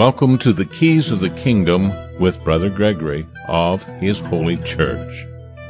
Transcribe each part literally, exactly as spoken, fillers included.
Welcome to the Keys of the Kingdom with Brother Gregory of His Holy Church.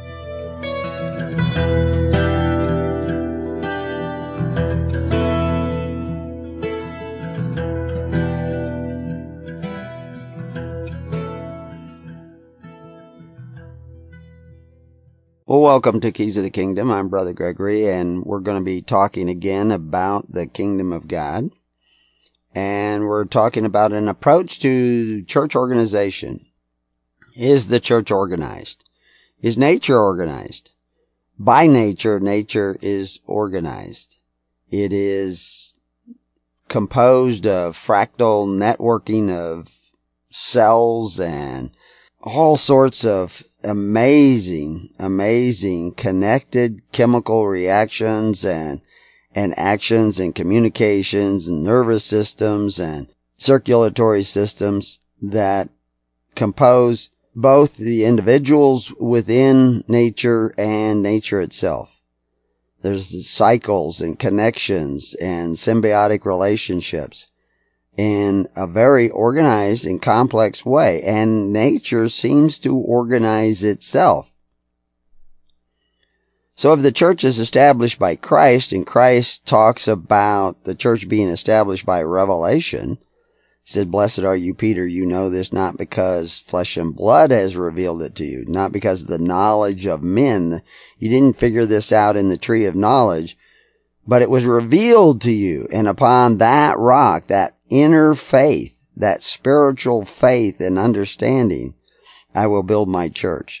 Well, welcome to Keys of the Kingdom. I'm Brother Gregory, and we're going to be talking again about the Kingdom of God. And we're talking about an approach to church organization. Is the church organized? Is nature organized? By nature, nature is organized. It is composed of fractal networking of cells and all sorts of amazing, amazing connected chemical reactions and and actions and communications and nervous systems and circulatory systems that compose both the individuals within nature and nature itself. There's cycles and connections and symbiotic relationships in a very organized and complex way, and nature seems to organize itself. So if the church is established by Christ, and Christ talks about the church being established by revelation, he said, "Blessed are you, Peter, you know this not because flesh and blood has revealed it to you, not because of the knowledge of men. You didn't figure this out in the tree of knowledge, but it was revealed to you. And upon that rock, that inner faith, that spiritual faith and understanding, I will build my church."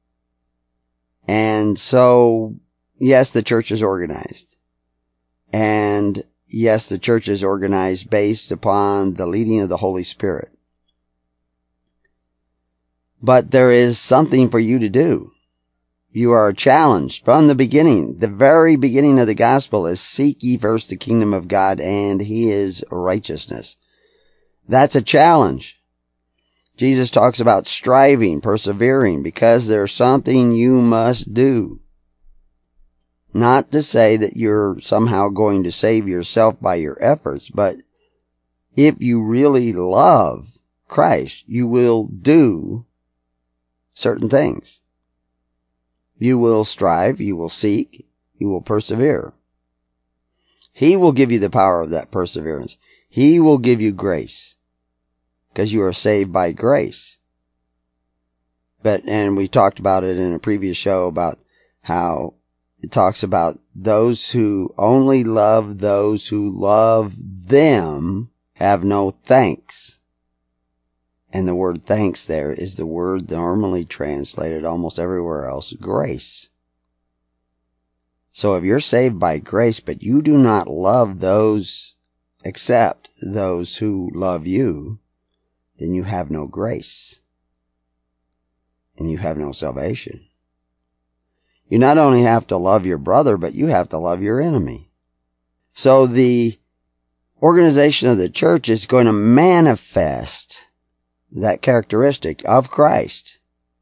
And so, yes, the church is organized. And yes, the church is organized based upon the leading of the Holy Spirit. But there is something for you to do. You are challenged from the beginning. The very beginning of the gospel is seek ye first the kingdom of God and His righteousness. That's a challenge. Jesus talks about striving, persevering, because there's something you must do. Not to say that you're somehow going to save yourself by your efforts, but if you really love Christ, you will do certain things. You will strive, you will seek, you will persevere. He will give you the power of that perseverance. He will give you grace, because you are saved by grace. But, and we talked about it in a previous show about how it talks about those who only love those who love them have no thanks. And the word thanks there is the word normally translated almost everywhere else, grace. So if you're saved by grace, but you do not love those except those who love you, then you have no grace. And you have no salvation. You not only have to love your brother, but you have to love your enemy. So the organization of the church is going to manifest that characteristic of Christ,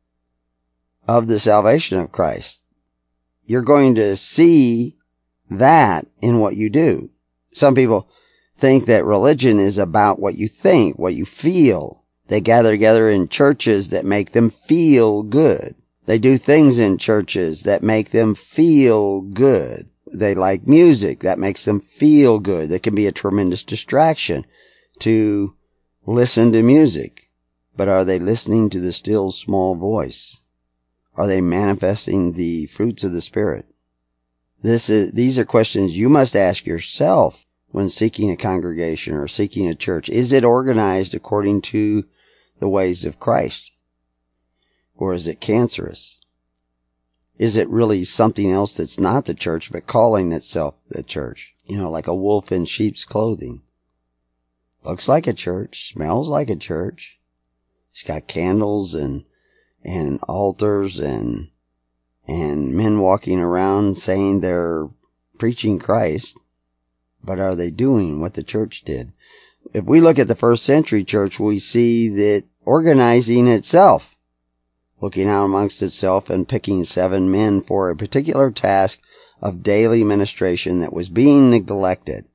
of the salvation of Christ. You're going to see that in what you do. Some people think that religion is about what you think, what you feel. They gather together in churches that make them feel good. They do things in churches that make them feel good. They like music that makes them feel good. That can be a tremendous distraction to listen to music. But are they listening to the still small voice? Are they manifesting the fruits of the Spirit? This is, these are questions you must ask yourself when seeking a congregation or seeking a church. Is it organized according to the ways of Christ? Or is it cancerous? Is it really something else that's not the church, but calling itself the church? You know, like a wolf in sheep's clothing. Looks like a church, smells like a church. It's got candles and, and altars and, and men walking around saying they're preaching Christ. But are they doing what the church did? If we look at the first century church, we see that organizing itself, looking out amongst itself and picking seven men for a particular task of daily ministration that was being neglected.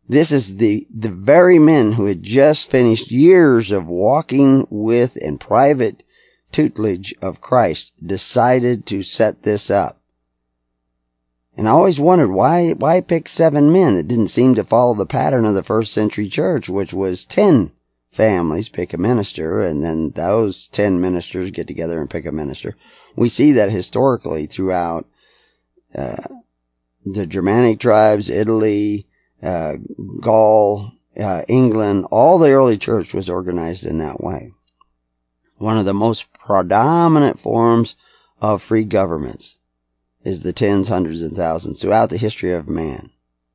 This is the, the very men who had just finished years of walking with and private tutelage of Christ decided to set this up. And I always wondered why, why pick seven men that didn't seem to follow the pattern of the first century church, which was ten families pick a minister, and then those ten ministers get together and pick a minister. We see that historically throughout uh, the Germanic tribes, Italy, uh, Gaul, uh, England. All the early church was organized in that way. One of the most predominant forms of free governments is the tens, hundreds, and thousands throughout the history of man.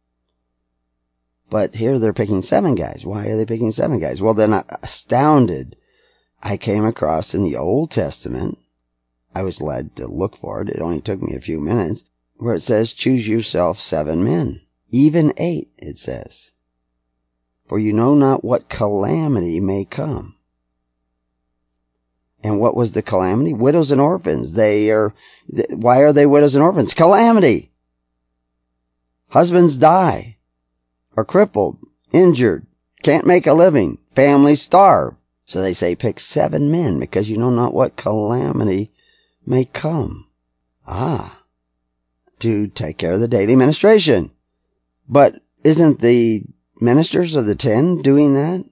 But here they're picking seven guys. Why are they picking seven guys? Well, then, astounded, I came across in the Old Testament, I was led to look for it, it only took me a few minutes, where it says, choose yourself seven men. Even eight, it says. For you know not what calamity may come. And what was the calamity? Widows and orphans. They are, why are they widows and orphans? Calamity. Husbands die, are crippled, injured, can't make a living, families starve. So they say pick seven men because you know not what calamity may come. Ah, to take care of the daily ministration. But isn't the ministers of the ten doing that?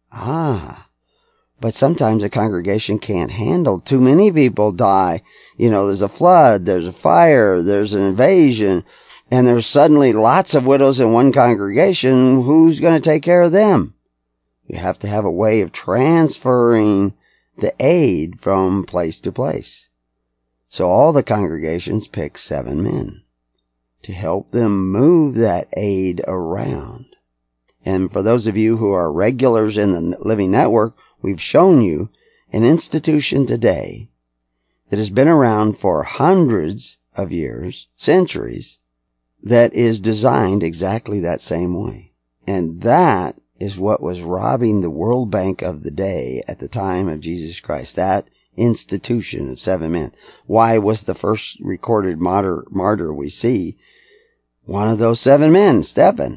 Ah, but sometimes a congregation can't handle too many people die. You know, there's a flood, there's a fire, there's an invasion, and there's suddenly lots of widows in one congregation. Who's going to take care of them? You have to have a way of transferring the aid from place to place. So all the congregations pick seven men to help them move that aid around. And for those of you who are regulars in the Living Network, we've shown you an institution today that has been around for hundreds of years, centuries, that is designed exactly that same way. And that is what was robbing the World Bank of the day at the time of Jesus Christ, that institution of seven men. Why was the first recorded martyr, martyr we see one of those seven men, Stephen?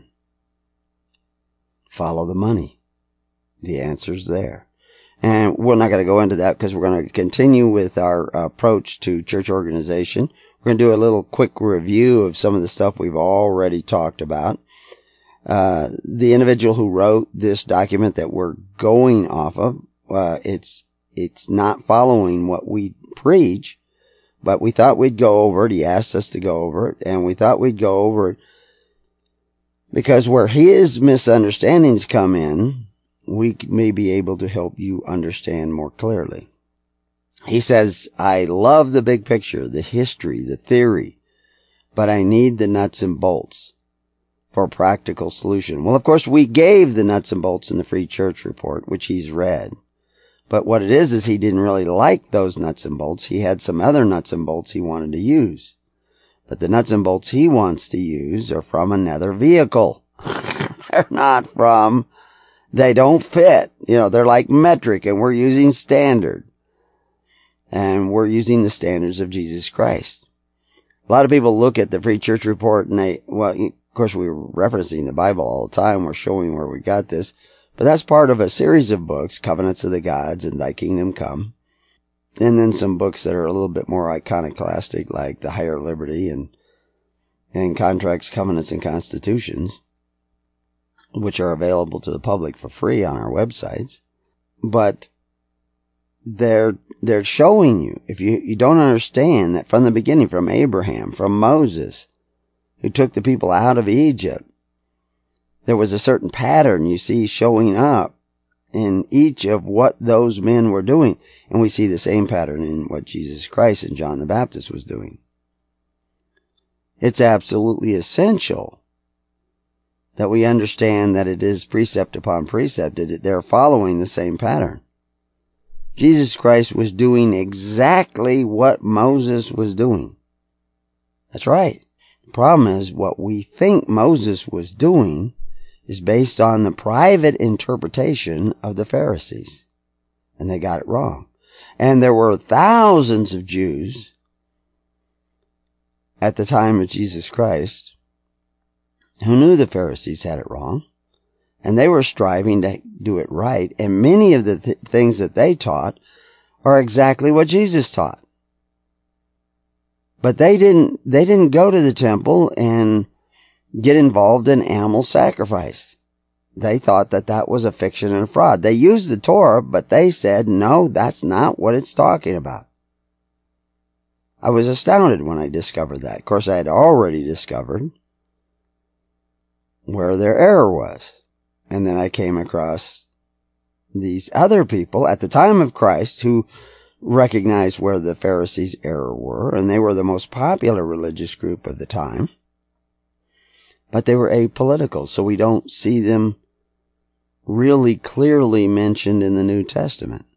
Follow the money. The answer's there. And we're not going to go into that because we're going to continue with our approach to church organization. We're going to do a little quick review of some of the stuff we've already talked about. Uh, the individual who wrote this document that we're going off of, uh, it's, it's not following what we preach, but we thought we'd go over it. He asked us to go over it, and we thought we'd go over it because where his misunderstandings come in, we may be able to help you understand more clearly. He says, I love the big picture, the history, the theory, but I need the nuts and bolts for a practical solution. Well, of course, we gave the nuts and bolts in the Free Church Report, which he's read. But what it is, is he didn't really like those nuts and bolts. He had some other nuts and bolts he wanted to use. But the nuts and bolts he wants to use are from another vehicle. They're not from, they don't fit. You know, they're like metric, and we're using standard. And we're using the standards of Jesus Christ. A lot of people look at the Free Church Report and they, well, of course, we were referencing the Bible all the time. We're showing where we got this. But that's part of a series of books, Covenants of the Gods and Thy Kingdom Come. And then some books that are a little bit more iconoclastic, like The Higher Liberty and, and Contracts, Covenants, and Constitutions, which are available to the public for free on our websites. But they're, they're showing you, if you, you don't understand that from the beginning, from Abraham, from Moses, who took the people out of Egypt, there was a certain pattern you see showing up in each of what those men were doing. And we see the same pattern in what Jesus Christ and John the Baptist was doing. It's absolutely essential that we understand that it is precept upon precept, that they're following the same pattern. Jesus Christ was doing exactly what Moses was doing. That's right. The problem is what we think Moses was doing is based on the private interpretation of the Pharisees. And they got it wrong. And there were thousands of Jews at the time of Jesus Christ who knew the Pharisees had it wrong. and they were striving to do it right. And many of the th- things that they taught are exactly what Jesus taught. But they didn't, they didn't go to the temple and get involved in animal sacrifice. They thought that that was a fiction and a fraud. They used the Torah, but they said, no, that's not what it's talking about. I was astounded when I discovered that. Of course, I had already discovered where their error was. And then I came across these other people at the time of Christ who recognized where the Pharisees' error were, and they were the most popular religious group of the time. But they were apolitical, so we don't see them really clearly mentioned in the New Testament.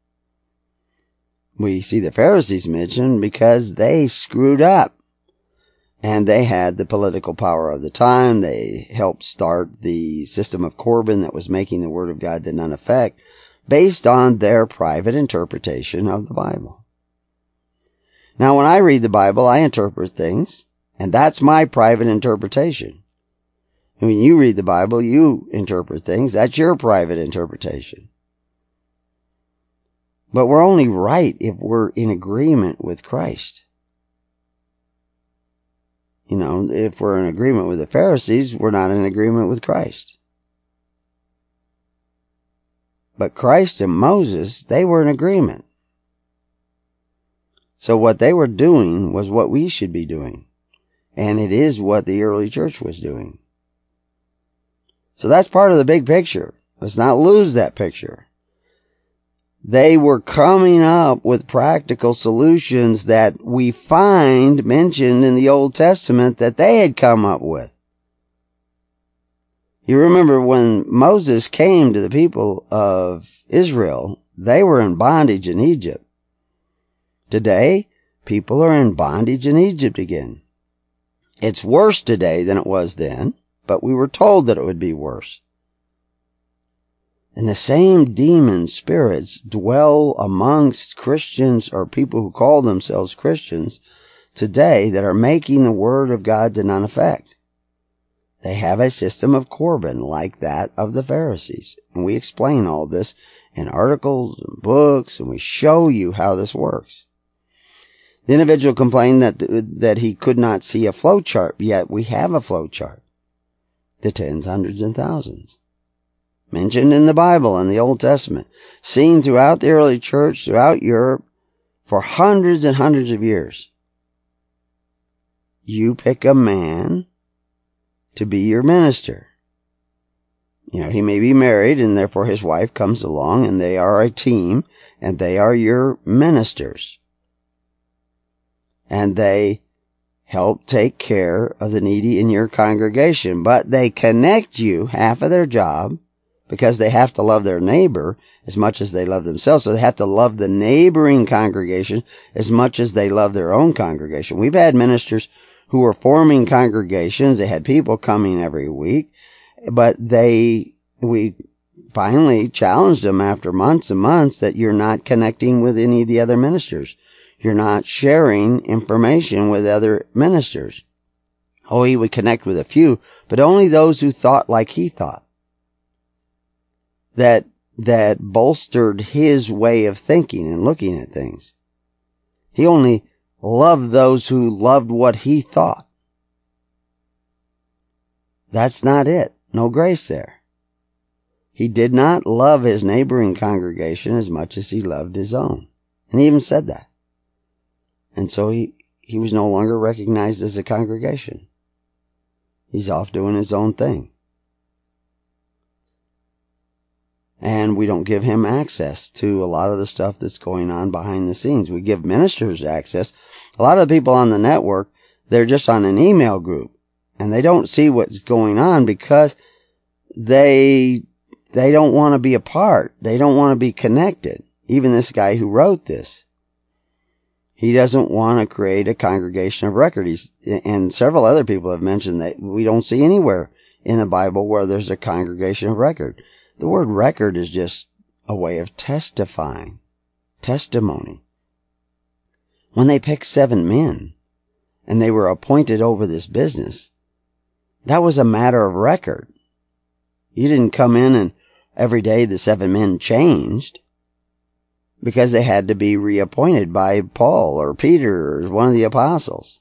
We see the Pharisees mentioned because they screwed up. And they had the political power of the time. They helped start the system of Corbin that was making the Word of God to none effect based on their private interpretation of the Bible. Now, when I read the Bible, I interpret things, and that's my private interpretation. And when you read the Bible, you interpret things. That's your private interpretation. But we're only right if we're in agreement with Christ. You know, if we're in agreement with the Pharisees, we're not in agreement with Christ. But Christ and Moses, they were in agreement. So what they were doing was what we should be doing. And it is what the early church was doing. So that's part of the big picture. Let's not lose that picture. They were coming up with practical solutions that we find mentioned in the Old Testament that they had come up with. You remember when Moses came to the people of Israel, they were in bondage in Egypt. Today, people are in bondage in Egypt again. It's worse today than it was then, but we were told that it would be worse. And the same demon spirits dwell amongst Christians or people who call themselves Christians today that are making the Word of God to none effect. They have a system of Corbin like that of the Pharisees. And we explain all this in articles and books, and we show you how this works. The individual complained that, that he could not see a flow chart, yet we have a flow chart. The tens, hundreds, and thousands. Mentioned in the Bible and the Old Testament. Seen throughout the early church, throughout Europe, for hundreds and hundreds of years. You pick a man to be your minister. You know, he may be married and therefore his wife comes along and they are a team and they are your ministers. And they help take care of the needy in your congregation. But they connect you, half of their job, because they have to love their neighbor as much as they love themselves. So they have to love the neighboring congregation as much as they love their own congregation. We've had ministers who were forming congregations. They had people coming every week, but they, we finally challenged them after months and months that you're not connecting with any of the other ministers. You're not sharing information with other ministers. Oh, he would connect with a few, but only those who thought like he thought. That, that bolstered his way of thinking and looking at things. He only loved those who loved what he thought. That's not it. No grace there. He did not love his neighboring congregation as much as he loved his own. And he even said that. And so he, he was no longer recognized as a congregation. He's off doing his own thing. And we don't give him access to a lot of the stuff that's going on behind the scenes. We give ministers access. A lot of the people on the network, they're just on an email group. And they don't see what's going on because they, they don't want to be a part. They don't want to be connected. Even this guy who wrote this. He doesn't want to create a congregation of record. He's, and several other people have mentioned that we don't see anywhere in the Bible where there's a congregation of record. The word record is just a way of testifying, testimony. When they picked seven men and they were appointed over this business, that was a matter of record. You didn't come in and every day the seven men changed, because they had to be reappointed by Paul or Peter or one of the apostles,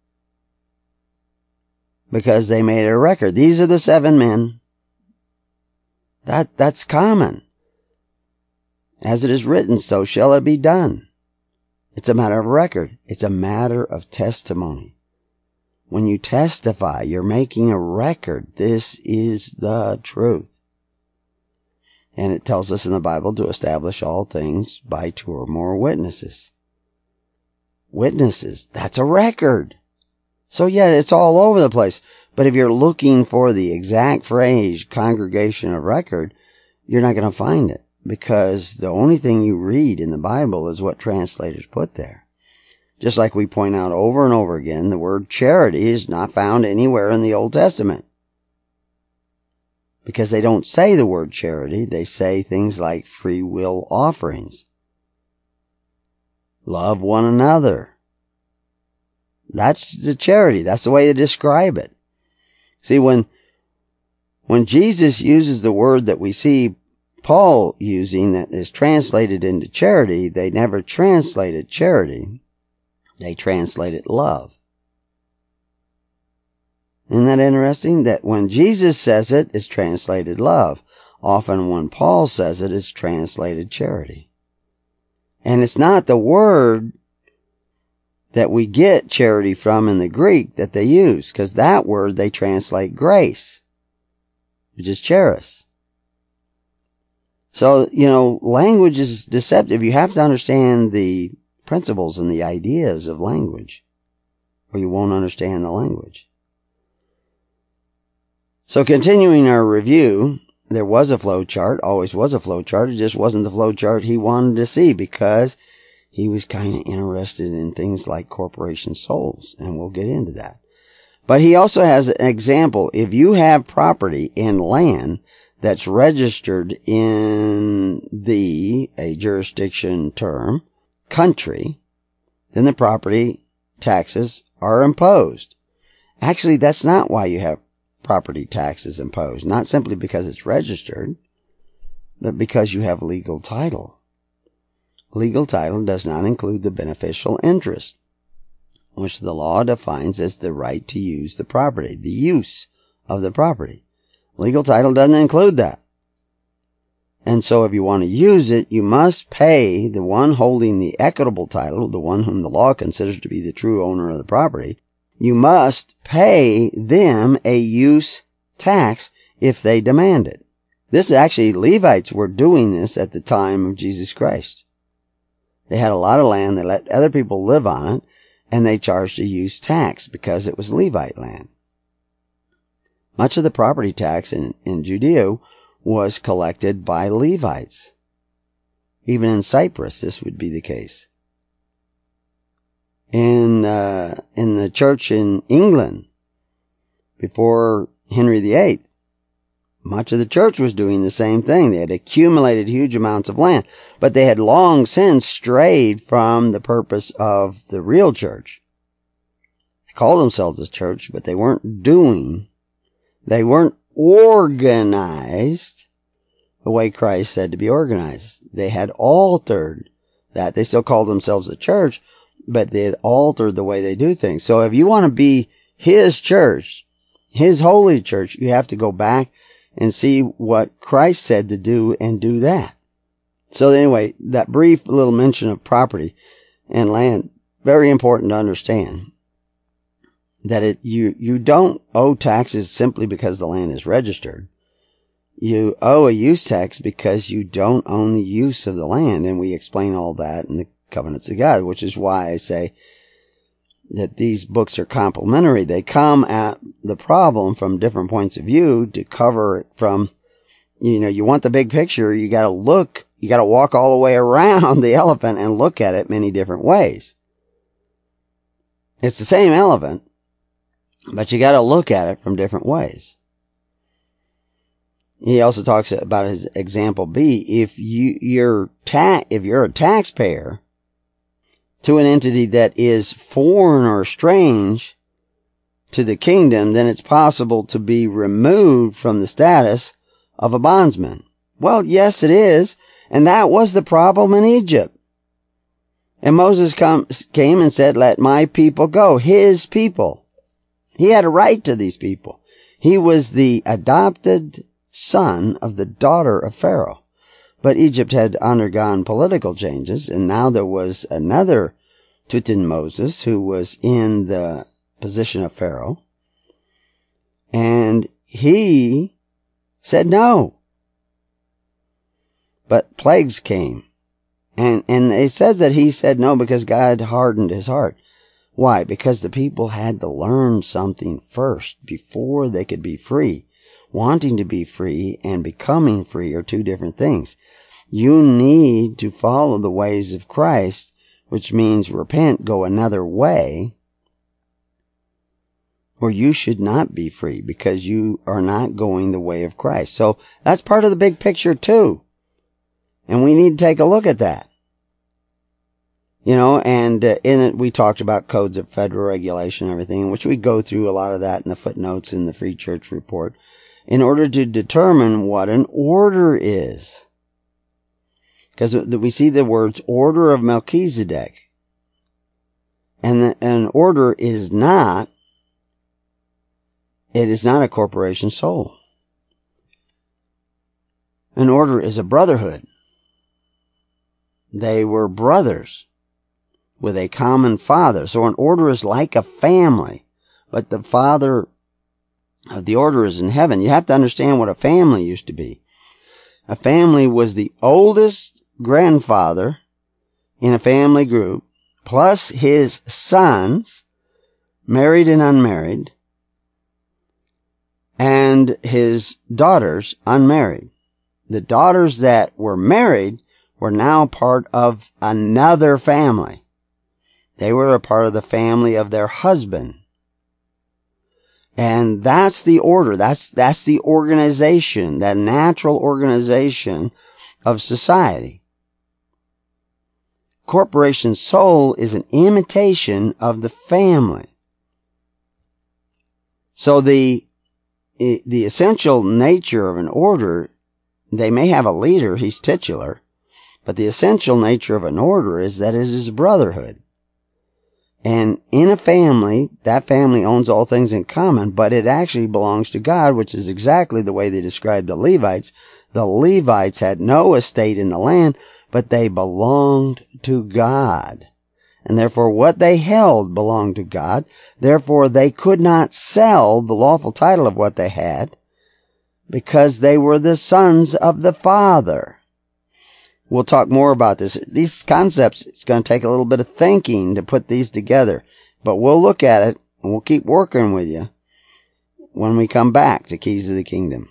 because they made a record. These are the seven men. That, that's common. As it is written, so shall it be done. It's a matter of record. It's a matter of testimony. When you testify, you're making a record. This is the truth. And it tells us in the Bible to establish all things by two or more witnesses. Witnesses, that's a record. So yeah, it's all over the place. But if you're looking for the exact phrase, congregation of record, you're not going to find it, because the only thing you read in the Bible is what translators put there. Just like we point out over and over again, the word charity is not found anywhere in the Old Testament, because they don't say the word charity. They say things like free will offerings. Love one another. That's the charity. That's the way they describe it. See, when, when Jesus uses the word that we see Paul using that is translated into charity, they never translated charity. They translated love. Isn't that interesting? That when Jesus says it, it's translated love. Often when Paul says it, it's translated charity. And it's not the word that we get charity from in the Greek that they use, because that word they translate grace, which is charis. So, you know, language is deceptive. You have to understand the principles and the ideas of language, or you won't understand the language. So continuing our review, there was a flow chart, always was a flow chart. It just wasn't the flow chart he wanted to see, because he was kind of interested in things like corporation souls, and we'll get into that. But he also has an example. If you have property in land that's registered in the, a jurisdiction term, country, then the property taxes are imposed. Actually, that's not why you have property taxes imposed. Not simply because it's registered, but because you have legal title. Legal title does not include the beneficial interest, which the law defines as the right to use the property, the use of the property. Legal title doesn't include that. And so if you want to use it, you must pay the one holding the equitable title, the one whom the law considers to be the true owner of the property. You must pay them a use tax if they demand it. This actually, Levites were doing this at the time of Jesus Christ. They had a lot of land, they let other people live on it, and they charged a use tax because it was Levite land. Much of the property tax in, in Judea was collected by Levites. Even in Cyprus, this would be the case. In, uh, in the church in England, before Henry the Eighth, much of the church was doing the same thing. They had accumulated huge amounts of land, but they had long since strayed from the purpose of the real church. They called themselves a church, but they weren't doing, they weren't organized the way Christ said to be organized. They had altered that. They still called themselves a church, but they had altered the way they do things. So if you want to be His church, His holy church, you have to go back and see what Christ said to do and do that. So anyway, that brief little mention of property and land, very important to understand that it, you, you don't owe taxes simply because the land is registered. You owe a use tax because you don't own the use of the land. And we explain all that in the Covenants of God, which is why I say that these books are complementary. They come at the problem from different points of view to cover it from, you know, you want the big picture, you gotta look, you gotta walk all the way around the elephant and look at it many different ways. It's the same elephant, but you gotta look at it from different ways. He also talks about his example B. If you, you're ta- if you're a taxpayer to an entity that is foreign or strange to the kingdom, then it's possible to be removed from the status of a bondsman. Well, yes, it is. And that was the problem in Egypt. And Moses come, came and said, let my people go. His people. He had a right to these people. He was the adopted son of the daughter of Pharaoh. But Egypt had undergone political changes, and now there was another Tutmosis who was in the position of Pharaoh. And he said no. But plagues came. And, and it says that he said no because God hardened his heart. Why? Because the people had to learn something first before they could be free. Wanting to be free and becoming free are two different things. You need to follow the ways of Christ, which means repent, go another way, or you should not be free because you are not going the way of Christ. So that's part of the big picture too. And we need to take a look at that. You know, and uh, in it we talked about codes of federal regulation and everything, which we go through a lot of that in the footnotes in the Free Church Report, in order to determine what an order is. Because we see the words order of Melchizedek. And the, an order is not, it is not a corporation soul. An order is a brotherhood. They were brothers with a common father. So an order is like a family, but the father of the order is in heaven. You have to understand what a family used to be. A family was the oldest grandfather in a family group, plus his sons, married and unmarried, and his daughters, unmarried. The daughters that were married were now part of another family. They were a part of the family of their husband. And that's the order. That's, that's the organization, that natural organization of society. Corporation soul is an imitation of the family. So the, the essential nature of an order, they may have a leader, he's titular, but the essential nature of an order is that it is brotherhood. And in a family, that family owns all things in common, but it actually belongs to God, which is exactly the way they described the Levites. The Levites had no estate in the land, but they belonged to God. And therefore what they held belonged to God. Therefore they could not sell the lawful title of what they had because they were the sons of the Father. We'll talk more about this. These concepts, it's going to take a little bit of thinking to put these together. But we'll look at it, and we'll keep working with you when we come back to Keys of the Kingdom.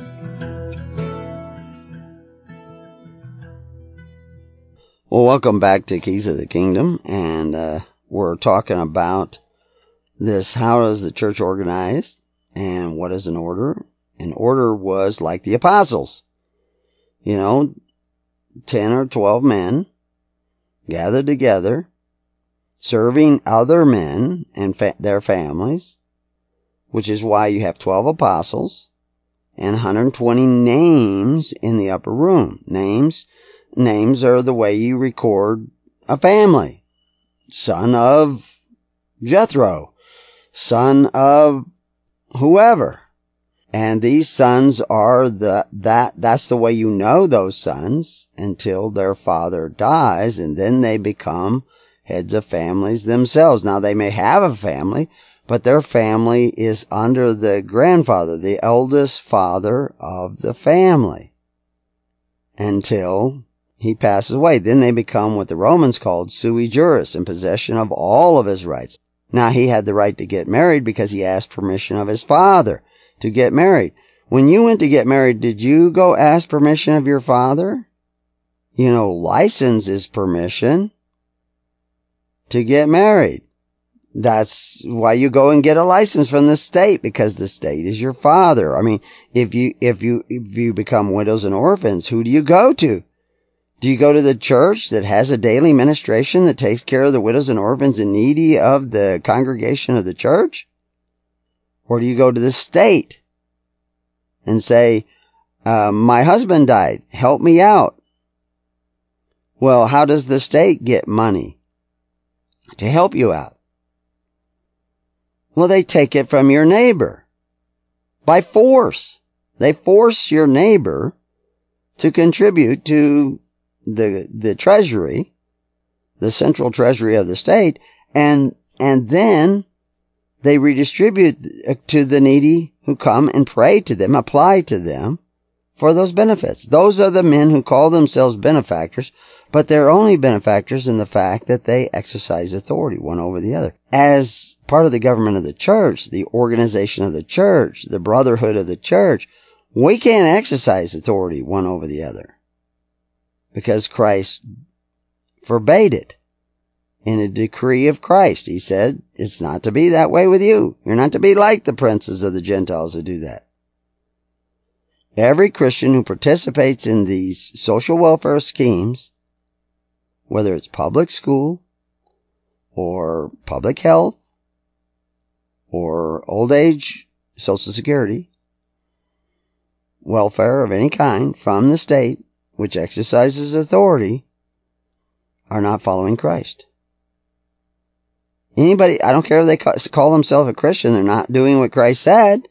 Well, welcome back to Keys of the Kingdom. And uh, we're talking about this, how is the church organized, and what is an order? An order was like the apostles. You know, ten or twelve men gathered together, serving other men and fa- their families, which is why you have twelve apostles and one hundred twenty names in the upper room. Names, names are the way you record a family. Son of Jethro, son of whoever. And these sons are the, that, that's the way you know those sons until their father dies, and then they become heads of families themselves. Now they may have a family, but their family is under the grandfather, the eldest father of the family, until he passes away. Then they become what the Romans called sui juris, in possession of all of his rights. Now he had the right to get married because he asked permission of his father to get married. When you went to get married, did you go ask permission of your father? You know, license is permission to get married. That's why you go and get a license from the state, because the state is your father. I mean, if you, if you, if you become widows and orphans, who do you go to? Do you go to the church that has a daily ministration that takes care of the widows and orphans and needy of the congregation of the church? Or do you go to the state and say, Uh, my husband died. Help me out. Well, how does the state get money to help you out? Well, they take it from your neighbor by force. They force your neighbor to contribute to the, the treasury, the central treasury of the state, and, and then they redistribute to the needy who come and pray to them, apply to them for those benefits. Those are the men who call themselves benefactors, but they're only benefactors in the fact that they exercise authority one over the other. As part of the government of the church, the organization of the church, the brotherhood of the church, we can't exercise authority one over the other because Christ forbade it. In a decree of Christ, he said, it's not to be that way with you. You're not to be like the princes of the Gentiles who do that. Every Christian who participates in these social welfare schemes, whether it's public school or public health or old age Social Security, welfare of any kind from the state, which exercises authority, are not following Christ. Anybody, I don't care if they call themselves a Christian, they're not doing what Christ said.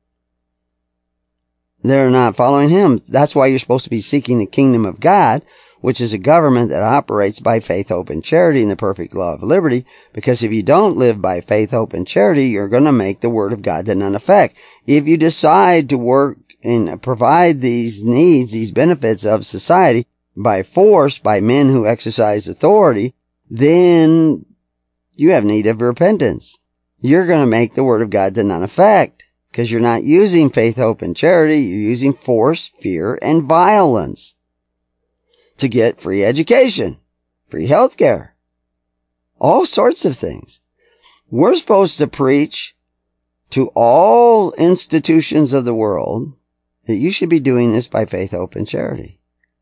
They're not following him. That's why you're supposed to be seeking the kingdom of God, which is a government that operates by faith, hope, and charity in the perfect law of liberty. Because if you don't live by faith, hope, and charity, you're going to make the word of God to none effect. If you decide to work and provide these needs, these benefits of society by force, by men who exercise authority, then you have need of repentance. You're going to make the word of God to none effect because you're not using faith, hope, and charity. You're using force, fear, and violence to get free education, free health care, all sorts of things. We're supposed to preach to all institutions of the world that you should be doing this by faith, hope, and charity.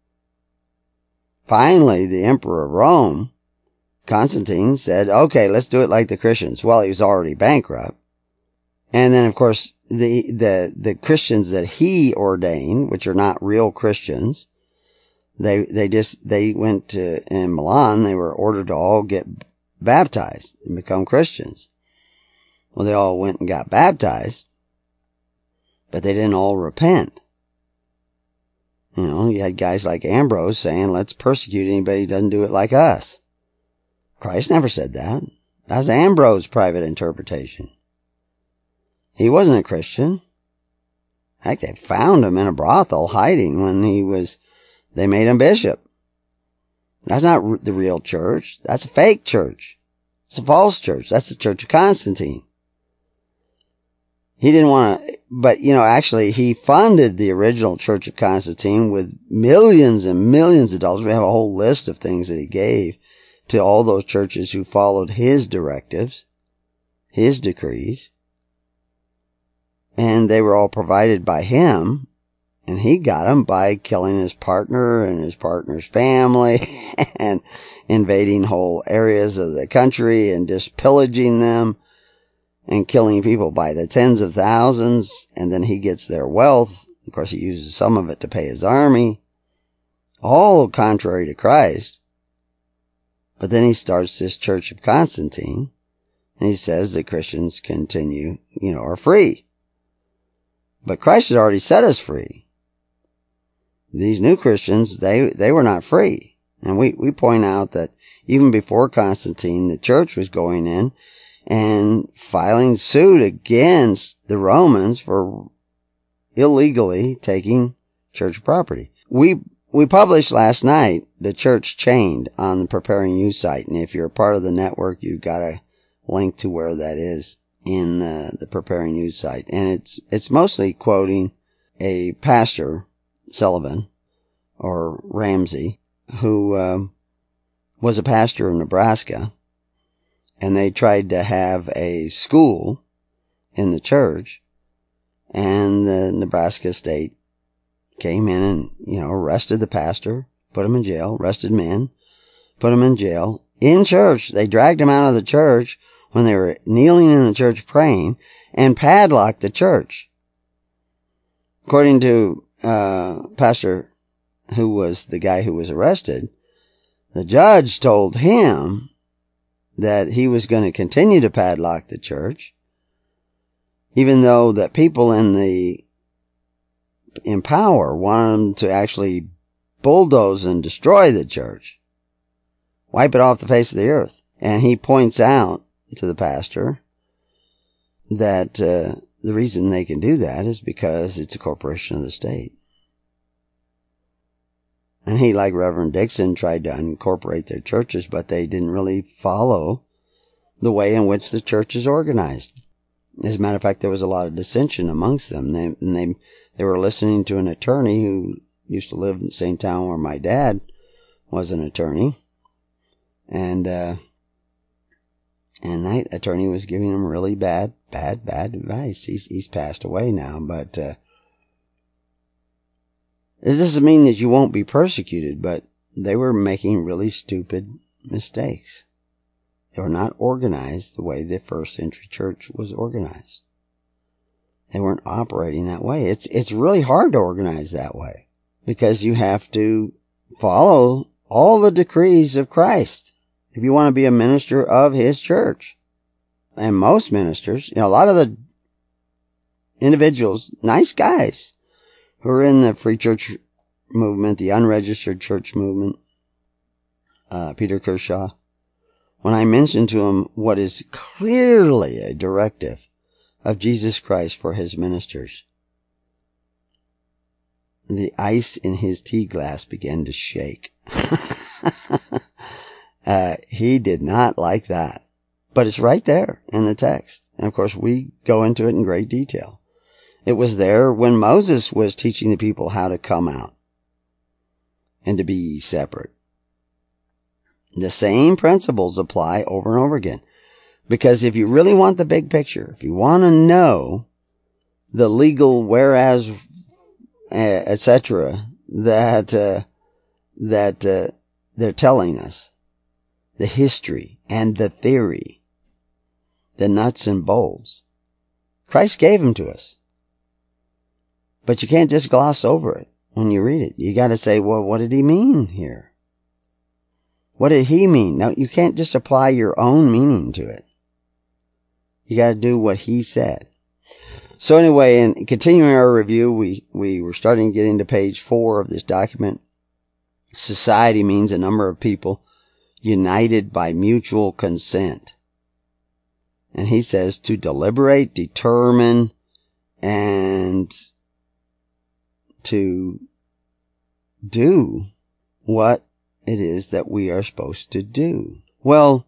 Finally, the Emperor of Rome, Constantine, said, okay, let's do it like the Christians. Well, he was already bankrupt. And then, of course, the, the, the Christians that he ordained, which are not real Christians, they, they just, they went to, in Milan, they were ordered to all get baptized and become Christians. Well, they all went and got baptized, but they didn't all repent. You know, you had guys like Ambrose saying, let's persecute anybody who doesn't do it like us. Christ never said that. That's Ambrose's private interpretation. He wasn't a Christian. In fact, they found him in a brothel hiding when he was, they made him bishop. That's not the real church. That's a fake church. It's a false church. That's the Church of Constantine. He didn't want to, but you know, actually he funded the original Church of Constantine with millions and millions of dollars. We have a whole list of things that he gave to all those churches who followed his directives, his decrees. And they were all provided by him. And he got them by killing his partner and his partner's family and invading whole areas of the country and just pillaging them and killing people by the tens of thousands. And then he gets their wealth. Of course, he uses some of it to pay his army. All contrary to Christ. But then he starts this Church of Constantine, and he says that Christians continue, you know, are free. But Christ had already set us free. These new Christians, they, they were not free. And we, we point out that even before Constantine, the church was going in and filing suit against the Romans for illegally taking church property. We We published last night the Church Chained on the Preparing You site. And if you're a part of the network, you've got a link to where that is in the, the Preparing You site. And it's, it's mostly quoting a pastor, Sullivan or Ramsey, who, um, was a pastor of Nebraska. And they tried to have a school in the church, and the Nebraska state came in and, you know, arrested the pastor, put him in jail, arrested men, put him in jail. In church, they dragged him out of the church when they were kneeling in the church praying and padlocked the church. According to uh, pastor who was the guy who was arrested, the judge told him that he was going to continue to padlock the church, even though that people in the in power wanted him to actually bulldoze and destroy the church, wipe it off the face of the earth. And he points out to the pastor that uh, the reason they can do that is because it's a corporation of the state. And he, like Reverend Dixon, tried to incorporate their churches, but they didn't really follow the way in which the church is organized. As a matter of fact, there was a lot of dissension amongst them. They, and they, they were listening to an attorney who used to live in the same town where my dad was an attorney. And, uh, and that attorney was giving them really bad, bad, bad advice. He's, he's passed away now, but, uh, it doesn't mean that you won't be persecuted, but they were making really stupid mistakes. They were not organized the way the first century church was organized. They weren't operating that way. It's, it's really hard to organize that way because you have to follow all the decrees of Christ if you want to be a minister of his church. And most ministers, you know, a lot of the individuals, nice guys, who are in the free church movement, the unregistered church movement, uh, Peter Kershaw, when I mentioned to him what is clearly a directive of Jesus Christ for his ministers, the ice in his tea glass began to shake. uh, he did not like that. But it's right there in the text. And of course, we go into it in great detail. It was there when Moses was teaching the people how to come out and to be separate. The same principles apply over and over again. Because if you really want the big picture, if you want to know the legal whereas, et cetera, that, uh, that, uh, they're telling us, the history and the theory, the nuts and bolts, Christ gave them to us. But you can't just gloss over it when you read it. You got to say, well, what did he mean here? What did he mean? No, you can't just apply your own meaning to it. You got to do what he said. So anyway, in continuing our review, we, we were starting to get into page four of this document. Society means a number of people united by mutual consent. And he says to deliberate, determine, and to do what it is that we are supposed to do. Well,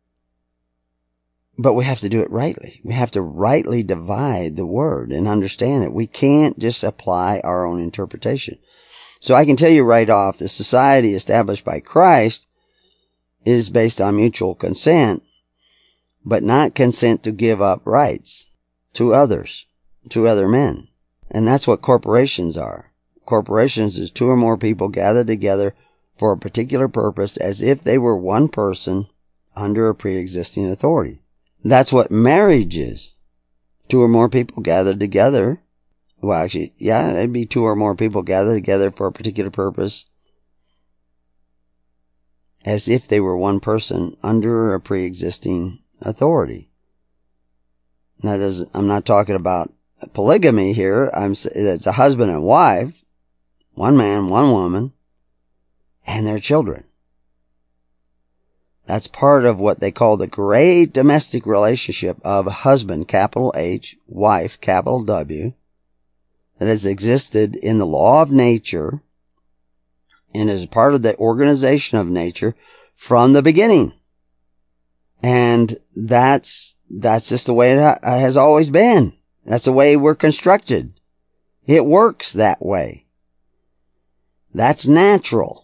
but we have to do it rightly. We have to rightly divide the word and understand it. We can't just apply our own interpretation. So I can tell you right off, the society established by Christ is based on mutual consent, but not consent to give up rights to others, to other men. And that's what corporations are. Corporations is two or more people gathered together for a particular purpose as if they were one person under a pre-existing authority. That's what marriage is. Two or more people gathered together. Well, actually, yeah, it'd be two or more people gathered together for a particular purpose as if they were one person under a pre-existing authority. Now, I'm not talking about polygamy here. I'm, it's a husband and wife, one man, one woman, and their children. That's part of what they call the great domestic relationship of husband, capital H, wife, capital W, that has existed in the law of nature and is part of the organization of nature from the beginning. And that's, that's just the way it ha- has always been. That's the way we're constructed. It works that way. That's natural.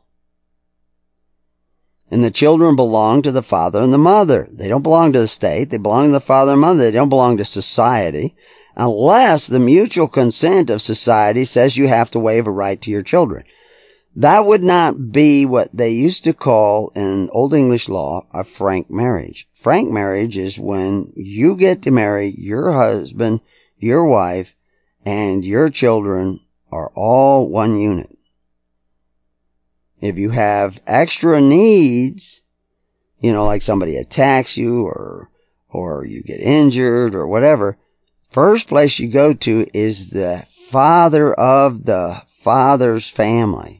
And the children belong to the father and the mother. They don't belong to the state. They belong to the father and mother. They don't belong to society. Unless the mutual consent of society says you have to waive a right to your children. That would not be what they used to call in Old English law a frank marriage. Frank marriage is when you get to marry your husband, your wife, and your children are all one unit. If you have extra needs, you know, like somebody attacks you or, or you get injured or whatever, first place you go to is the father of the father's family.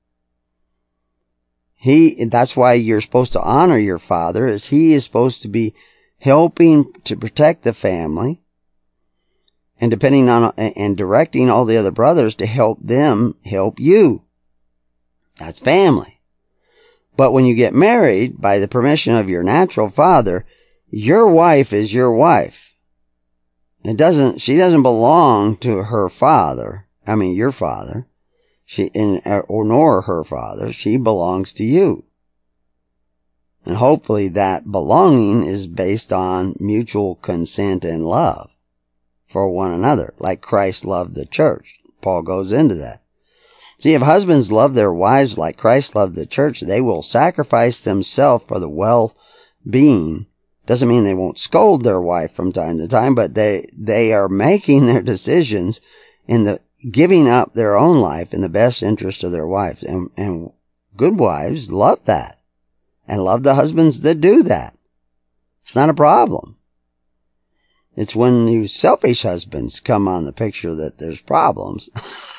He, that's why you're supposed to honor your father, as he is supposed to be helping to protect the family and depending on, and directing all the other brothers to help them help you. That's family. But when you get married, by the permission of your natural father, your wife is your wife. It doesn't, she doesn't belong to her father. I mean, your father. She, in, or nor her father. She belongs to you. And hopefully that belonging is based on mutual consent and love for one another, like Christ loved the church. Paul goes into that. See, if husbands love their wives like Christ loved the church, they will sacrifice themselves for the well-being. Doesn't mean they won't scold their wife from time to time, but they, they are making their decisions in the, giving up their own life in the best interest of their wives. And, and good wives love that and love the husbands that do that. It's not a problem. It's when you selfish husbands come on the picture that there's problems.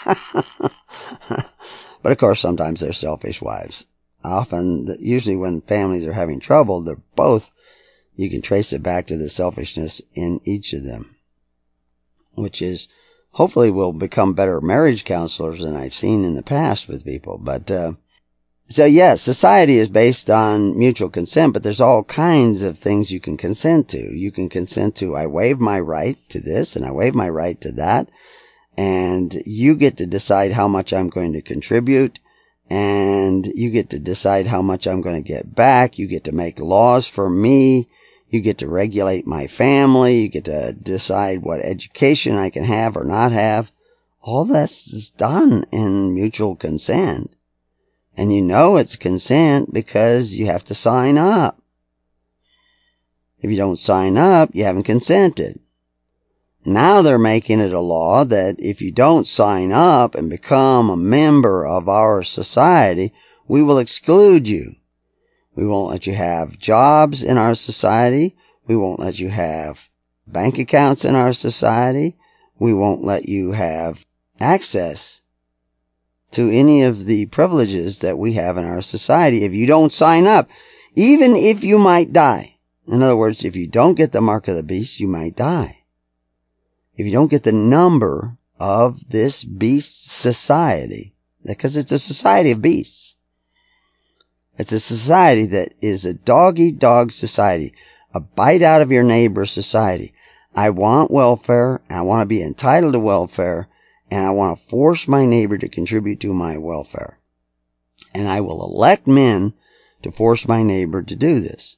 But of course, sometimes they're selfish wives. Often, usually when families are having trouble, they're both, you can trace it back to the selfishness in each of them, which is, hopefully will become better marriage counselors than I've seen in the past with people. But, uh, so yes, society is based on mutual consent, but there's all kinds of things you can consent to. You can consent to, I waive my right to this and I waive my right to that. And you get to decide how much I'm going to contribute, and you get to decide how much I'm going to get back. You get to make laws for me. You get to regulate my family. You get to decide what education I can have or not have. All this is done in mutual consent. And you know it's consent because you have to sign up. If you don't sign up, you haven't consented. Now they're making it a law that if you don't sign up and become a member of our society, we will exclude you. We won't let you have jobs in our society. We won't let you have bank accounts in our society. We won't let you have access to any of the privileges that we have in our society if you don't sign up, even if you might die. In other words, if you don't get the mark of the beast, you might die. If you don't get the number of this beast society, because it's a society of beasts. It's a society that is a dog-eat-dog society, a bite out of your neighbor society. I want welfare, and I want to be entitled to welfare, and I want to force my neighbor to contribute to my welfare. And I will elect men to force my neighbor to do this.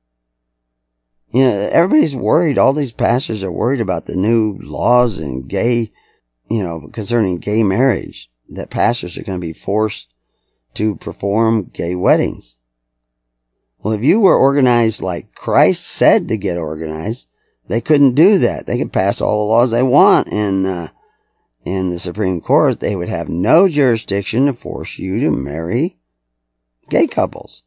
You know, everybody's worried. All these pastors are worried about the new laws in gay, you know, concerning gay marriage, that pastors are going to be forced to perform gay weddings. Well, if you were organized like Christ said to get organized, they couldn't do that. They could pass all the laws they want in, uh, in the Supreme Court. They would have no jurisdiction to force you to marry gay couples.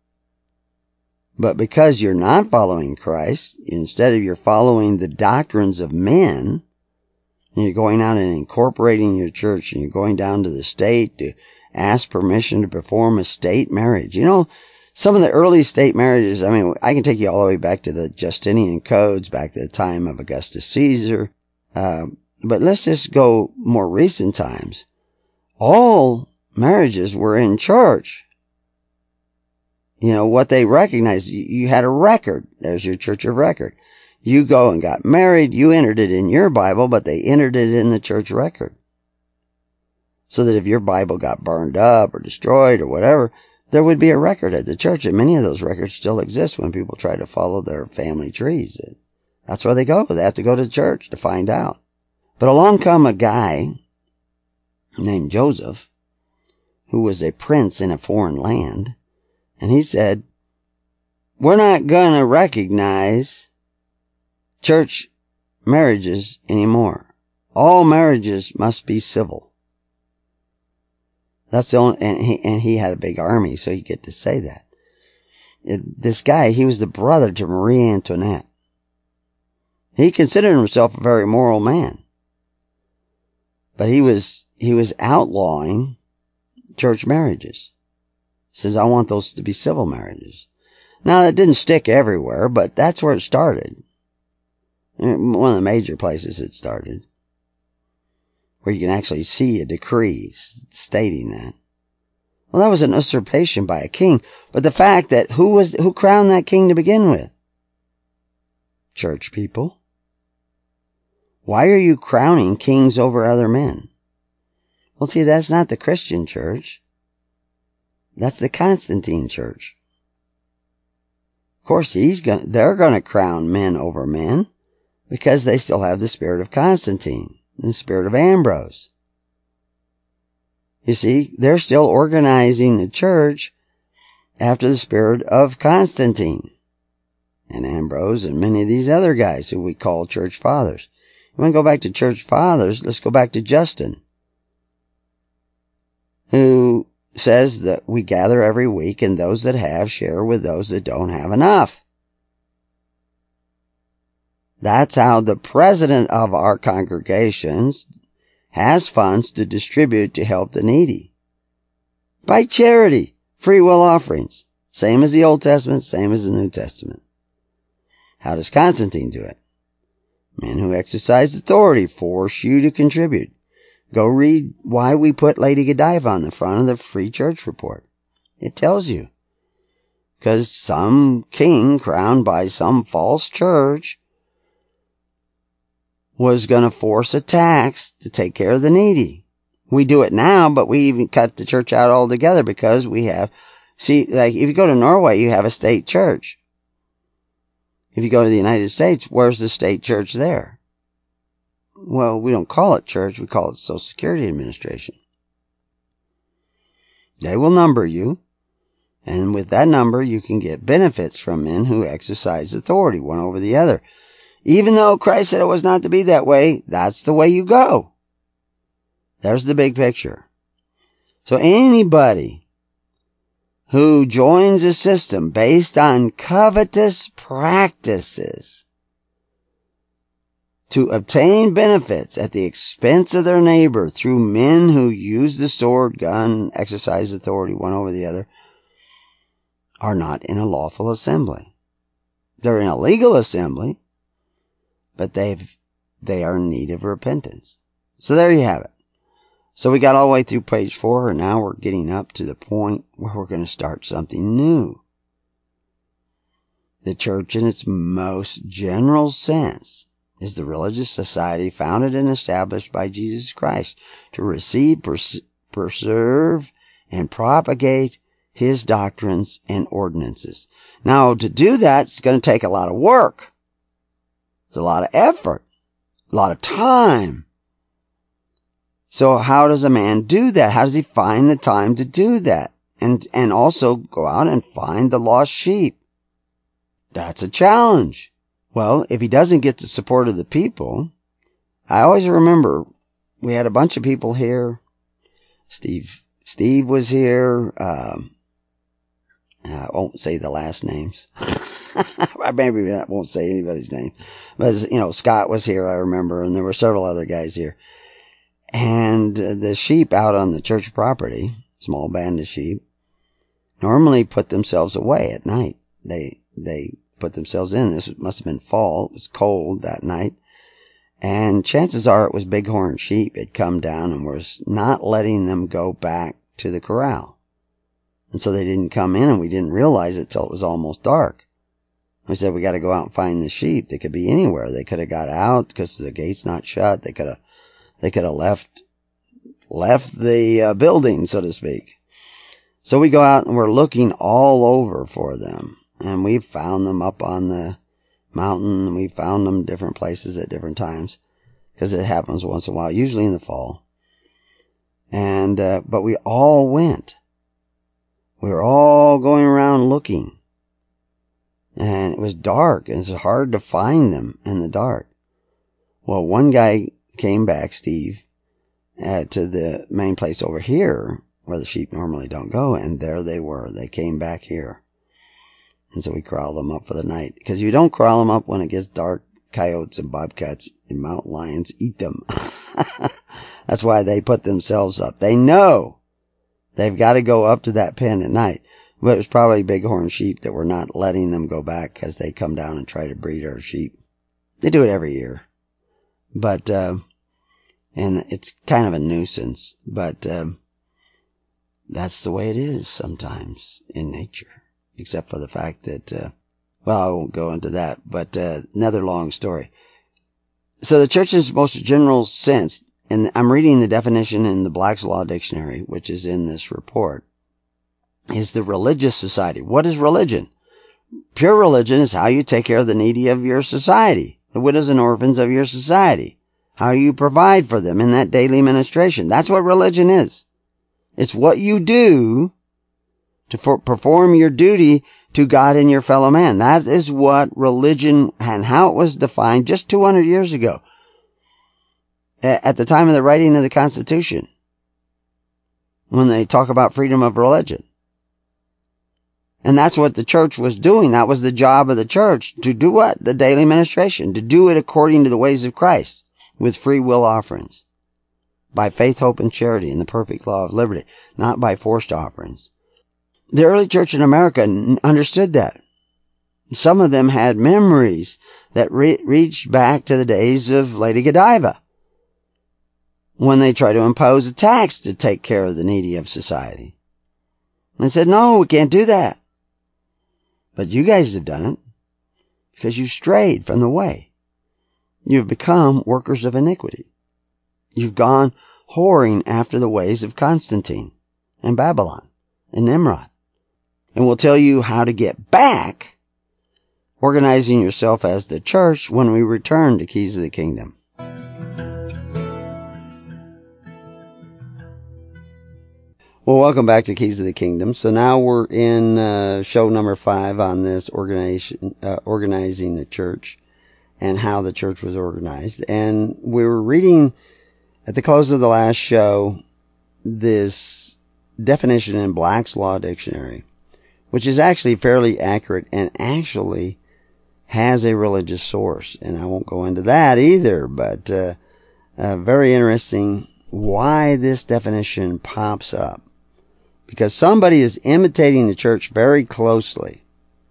But because you're not following Christ, instead of you're following the doctrines of men, and you're going out and incorporating your church, and you're going down to the state to ask permission to perform a state marriage. You know, some of the early state marriages, I mean, I can take you all the way back to the Justinian codes, back to the time of Augustus Caesar. Uh, but let's just go more recent times. All marriages were in church. You know, what they recognized, you, you had a record. There's your church of record. You go and got married, you entered it in your Bible, but they entered it in the church record. So that if your Bible got burned up or destroyed or whatever, there would be a record at the church. And many of those records still exist when people try to follow their family trees. That's where they go. They have to go to church to find out. But along come a guy named Joseph, who was a prince in a foreign land. And he said, we're not going to recognize church marriages anymore. All marriages must be civil. That's the only, and he, and he had a big army, so you get to say that. It, this guy, he was the brother to Marie Antoinette. He considered himself a very moral man. But he was, he was outlawing church marriages. He says, I want those to be civil marriages. Now, that didn't stick everywhere, but that's where it started. One of the major places it started. Where you can actually see a decree stating that. Well, that was an usurpation by a king. But the fact that who was, who crowned that king to begin with? Church people. Why are you crowning kings over other men? Well, see, that's not the Christian church. That's the Constantine church. Of course, he's going, they're going to crown men over men because they still have the spirit of Constantine, the spirit of Ambrose. You see, they're still organizing the church after the spirit of Constantine and Ambrose and many of these other guys who we call church fathers. You want to go back to church fathers? Let's go back to Justin, who says that we gather every week and those that have share with those that don't have enough. That's how the president of our congregations has funds to distribute to help the needy. By charity, free will offerings. Same as the Old Testament, same as the New Testament. How does Constantine do it? Men who exercise authority force you to contribute. Go read why we put Lady Godiva on the front of the Free Church Report. It tells you. Because some king crowned by some false church was going to force a tax to take care of the needy. We do it now, but we even cut the church out altogether because we have, see, like if you go to Norway, you have a state church. If you go to the United States, where's the state church there? Well, we don't call it church, we call it Social Security Administration. They will number you, and with that number you can get benefits from men who exercise authority one over the other. Even though Christ said it was not to be that way, that's the way you go. There's the big picture. So anybody who joins a system based on covetous practices to obtain benefits at the expense of their neighbor through men who use the sword, gun, exercise authority one over the other, are not in a lawful assembly. They're in a legal assembly, but they've, they are in need of repentance. So there you have it. So we got all the way through page four, and now we're getting up to the point where we're going to start something new. The church in its most general sense is the religious society founded and established by Jesus Christ to receive, pers- preserve, and propagate his doctrines and ordinances. Now, to do that, it's going to take a lot of work. It's a lot of effort, a lot of time. So how does a man do that? How does he find the time to do that? And, and also go out and find the lost sheep. That's a challenge. Well, if he doesn't get the support of the people, I always remember we had a bunch of people here. Steve, Steve was here. Um, I won't say the last names. I maybe I won't say anybody's name. But, you know, Scott was here, I remember, and there were several other guys here. And the sheep out on the church property, small band of sheep, normally put themselves away at night. They, they put themselves in. This must have been fall. It was cold that night. And chances are it was bighorn sheep had come down and was not letting them go back to the corral. And so they didn't come in, and we didn't realize it till it was almost dark. We said, we got to go out and find the sheep. They could be anywhere. They could have got out because the gate's not shut. They could have, they could have left, left the uh, building, so to speak. So we go out and we're looking all over for them. And we found them up on the mountain, and we found them different places at different times, because it happens once in a while, usually in the fall. And, uh, but we all went. We were all going around looking. And it was dark, and it's hard to find them in the dark. Well, one guy came back, Steve, uh, to the main place over here, where the sheep normally don't go, and there they were. They came back here. And so we corralled them up for the night. Because you don't corral them up when it gets dark. Coyotes and bobcats and mountain lions eat them. That's why they put themselves up. They know they've got to go up to that pen at night. But it was probably bighorn sheep that were not letting them go back because they come down and try to breed our sheep. They do it every year. But, uh, and it's kind of a nuisance. But, um, that's the way it is sometimes in nature. Except for the fact that, uh, well, I won't go into that, but uh, another long story. So the church's most general sense, and I'm reading the definition in the Black's Law Dictionary, which is in this report, is the religious society. What is religion? Pure religion is how you take care of the needy of your society, the widows and orphans of your society, how you provide for them in that daily ministration. That's what religion is. It's what you do to for, perform your duty to God and your fellow man. That is what religion and how it was defined just two hundred years ago. At the time of the writing of the Constitution. When they talk about freedom of religion. And that's what the church was doing. That was the job of the church. To do what? The daily ministration. To do it according to the ways of Christ. With free will offerings. By faith, hope, and charity in the perfect law of liberty. Not by forced offerings. The early church in America understood that. Some of them had memories that re- reached back to the days of Lady Godiva, when they tried to impose a tax to take care of the needy of society. And they said, no, we can't do that. But you guys have done it because you strayed from the way. You've become workers of iniquity. You've gone whoring after the ways of Constantine and Babylon and Nimrod. And we'll tell you how to get back organizing yourself as the church when we return to Keys of the Kingdom. Well, welcome back to Keys of the Kingdom. So now we're in uh, show number five on this organization, uh, organizing the church and how the church was organized. And we were reading at the close of the last show this definition in Black's Law Dictionary, which is actually fairly accurate and actually has a religious source. And I won't go into that either, but uh, uh, very interesting why this definition pops up. Because somebody is imitating the church very closely,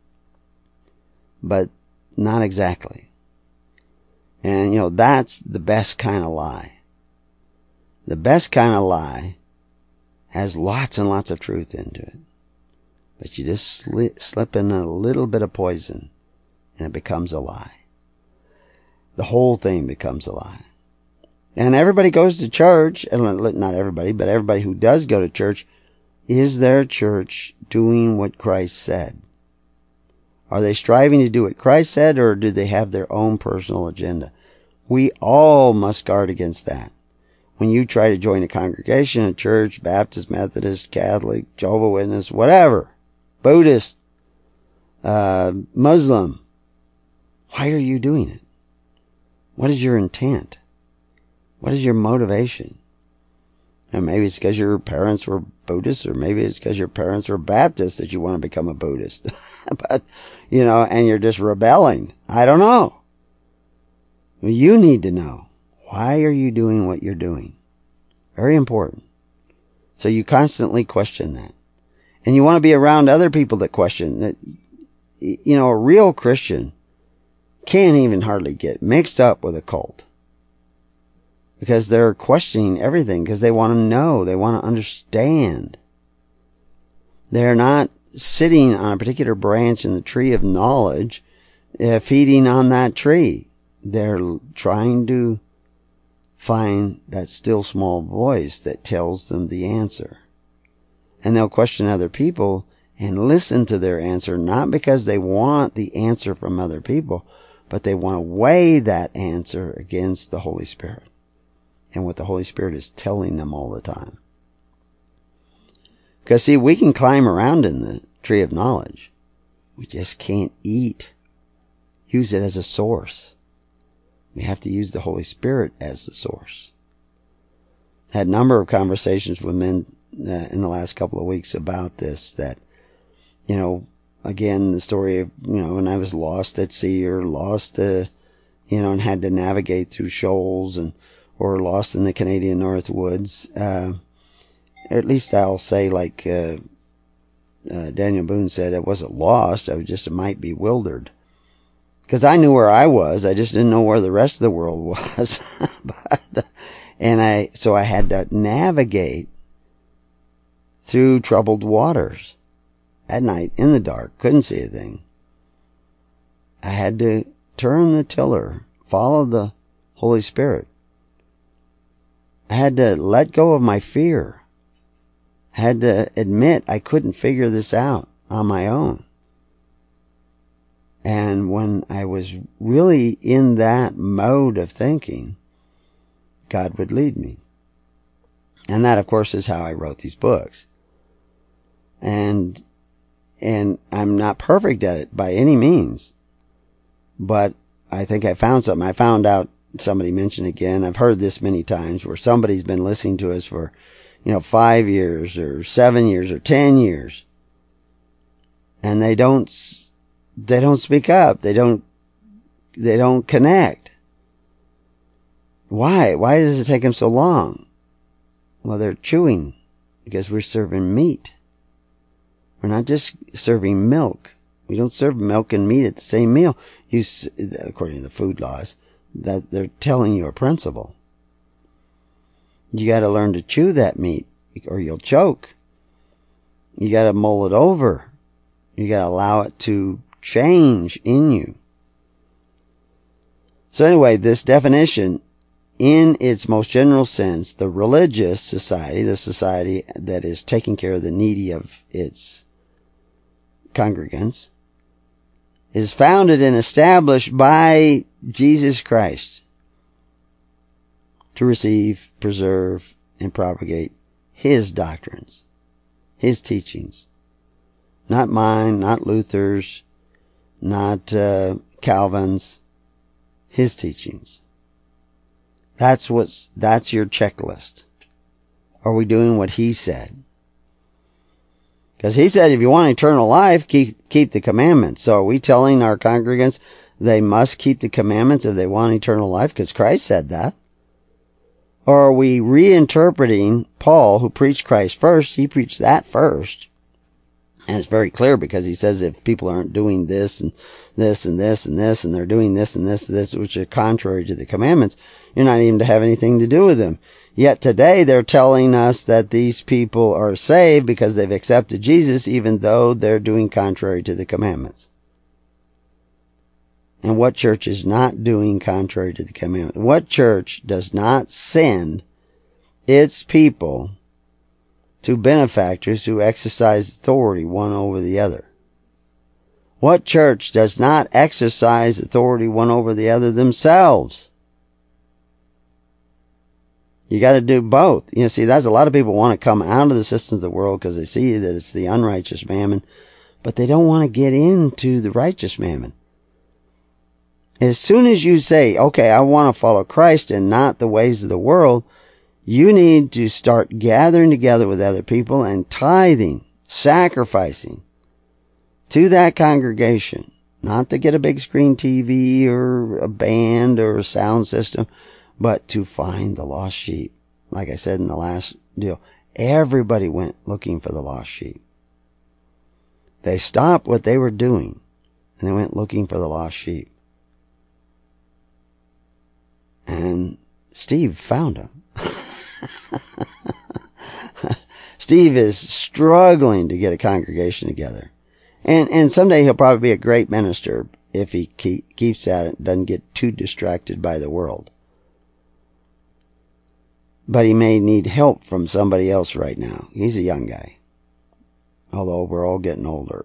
but not exactly. And, you know, that's the best kind of lie. The best kind of lie has lots and lots of truth into it. But you just sli- slip in a little bit of poison and it becomes a lie. The whole thing becomes a lie. And everybody goes to church, not everybody, but everybody who does go to church, is their church doing what Christ said? Are they striving to do what Christ said, or do they have their own personal agenda? We all must guard against that. When you try to join a congregation, a church, Baptist, Methodist, Catholic, Jehovah's Witness, whatever, Buddhist, uh, Muslim, why are you doing it? What is your intent? What is your motivation? And maybe it's because your parents were Buddhists, or maybe it's because your parents were Baptists that you want to become a Buddhist. But, you know, and you're just rebelling. I don't know. You need to know. Why are you doing what you're doing? Very important. So you constantly question that. And you want to be around other people that question that. You know, a real Christian can't even hardly get mixed up with a cult. Because they're questioning everything, because they want to know, they want to understand. They're not sitting on a particular branch in the tree of knowledge, uh, feeding on that tree. They're trying to find that still small voice that tells them the answer. And they'll question other people and listen to their answer, not because they want the answer from other people, but they want to weigh that answer against the Holy Spirit and what the Holy Spirit is telling them all the time. Because, see, we can climb around in the tree of knowledge. We just can't eat. Use it as a source. We have to use the Holy Spirit as the source. Had a number of conversations with men uh, in the last couple of weeks about this, that, you know, again, the story of, you know, when I was lost at sea or lost, uh, you know, and had to navigate through shoals and, or lost in the Canadian North Woods. Uh, at least I'll say, like, uh, uh, Daniel Boone said, I wasn't lost. I was just a mite bewildered. Because I knew where I was. I just didn't know where the rest of the world was. but, and I, so I had to navigate through troubled waters at night in the dark. Couldn't see a thing. I had to turn the tiller, follow the Holy Spirit. I had to let go of my fear. I had to admit I couldn't figure this out on my own. And when I was really in that mode of thinking, God would lead me. And that, of course, is how I wrote these books. And, and I'm not perfect at it by any means. But I think I found something. I found out, somebody mentioned again, I've heard this many times, where somebody's been listening to us for, you know, five years or seven years or ten years. And they don't, they don't speak up. They don't, they don't connect. Why? Why does it take them so long? Well, they're chewing, because we're serving meat. We're not just serving milk. We don't serve milk and meat at the same meal. You, according to the food laws, that they're telling you a principle. You got to learn to chew that meat, or you'll choke. You got to mull it over. You got to allow it to change in you. So anyway, this definition, in its most general sense, the religious society, the society that is taking care of the needy of its congregants, is founded and established by Jesus Christ to receive, preserve, and propagate His doctrines, His teachings. Not mine, not Luther's, not uh, Calvin's, His teachings. That's what's, that's your checklist. Are we doing what He said? Because He said, if you want eternal life, keep, keep the commandments. So are we telling our congregants they must keep the commandments if they want eternal life? Because Christ said that. Or are we reinterpreting Paul, who preached Christ first? He preached that first. And it's very clear, because he says if people aren't doing this and this and this and this, and they're doing this and this and this, which are contrary to the commandments, you're not even to have anything to do with them. Yet today they're telling us that these people are saved because they've accepted Jesus, even though they're doing contrary to the commandments. And what church is not doing contrary to the commandment? What church does not send its people to benefactors who exercise authority one over the other? What church does not exercise authority one over the other themselves? You got to do both. You know, see, that's a lot of people want to come out of the systems of the world because they see that it's the unrighteous mammon, but they don't want to get into the righteous mammon. As soon as you say, okay, I want to follow Christ and not the ways of the world, you need to start gathering together with other people and tithing, sacrificing to that congregation. Not to get a big screen T V or a band or a sound system, but to find the lost sheep. Like I said in the last deal, everybody went looking for the lost sheep. They stopped what they were doing and they went looking for the lost sheep. And Steve found them. Steve is struggling to get a congregation together. And and someday he'll probably be a great minister if he keep, keeps at it and doesn't get too distracted by the world. But he may need help from somebody else right now. He's a young guy. Although we're all getting older.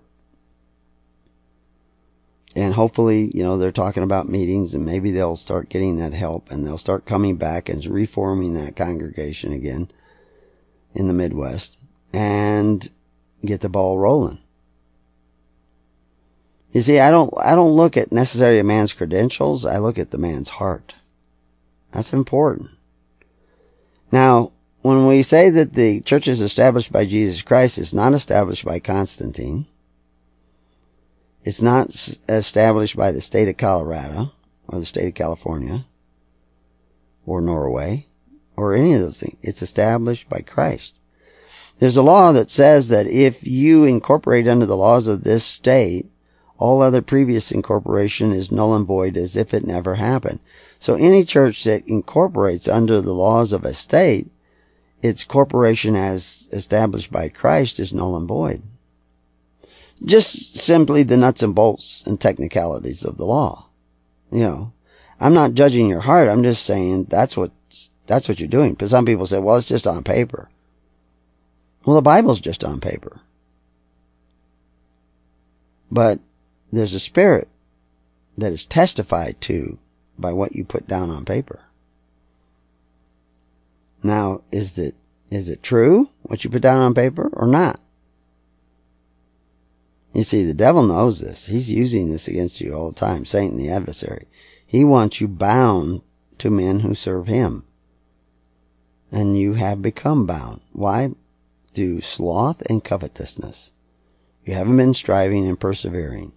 And hopefully, you know, they're talking about meetings and maybe they'll start getting that help and they'll start coming back and reforming that congregation again in the Midwest and get the ball rolling. You see, I don't, I don't look at necessarily a man's credentials. I look at the man's heart. That's important. Now, when we say that the church is established by Jesus Christ, it's not established by Constantine. It's not established by the state of Colorado or the state of California or Norway or any of those things. It's established by Christ. There's a law that says that if you incorporate under the laws of this state, all other previous incorporation is null and void as if it never happened. So any church that incorporates under the laws of a state, its corporation as established by Christ is null and void. Just simply the nuts and bolts and technicalities of the law. You know, I'm not judging your heart. I'm just saying that's what, that's what you're doing. Because some people say, well, it's just on paper. Well, the Bible's just on paper. But there's a spirit that is testified to by what you put down on paper. Now, is it, is it true, what you put down on paper, or not? You see, the devil knows this. He's using this against you all the time, Satan the adversary. He wants you bound to men who serve him. And you have become bound. Why? Through sloth and covetousness. You haven't been striving and persevering.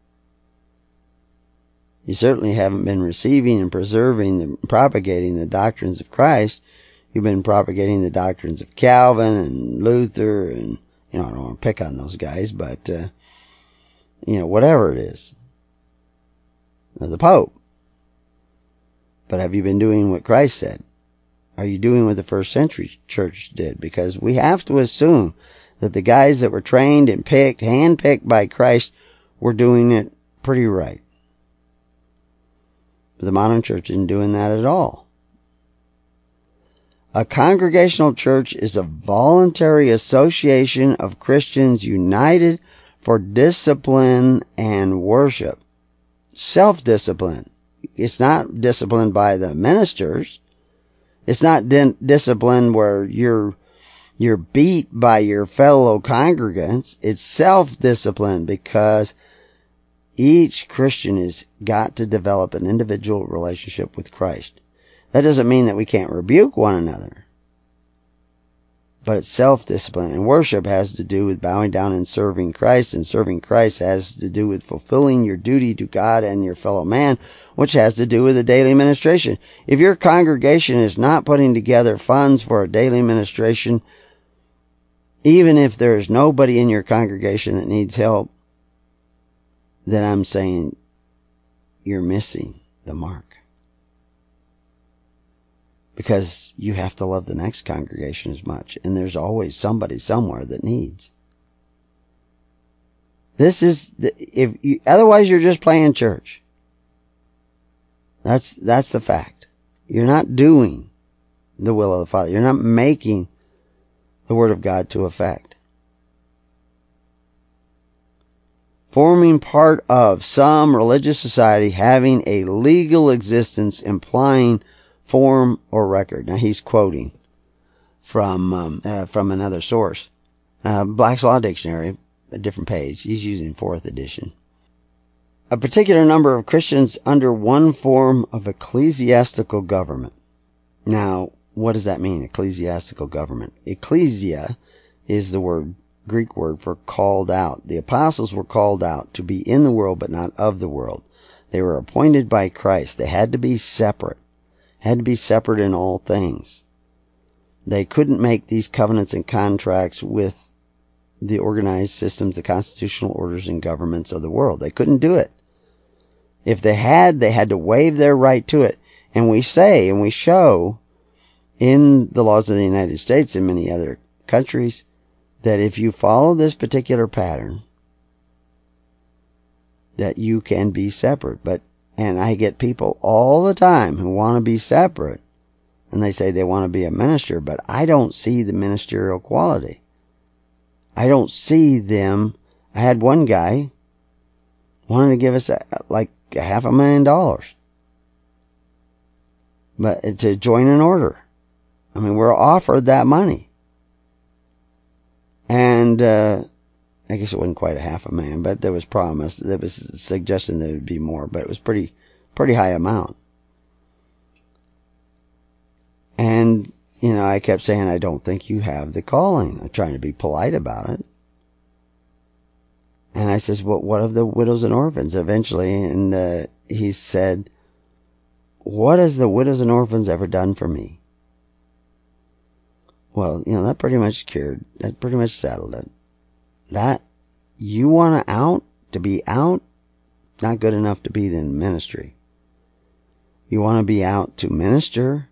You certainly haven't been receiving and preserving and propagating the doctrines of Christ. You've been propagating the doctrines of Calvin and Luther and, you know, I don't want to pick on those guys, but, uh, you know, whatever it is. Or the Pope. But have you been doing what Christ said? Are you doing what the first century church did? Because we have to assume that the guys that were trained and picked, handpicked by Christ, were doing it pretty right. But the modern church isn't doing that at all. A congregational church is a voluntary association of Christians united for discipline and worship. Self-discipline. It's not disciplined by the ministers. It's not di- discipline where you're you're beat by your fellow congregants. It's self-discipline because each Christian has got to develop an individual relationship with Christ. That doesn't mean that we can't rebuke one another. But it's self-discipline. And worship has to do with bowing down and serving Christ. And serving Christ has to do with fulfilling your duty to God and your fellow man, which has to do with the daily ministration. If your congregation is not putting together funds for a daily ministration, even if there is nobody in your congregation that needs help, then I'm saying you're missing the mark. Because you have to love the next congregation as much. And there's always somebody somewhere that needs. This is, the, if you, otherwise you're just playing church. That's, that's the fact. You're not doing the will of the Father. You're not making the Word of God to effect. Forming part of some religious society having a legal existence implying form or record. Now he's quoting from um, uh, from another source. Uh, Black's Law Dictionary, a different page. He's using fourth edition. A particular number of Christians under one form of ecclesiastical government. Now, what does that mean, ecclesiastical government? Ecclesia is the word, Greek word for called out. The apostles were called out to be in the world but not of the world. They were appointed by Christ. They had to be separate. Had to be separate in all things. They couldn't make these covenants and contracts with the organized systems, the constitutional orders and governments of the world. They couldn't do it. If they had, they had to waive their right to it. And we say and we show in the laws of the United States and many other countries that if you follow this particular pattern, that you can be separate. But And I get people all the time who want to be separate. And they say they want to be a minister, but I don't see the ministerial quality. I don't see them. I had one guy wanted to give us a, like a half a million dollars. But to join an order. I mean, we're offered that money. And, uh, I guess it wasn't quite a half a million, but there was promise. There was a suggestion that it would be more, but it was pretty, pretty high amount. And you know, I kept saying, I don't think you have the calling. I'm trying to be polite about it. And I says, well, what of the widows and orphans eventually? And uh, he said, what has the widows and orphans ever done for me? Well, you know, that pretty much cured, that pretty much settled it. That, you want to out, to be out, not good enough to be in ministry. You want to be out to minister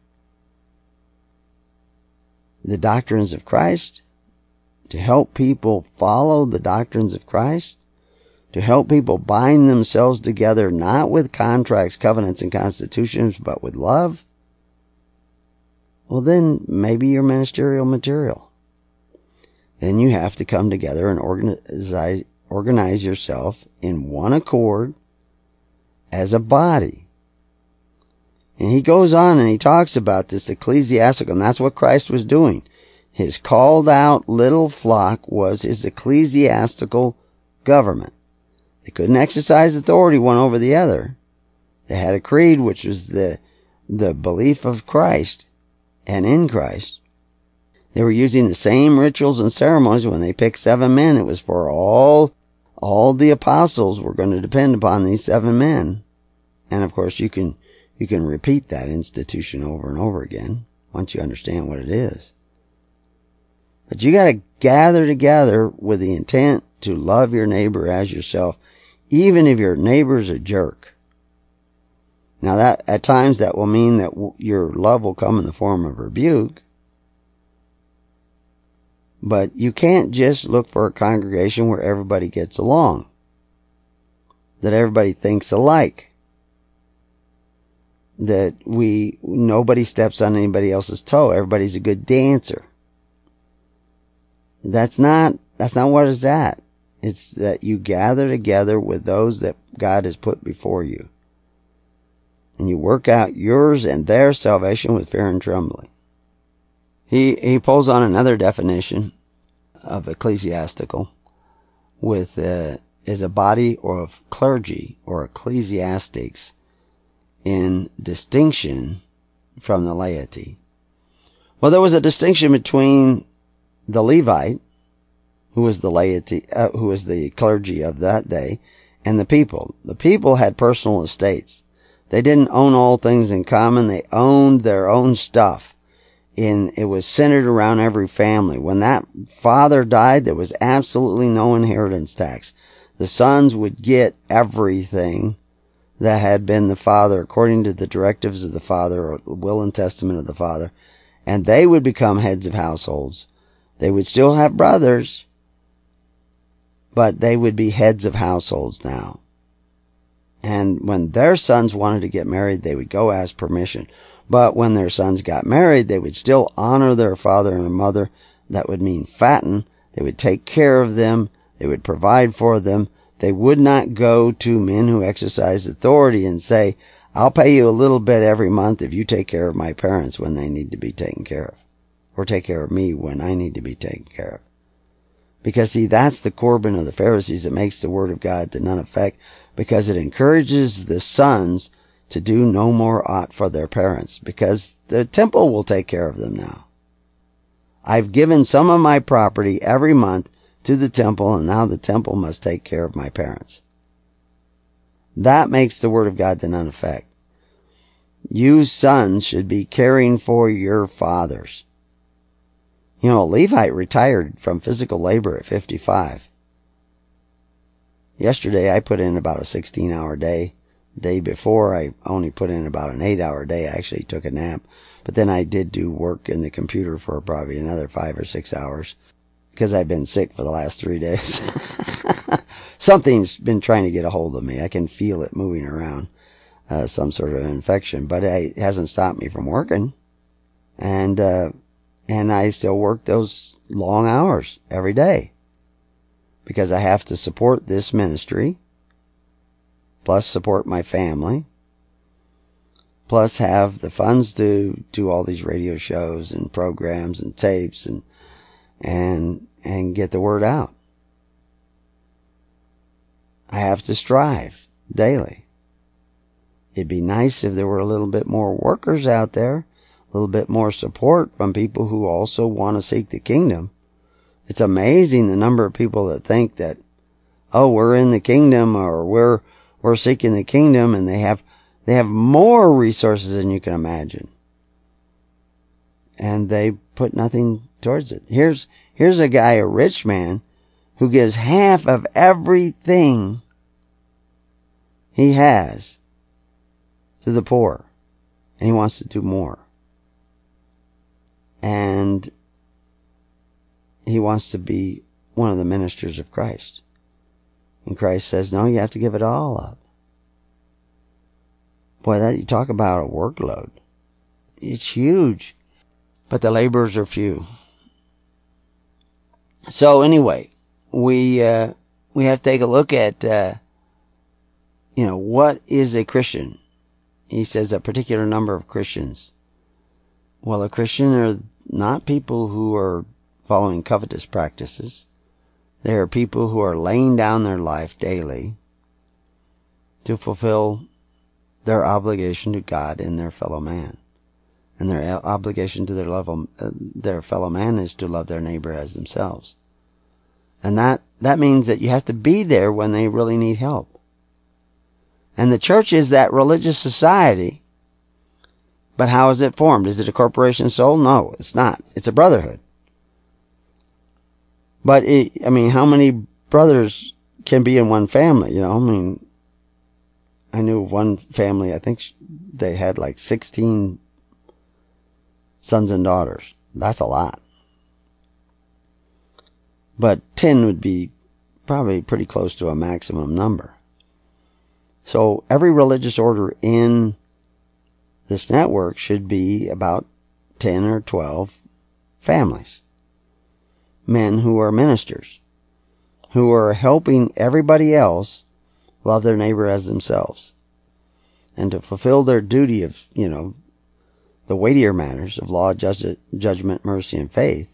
the doctrines of Christ, to help people follow the doctrines of Christ, to help people bind themselves together not with contracts, covenants, and constitutions, but with love, well then maybe you're ministerial material. Then you have to come together and organize, organize yourself in one accord as a body. And he goes on and he talks about this ecclesiastical, and that's what Christ was doing. His called out little flock was his ecclesiastical government. They couldn't exercise authority one over the other. They had a creed, which was the, the belief of Christ and in Christ. They were using the same rituals and ceremonies. When they picked seven men, it was for all, all the apostles were going to depend upon these seven men. And of course you can, you can repeat that institution over and over again once you understand what it is. But you got to gather together with the intent to love your neighbor as yourself, even if your neighbor's a jerk. Now that, at times that will mean that w- your love will come in the form of rebuke. But you can't just look for a congregation where everybody gets along, that everybody thinks alike, that we, nobody steps on anybody else's toe, everybody's a good dancer. That's not, that's not what it's at. It's that you gather together with those that God has put before you. And you work out yours and their salvation with fear and trembling. He, he pulls on another definition of ecclesiastical with, uh, is a body or of clergy or ecclesiastics in distinction from the laity. Well, there was a distinction between the Levite, who was the laity, uh, who was the clergy of that day, and the people. The people had personal estates. They didn't own all things in common. They owned their own stuff. And it was centered around every family. When that father died, there was absolutely no inheritance tax. The sons would get everything that had been the father, according to the directives of the father, or the will and testament of the father, and they would become heads of households. They would still have brothers, but they would be heads of households now. And when their sons wanted to get married, they would go ask permission. But when their sons got married, they would still honor their father and mother. That would mean fatten. They would take care of them. They would provide for them. They would not go to men who exercised authority and say, I'll pay you a little bit every month if you take care of my parents when they need to be taken care of. Or take care of me when I need to be taken care of. Because see, that's the Corban of the Pharisees that makes the word of God to none effect, because it encourages the sons to do no more aught for their parents, because the temple will take care of them now. I've given some of my property every month to the temple, and now the temple must take care of my parents. That makes the word of God to none effect. You sons should be caring for your fathers. You know, a Levite retired from physical labor at fifty-five. Yesterday I put in about a sixteen hour day. The day before I only put in about an eight hour day. I actually took a nap. But then I did do work in the computer for probably another five or six hours. Because I've been sick for the last three days. Something's been trying to get a hold of me. I can feel it moving around. Uh, some sort of infection. But it hasn't stopped me from working. And, uh, and I still work those long hours every day. Because I have to support this ministry. Plus support my family. Plus have the funds to do all these radio shows and programs and tapes and, and, and get the word out. I have to strive daily. It'd be nice if there were a little bit more workers out there little bit more support from people who also want to seek the kingdom. It's amazing the number of people that think that, oh, we're in the kingdom, or we're we're seeking the kingdom, and they have they have more resources than you can imagine, and they put nothing towards it. Here's here's a guy, a rich man, who gives half of everything he has to the poor, and he wants to do more. And he wants to be one of the ministers of Christ. And Christ says, no, you have to give it all up. Boy, that you talk about a workload. It's huge. But the laborers are few. So anyway, we uh, we have to take a look at, uh, you know, what is a Christian? He says a particular number of Christians. Well, a Christian are not people who are following covetous practices. They are people who are laying down their life daily to fulfill their obligation to God and their fellow man. And their obligation to their, level, uh, their fellow man is to love their neighbor as themselves. And that, that means that you have to be there when they really need help. And the church is that religious society. But how is it formed? Is it a corporation soul? No, it's not. It's a brotherhood. But, it, I mean, how many brothers can be in one family? You know, I mean, I knew one family, I think they had like sixteen sons and daughters. That's a lot. But ten would be probably pretty close to a maximum number. So every religious order in this network should be about ten or twelve families. Men who are ministers, who are helping everybody else love their neighbor as themselves, and to fulfill their duty of, you know, the weightier matters of law, justice, judgment, mercy, and faith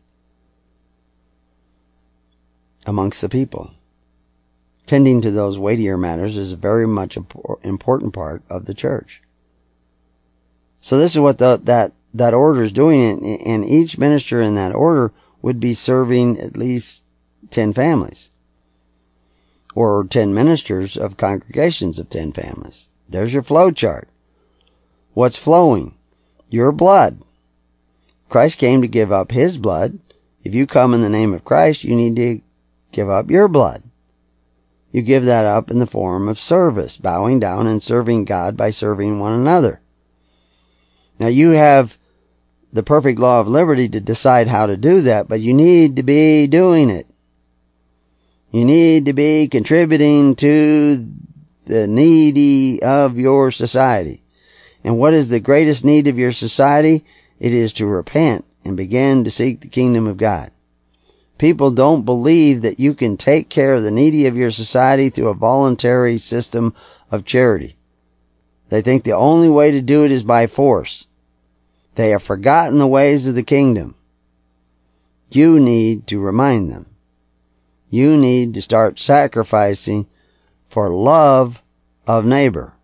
amongst the people. Tending to those weightier matters is very much an important part of the church. So this is what the, that, that order is doing, and each minister in that order would be serving at least ten families, or ten ministers of congregations of ten families. There's your flow chart. What's flowing? Your blood. Christ came to give up his blood. If you come in the name of Christ, you need to give up your blood. You give that up in the form of service, bowing down and serving God by serving one another. Now you have the perfect law of liberty to decide how to do that, but you need to be doing it. You need to be contributing to the needy of your society. And what is the greatest need of your society? It is to repent and begin to seek the kingdom of God. People don't believe that you can take care of the needy of your society through a voluntary system of charity. They think the only way to do it is by force. They have forgotten the ways of the kingdom. You need to remind them. You need to start sacrificing for love of neighbor.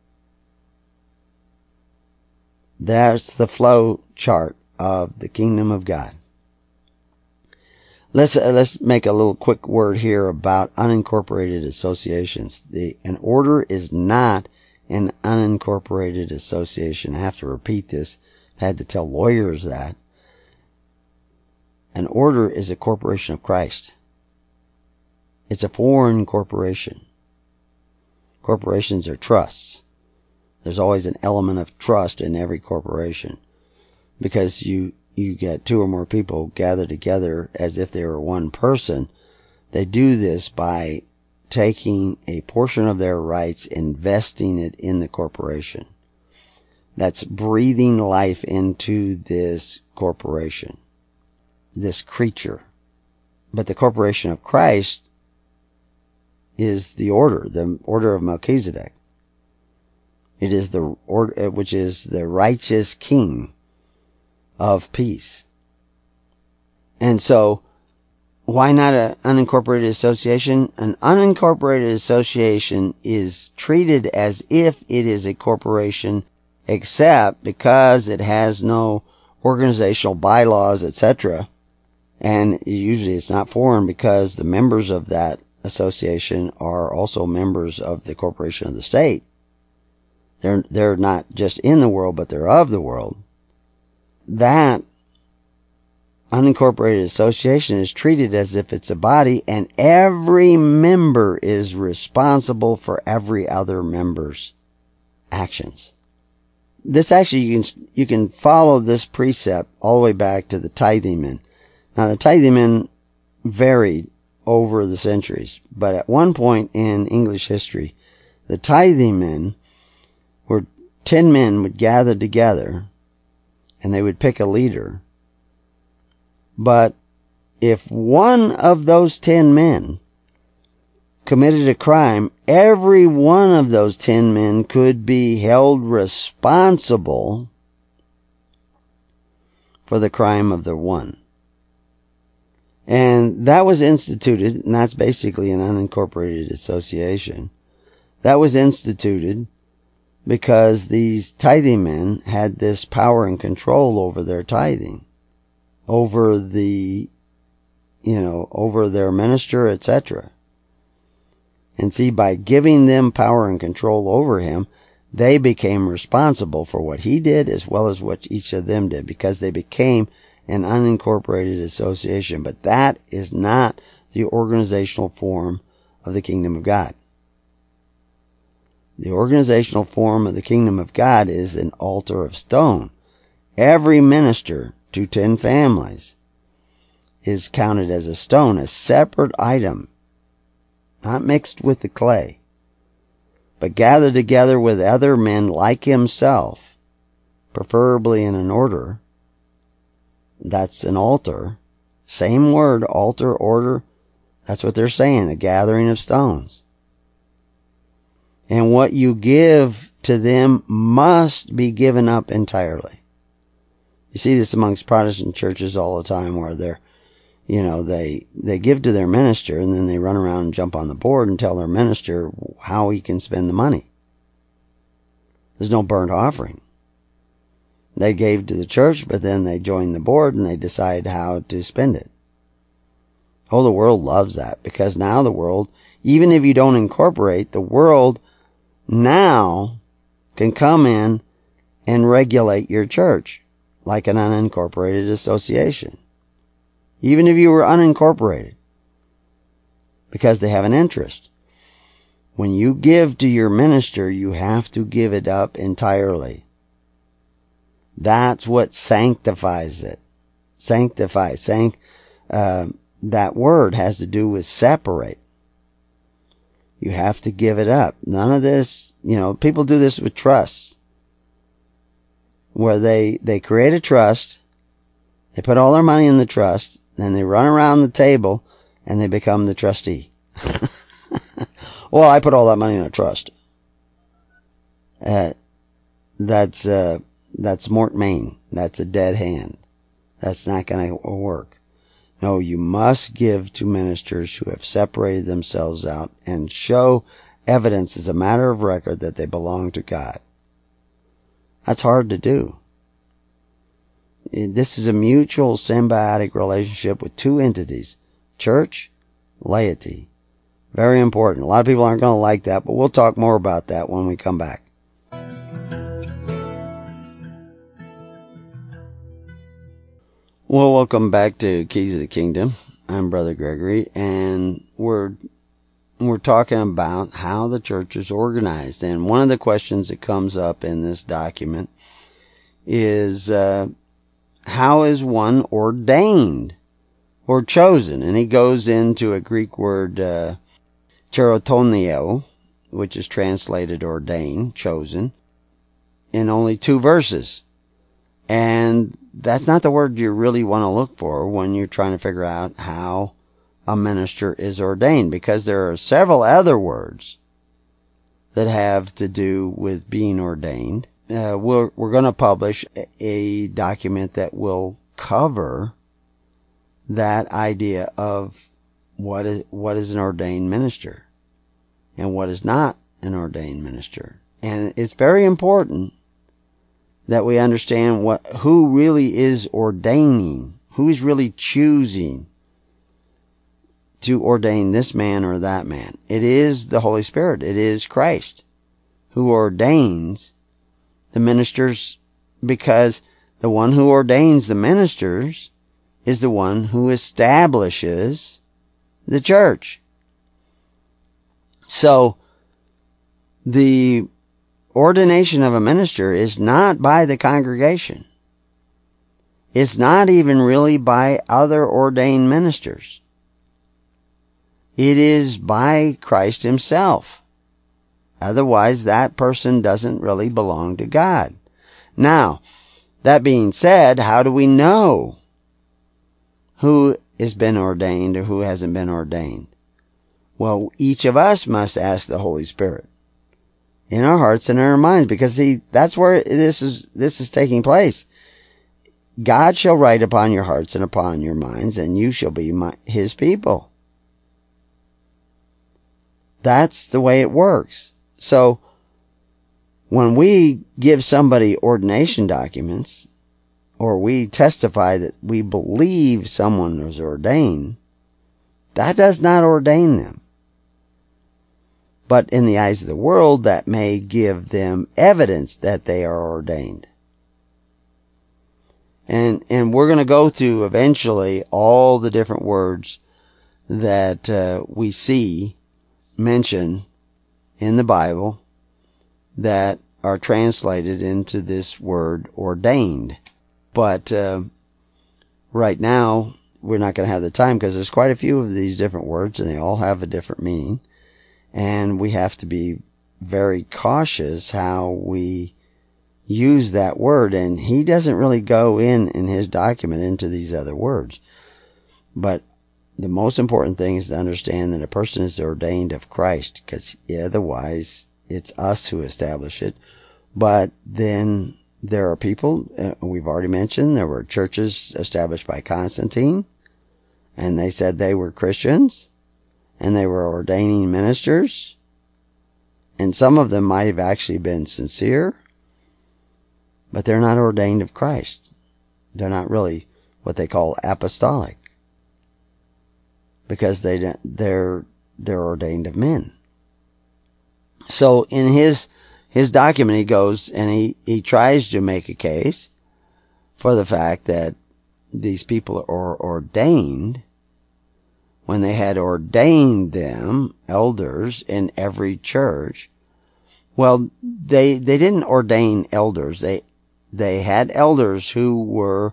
That's the flow chart of the kingdom of God. Let's uh, let's make a little quick word here about unincorporated associations. The an order is not an unincorporated association. I have to repeat this. I had to tell lawyers that. An order is a corporation of Christ. It's a foreign corporation. Corporations are trusts. There's always an element of trust in every corporation, because you you get two or more people gathered together as if they were one person. They do this by taking a portion of their rights, investing it in the corporation. That's breathing life into this corporation, this creature. But the corporation of Christ is the order, the order of Melchizedek. It is the order, which is the righteous king of peace. And so, why not an unincorporated association? An unincorporated association is treated as if it is a corporation, except because it has no organizational bylaws, et cetera. And usually it's not foreign because the members of that association are also members of the corporation of the state. They're, they're not just in the world, but they're of the world. That unincorporated association is treated as if it's a body, and every member is responsible for every other member's actions. This actually, you can, you can follow this precept all the way back to the tithing men. Now, the tithing men varied over the centuries, but at one point in English history, the tithing men were ten men would gather together and they would pick a leader. But if one of those ten men committed a crime, every one of those ten men could be held responsible for the crime of the one. And that was instituted, and that's basically an unincorporated association. That was instituted because these tithing men had this power and control over their tithing, over the, you know, over their minister, et cetera. And see, by giving them power and control over him, they became responsible for what he did as well as what each of them did, because they became an unincorporated association. But that is not the organizational form of the kingdom of God. The organizational form of the kingdom of God is an altar of stone. Every minister to ten families is counted as a stone, a separate item, not mixed with the clay, but gathered together with other men like himself, preferably in an order. That's an altar. Same word, altar, order. That's what they're saying, the gathering of stones. And what you give to them must be given up entirely. You see this amongst Protestant churches all the time, where they're, you know, they, they give to their minister and then they run around and jump on the board and tell their minister how he can spend the money. There's no burnt offering. They gave to the church, but then they joined the board and they decide how to spend it. Oh, the world loves that, because now the world, even if you don't incorporate, the world now can come in and regulate your church like an unincorporated association. Even if you were unincorporated, because they have an interest. When you give to your minister, you have to give it up entirely. That's what sanctifies it. Sanctify. Sanct, uh, that word has to do with separate. You have to give it up. None of this, you know, people do this with trusts, where they, they create a trust, they put all their money in the trust, then they run around the table and they become the trustee. Well, I put all that money in a trust. Uh, that's, uh, That's Mort Main. That's a dead hand. That's not going to work. No, you must give to ministers who have separated themselves out and show evidence as a matter of record that they belong to God. That's hard to do. This is a mutual symbiotic relationship with two entities, church, laity. Very important. A lot of people aren't going to like that, but we'll talk more about that when we come back. Well, welcome back to Keys of the Kingdom. I'm Brother Gregory, and we're we're talking about how the church is organized. And one of the questions that comes up in this document is, uh, how is one ordained or chosen? And he goes into a Greek word, uh, cherotonio, which is translated ordained, chosen, in only two verses. And that's not the word you really want to look for when you're trying to figure out how a minister is ordained, because there are several other words that have to do with being ordained. Uh, we're, we're going to publish a document that will cover that idea of what is, what is an ordained minister and what is not an ordained minister. And it's very important that we understand what who really is ordaining, who is really choosing to ordain this man or that man. It is the Holy Spirit. It is Christ who ordains the ministers, because the one who ordains the ministers is the one who establishes the church. So, the ordination of a minister is not by the congregation. It's not even really by other ordained ministers. It is by Christ himself. Otherwise, that person doesn't really belong to God. Now, that being said, how do we know who has been ordained or who hasn't been ordained? Well, each of us must ask the Holy Spirit in our hearts and in our minds, because see, that's where this is, this is taking place. God shall write upon your hearts and upon your minds, and you shall be my, his people. That's the way it works. So, when we give somebody ordination documents, or we testify that we believe someone was ordained, that does not ordain them. But in the eyes of the world, that may give them evidence that they are ordained. And, and we're going to go through eventually all the different words that uh, we see mentioned in the Bible that are translated into this word ordained. But uh, right now, we're not going to have the time, because there's quite a few of these different words and they all have a different meaning. And we have to be very cautious how we use that word. And he doesn't really go in in his document into these other words. But the most important thing is to understand that a person is ordained of Christ, because otherwise it's us who establish it. But then there are people, uh, we've already mentioned, there were churches established by Constantine, and they said they were Christians, and they were ordaining ministers, and some of them might have actually been sincere, but they're not ordained of Christ. They're not really what they call apostolic, because they they're they're ordained of men. So in his his document, he goes and he he tries to make a case for the fact that these people are ordained when they had ordained them elders in every church. Well, they they didn't ordain elders. They they had elders who were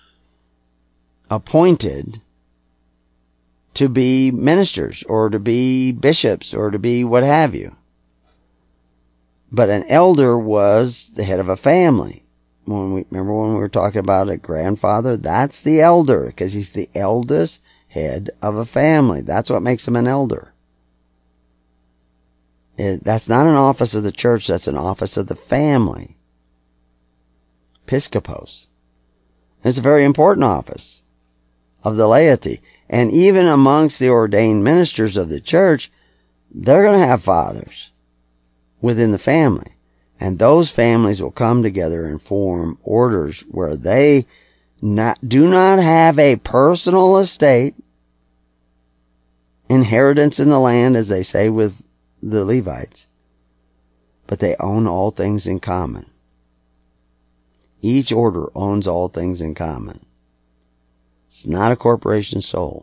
appointed to be ministers or to be bishops or to be what have you. But an elder was the head of a family. When we remember when we were talking about a grandfather, that's the elder, because he's the eldest head of a family. That's what makes him an elder. It, that's not an office of the church, that's an office of the family. Episcopos. It's a very important office of the laity. And even amongst the ordained ministers of the church, they're going to have fathers within the family. And those families will come together and form orders where they not, do not have a personal estate, inheritance in the land, as they say with the Levites, but they own all things in common. Each order owns all things in common. It's not a corporation soul.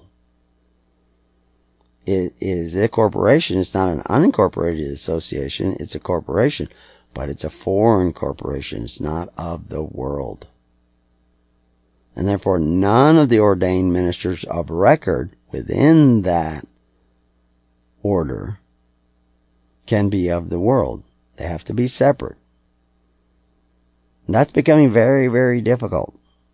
It is a corporation. It's not an unincorporated association. It's a corporation, but it's a foreign corporation. It's not of the world. And therefore, none of the ordained ministers of record within that order can be of the world. They have to be separate. And that's becoming very, very difficult.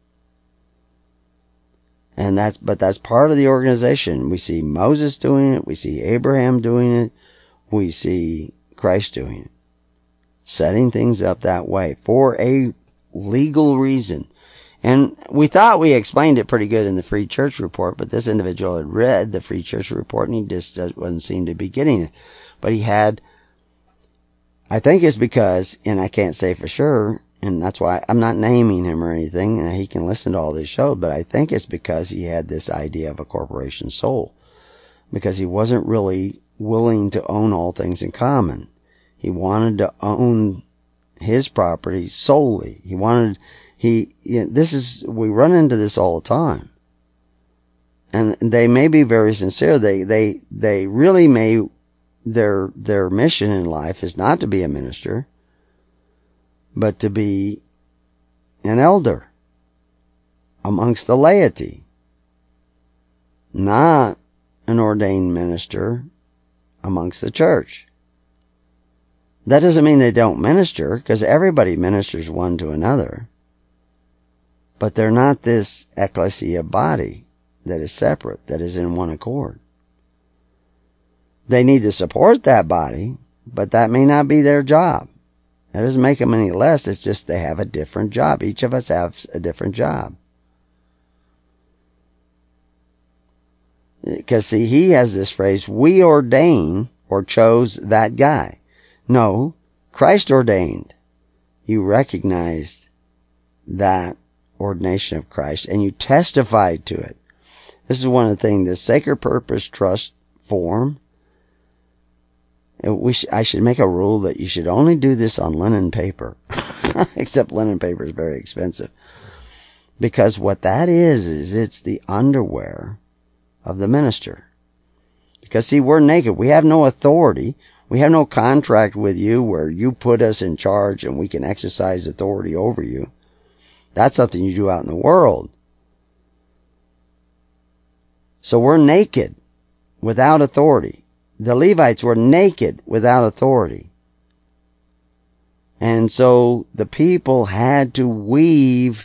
And that's, but that's part of the organization. We see Moses doing it. We see Abraham doing it. We see Christ doing it. Setting things up that way for a legal reason. And we thought we explained it pretty good in the Free Church Report, but this individual had read the Free Church Report and he just wasn't seem to be getting it. But he had, I think it's because, and I can't say for sure, and that's why I'm not naming him or anything, and he can listen to all this show, but I think it's because he had this idea of a corporation soul, because he wasn't really willing to own all things in common. He wanted to own his property solely. He wanted, he, you know, this is, we run into this all the time. And they may be very sincere. They, they, they really may, their, their mission in life is not to be a minister, but to be an elder amongst the laity, not an ordained minister amongst the church. That doesn't mean they don't minister, because everybody ministers one to another. But they're not this ecclesia body that is separate, that is in one accord. They need to support that body, but that may not be their job. That doesn't make them any less. It's just they have a different job. Each of us has a different job. Because, see, he has this phrase, we ordain or chose that guy. No, Christ ordained. You recognized that ordination of Christ, and you testified to it. This is one of the things, the Sacred Purpose Trust form. We sh- I should make a rule that you should only do this on linen paper. Except linen paper is very expensive. Because what that is, is it's the underwear of the minister. Because, see, we're naked. We have no authority. We have no contract with you where you put us in charge and we can exercise authority over you. That's something you do out in the world. So we're naked without authority. The Levites were naked without authority. And so the people had to weave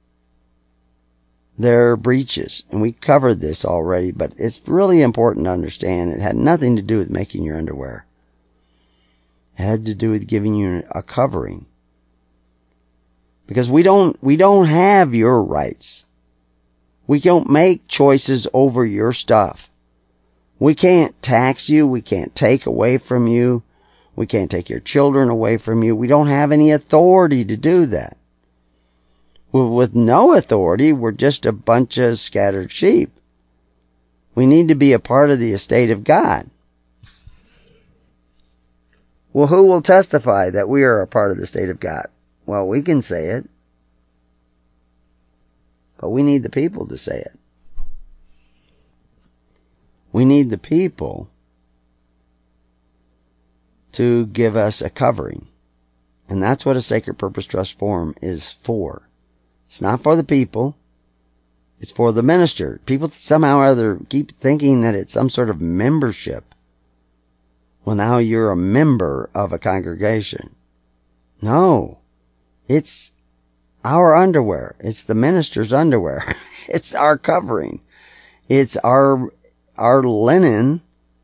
their breeches. And we covered this already, but it's really important to understand it had nothing to do with making your underwear. It had to do with giving you a covering. Because we don't, we don't have your rights. We don't make choices over your stuff. We can't tax you. We can't take away from you. We can't take your children away from you. We don't have any authority to do that. Well, with no authority, we're just a bunch of scattered sheep. We need to be a part of the estate of God. Well, who will testify that we are a part of the estate of God? Well, we can say it. But we need the people to say it. We need the people to give us a covering. And that's what a Sacred Purpose Trust form is for. It's not for the people. It's for the minister. People somehow or other keep thinking that it's some sort of membership. Well, now you're a member of a congregation. No. It's our underwear. It's the minister's underwear. It's our covering. It's our our linen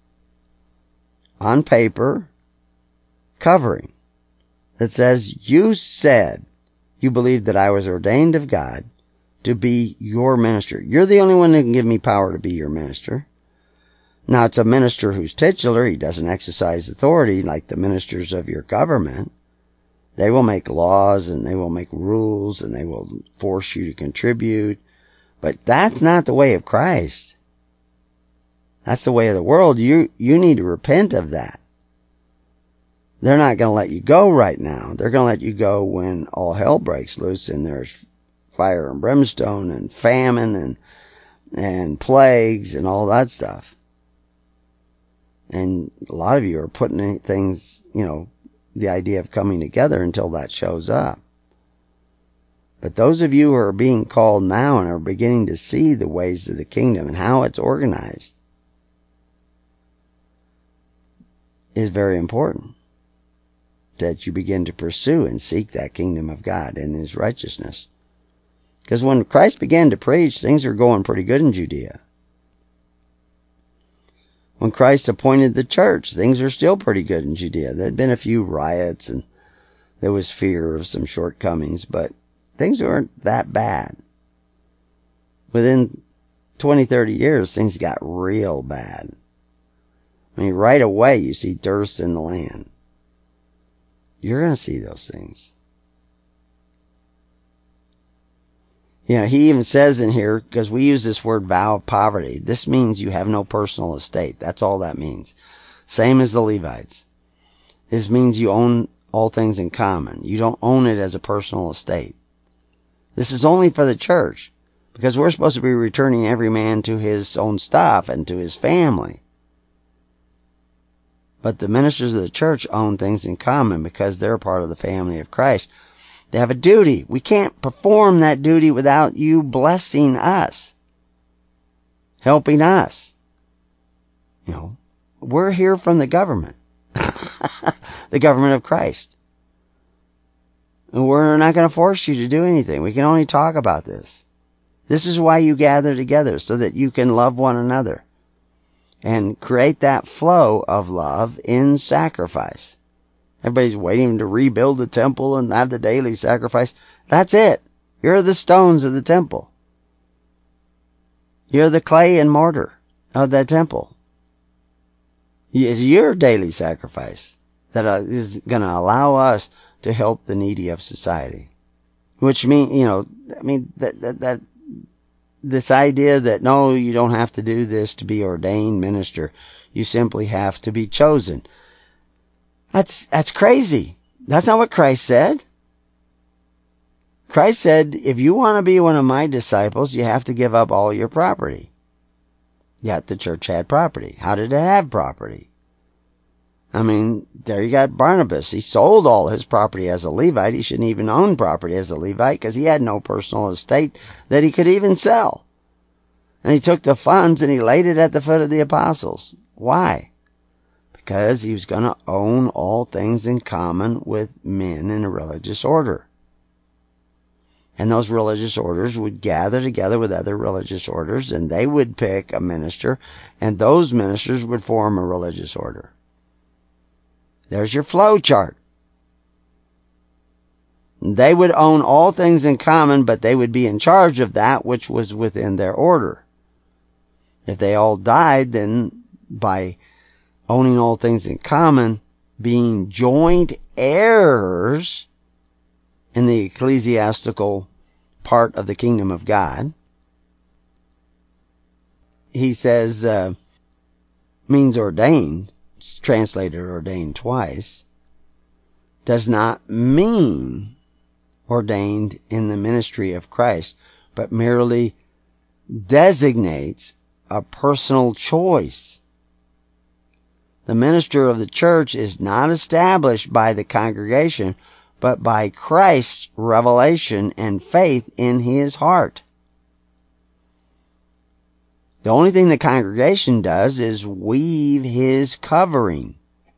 on paper covering that says, you said you believed that I was ordained of God to be your minister. You're the only one that can give me power to be your minister. Now, it's a minister who's titular. He doesn't exercise authority like the ministers of your government. They will make laws and they will make rules and they will force you to contribute. But that's not the way of Christ. That's the way of the world. You, you need to repent of that. They're not going to let you go right now. They're going to let you go when all hell breaks loose and there's fire and brimstone and famine and, and plagues and all that stuff. And a lot of you are putting things, you know, the idea of coming together until that shows up. But those of you who are being called now and are beginning to see the ways of the kingdom and how it's organized is very important. That you begin to pursue and seek that kingdom of God and His righteousness. Because when Christ began to preach, things were going pretty good in Judea. When Christ appointed the church, things were still pretty good in Judea. There had been a few riots and there was fear of some shortcomings, but things weren't that bad. Within twenty, thirty years, things got real bad. I mean, right away you see dearths in the land. You're going to see those things. You know, he even says in here, because we use this word vow of poverty, this means you have no personal estate. That's all that means. Same as the Levites. This means you own all things in common. You don't own it as a personal estate. This is only for the church, because we're supposed to be returning every man to his own stuff and to his family. But the ministers of the church own things in common because they're part of the family of Christ. They have a duty. We can't perform that duty without you blessing us, helping us. You know, we're here from the government, the government of Christ. And we're not going to force you to do anything. We can only talk about this. This is why you gather together, so that you can love one another and create that flow of love in sacrifice. Everybody's waiting to rebuild the temple and have the daily sacrifice. That's it. You're the stones of the temple. You're the clay and mortar of that temple. It's your daily sacrifice that is going to allow us to help the needy of society. Which means, you know, I mean, that, that, that, this idea that no, you don't have to do this to be ordained minister. You simply have to be chosen. That's, that's crazy. That's not what Christ said. Christ said, if you want to be one of my disciples, you have to give up all your property. Yet the church had property. How did it have property? I mean, there you got Barnabas. He sold all his property as a Levite. He shouldn't even own property as a Levite because he had no personal estate that he could even sell. And he took the funds and he laid it at the foot of the apostles. Why? Because he was going to own all things in common with men in a religious order. And those religious orders would gather together with other religious orders, and they would pick a minister, and those ministers would form a religious order. There's your flow chart. They would own all things in common, but they would be in charge of that which was within their order. If they all died, then by owning all things in common, being joint heirs in the ecclesiastical part of the kingdom of God, he says, uh, means ordained, it's translated ordained twice, does not mean ordained in the ministry of Christ, but merely designates a personal choice. The minister of the church is not established by the congregation, but by Christ's revelation and faith in his heart. The only thing the congregation does is weave his covering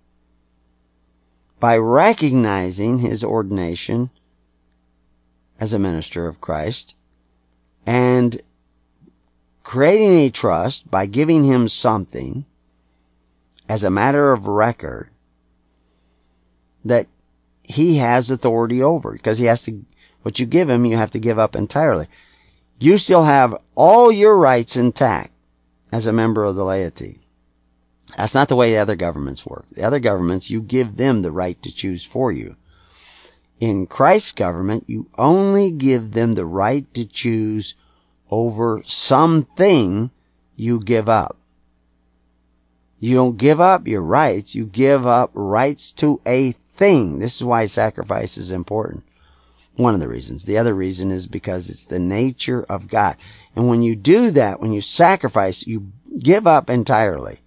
by recognizing his ordination as a minister of Christ and creating a trust by giving him something as a matter of record that he has authority over, because he has to, what you give him, you have to give up entirely. You still have all your rights intact as a member of the laity. That's not the way the other governments work. The other governments, you give them the right to choose for you. In Christ's government, you only give them the right to choose over something you give up. You don't give up your rights, you give up rights to a thing. This is why sacrifice is important. One of the reasons. The other reason is because it's the nature of God. And when you do that, when you sacrifice, you give up entirely.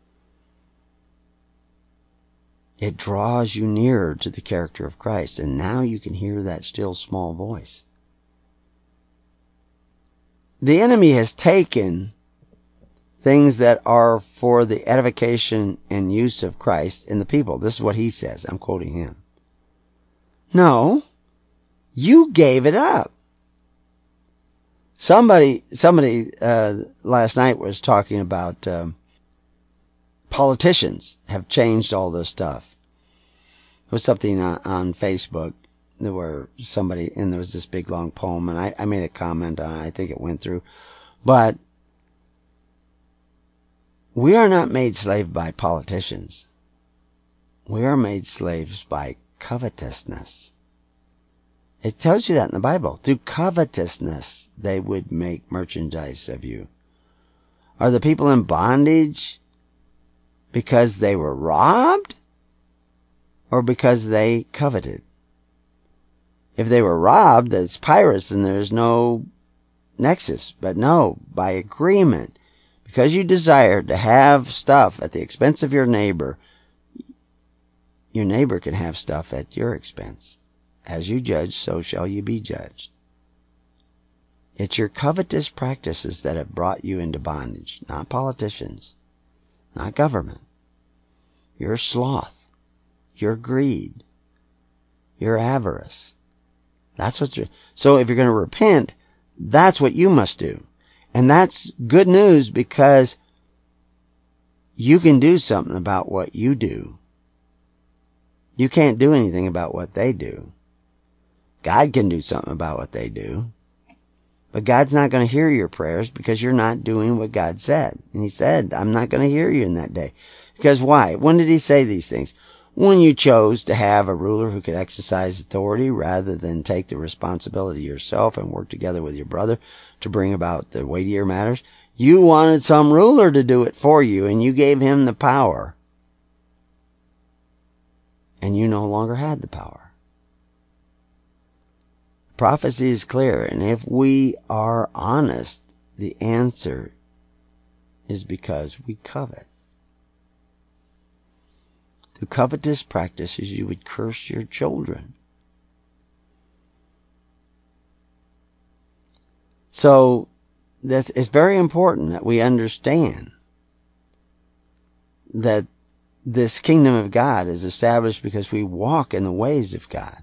It draws you nearer to the character of Christ. And now you can hear that still small voice. The enemy has taken things that are for the edification and use of Christ and the people. This is what he says. I'm quoting him. No, you gave it up. Somebody, somebody uh, last night was talking about um, politicians have changed all this stuff. There was something on, on Facebook where somebody, and there was this big long poem, and I, I made a comment on it. I think it went through. But we are not made slaves by politicians. We are made slaves by covetousness. It tells you that in the Bible. Through covetousness, they would make merchandise of you. Are the people in bondage because they were robbed or because they coveted? If they were robbed, that's pirates and there's no nexus. But no, by agreement, because you desired to have stuff at the expense of your neighbor, your neighbor can have stuff at your expense. As you judge, so shall you be judged. It's your covetous practices that have brought you into bondage, not politicians, not government. Your sloth, your greed, your avarice. That's what's so if you're going to repent, that's what you must do. And that's good news because you can do something about what you do. You can't do anything about what they do. God can do something about what they do. But God's not going to hear your prayers because you're not doing what God said. And he said, I'm not going to hear you in that day. Because why? When did he say these things? When you chose to have a ruler who could exercise authority rather than take the responsibility yourself and work together with your brother to bring about the weightier matters. You wanted some ruler to do it for you and you gave him the power. And you no longer had the power. Prophecy is clear, and if we are honest, the answer is because we covet. Through covetous practices, you would curse your children. So, that's, it's very important that we understand that this kingdom of God is established because we walk in the ways of God.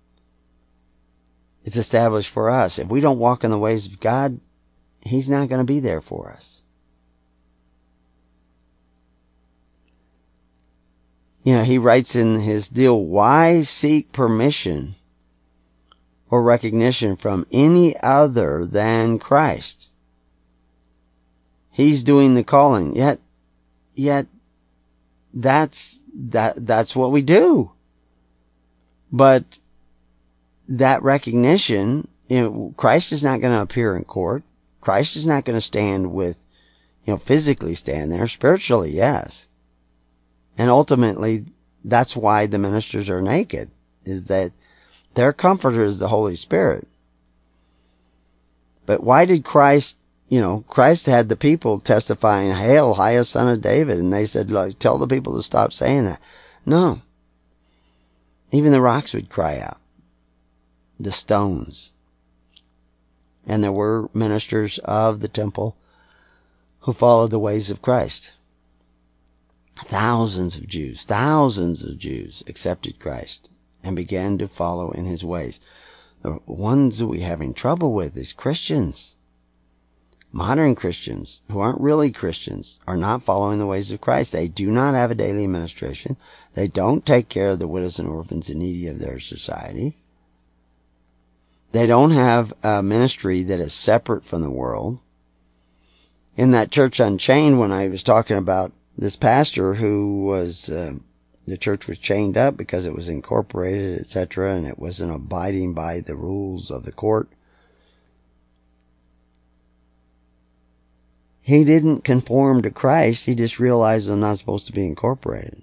It's established for us. If we don't walk in the ways of God, he's not going to be there for us. You know, he writes in his deal, why seek permission or recognition from any other than Christ? He's doing the calling. Yet, yet, that's, that, that's what we do. But that recognition, you know, Christ is not going to appear in court. Christ is not going to stand with, you know, physically stand there. Spiritually, yes. And ultimately, that's why the ministers are naked, is that their comforter is the Holy Spirit. But why did Christ, you know, Christ had the people testifying, Hail, highest son of David. And they said, like, tell the people to stop saying that. No. Even the rocks would cry out. The stones. And there were ministers of the temple who followed the ways of Christ. Thousands of Jews, thousands of Jews accepted Christ and began to follow in his ways. The ones that we're having trouble with is Christians. Modern Christians who aren't really Christians are not following the ways of Christ. They do not have a daily administration. They don't take care of the widows and orphans and needy of their society. They don't have a ministry that is separate from the world. In that Church Unchained, when I was talking about this pastor who was, uh, the church was chained up because it was incorporated, et cetera, and it wasn't abiding by the rules of the court. He didn't conform to Christ. He just realized I'm not supposed to be incorporated.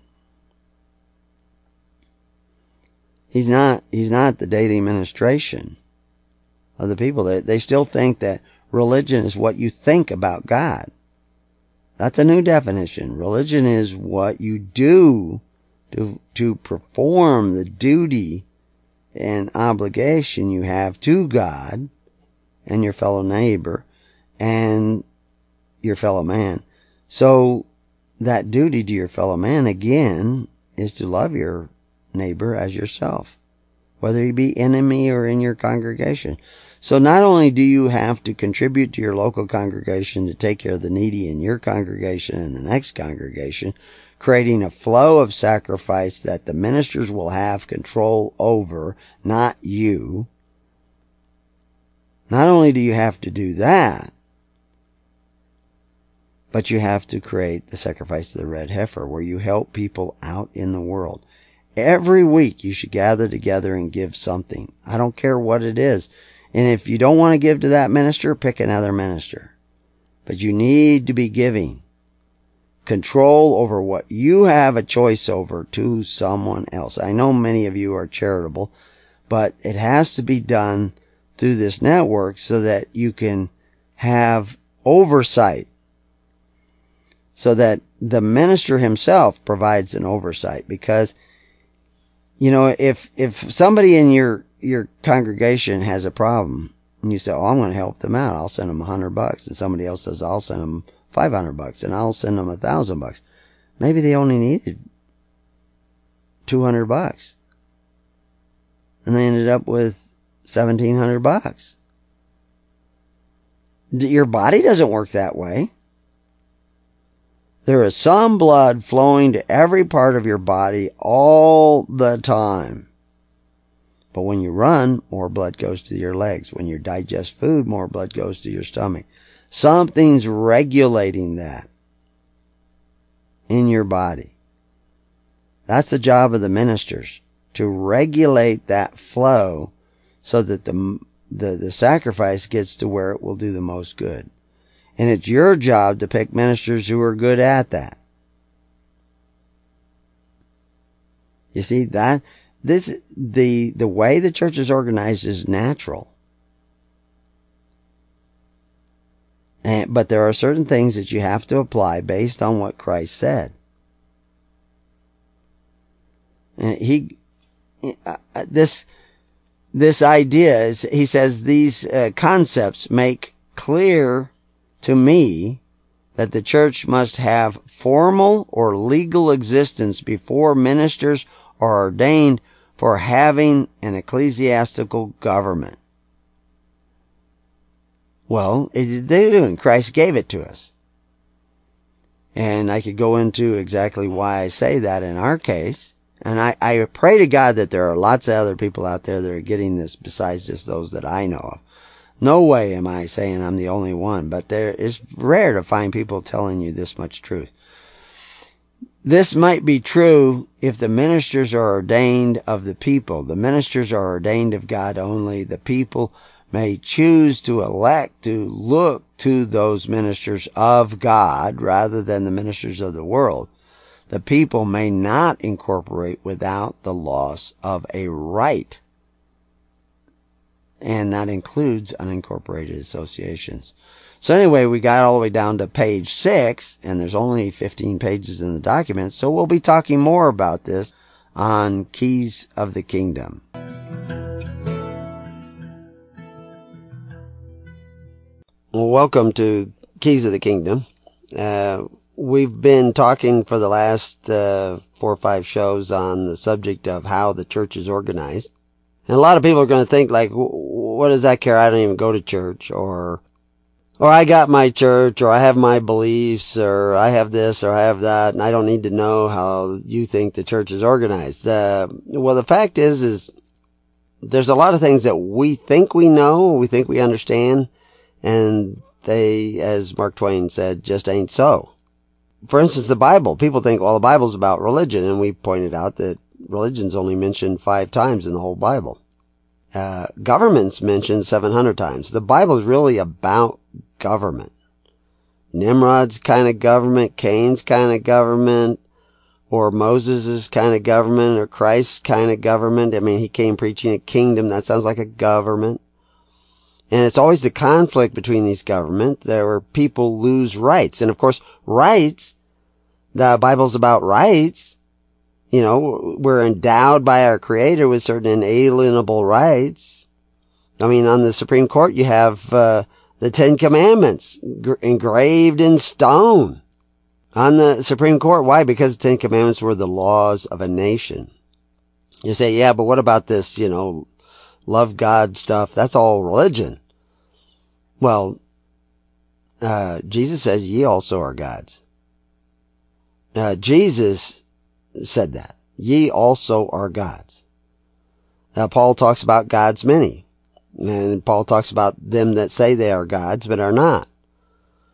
He's not, he's not the daily administration of the people. They, they still think that religion is what you think about God. That's a new definition. Religion is what you do to, to perform the duty and obligation you have to God and your fellow neighbor and your fellow man. So that duty to your fellow man, again, is to love your neighbor as yourself, whether he be enemy or in your congregation. So not only do you have to contribute to your local congregation to take care of the needy in your congregation and the next congregation, creating a flow of sacrifice that the ministers will have control over, not you. Not only do you have to do that, but you have to create the sacrifice of the red heifer where you help people out in the world. Every week you should gather together and give something. I don't care what it is. And if you don't want to give to that minister, pick another minister. But you need to be giving control over what you have a choice over to someone else. I know many of you are charitable, but it has to be done through this network so that you can have oversight, so that the minister himself provides an oversight. Because, you know, if if somebody in your your congregation has a problem and you say, oh, I'm going to help them out, I'll send them a hundred bucks, and somebody else says, I'll send them five hundred bucks, and I'll send them a thousand bucks. Maybe they only needed two hundred bucks, and they ended up with seventeen hundred bucks. Your body doesn't work that way. There is some blood flowing to every part of your body all the time. But when you run, more blood goes to your legs. When you digest food, more blood goes to your stomach. Something's regulating that in your body. That's the job of the ministers, to regulate that flow so that the, the, the sacrifice gets to where it will do the most good. And it's your job to pick ministers who are good at that. You see, that this the the way the church is organized is natural. And, but there are certain things that you have to apply based on what Christ said. And he, uh, this, this idea is, he says, these uh, concepts make clear to me that the church must have formal or legal existence before ministers are ordained for having an ecclesiastical government. Well, it, they do, and Christ gave it to us. And I could go into exactly why I say that in our case. And I, I pray to God that there are lots of other people out there that are getting this besides just those that I know of. No way am I saying I'm the only one, but there is rare to find people telling you this much truth. This might be true if the ministers are ordained of the people. The ministers are ordained of God only. The people may choose to elect to look to those ministers of God rather than the ministers of the world. The people may not incorporate without the loss of a right. And that includes unincorporated associations. So anyway, we got all the way down to page six, and there's only fifteen pages in the document, so we'll be talking more about this on Keys of the Kingdom. Well, welcome to Keys of the Kingdom. Uh, we've been talking for the last uh, four or five shows on the subject of how the church is organized. And a lot of people are going to think, like, what does that care? I don't even go to church, or, or I got my church, or I have my beliefs, or I have this, or I have that, and I don't need to know how you think the church is organized. Uh, well, the fact is, is there's a lot of things that we think we know, we think we understand, and they, as Mark Twain said, just ain't so. For instance, the Bible. People think, well, the Bible's about religion, and we pointed out that religion's only mentioned five times in the whole Bible. Uh, government's mentioned seven hundred times. The Bible is really about government. Nimrod's kind of government, Cain's kind of government, or Moses' kind of government, or Christ's kind of government. I mean, he came preaching a kingdom. That sounds like a government. And it's always the conflict between these governments where people lose rights. And of course, rights, the Bible's about rights. You know, we're endowed by our Creator with certain inalienable rights. I mean, on the Supreme Court, you have uh, the Ten Commandments gr- engraved in stone on the Supreme Court. Why? Because the Ten Commandments were the laws of a nation. You say, yeah, but what about this, you know, love God stuff? That's all religion. Well, uh, Jesus says, ye also are gods. Uh, Jesus said that. Ye also are gods. Now, Paul talks about gods many. And Paul talks about them that say they are gods, but are not.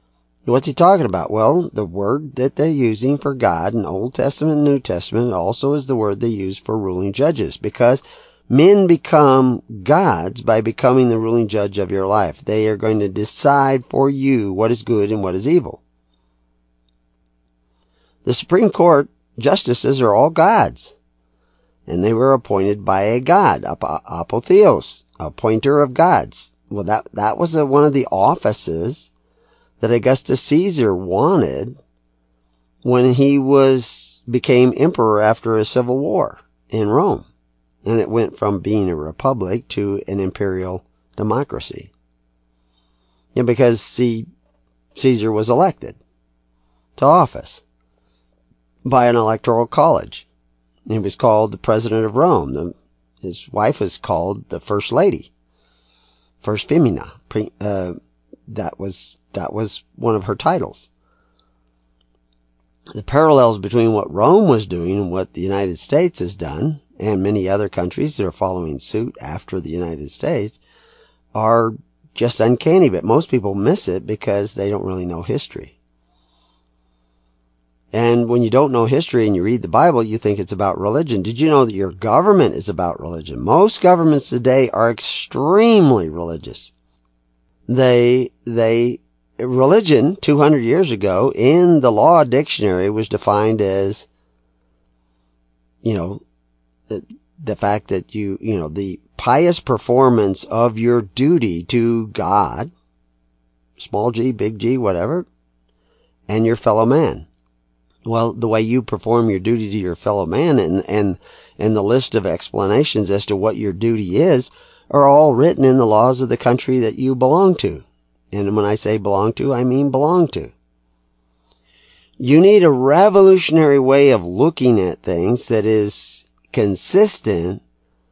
What's he talking about? Well, the word that they're using for God in Old Testament and New Testament also is the word they use for ruling judges, because men become gods by becoming the ruling judge of your life. They are going to decide for you what is good and what is evil. The Supreme Court justices are all gods, and they were appointed by a god, apotheos, appointer of gods. Well, that, that was a, one of the offices that Augustus Caesar wanted when he was became emperor after a civil war in Rome. And it went from being a republic to an imperial democracy. Yeah, because see, Caesar was elected to office by an electoral college. He was called the president of Rome. The, his wife was called the first lady, first femina. Uh, that was that was one of her titles. The parallels between what Rome was doing and what the United States has done, and many other countries that are following suit after the United States, are just uncanny, but most people miss it because they don't really know history. And when you don't know history and you read the Bible, you think it's about religion. Did you know that your government is about religion? Most governments today are extremely religious. They, they, religion two hundred years ago in the law dictionary was defined as, you know, the, the fact that you, you know, the pious performance of your duty to God, small g, big G, whatever, and your fellow man. Well, the way you perform your duty to your fellow man and, and, and the list of explanations as to what your duty is are all written in the laws of the country that you belong to. And when I say belong to, I mean belong to. You need a revolutionary way of looking at things that is consistent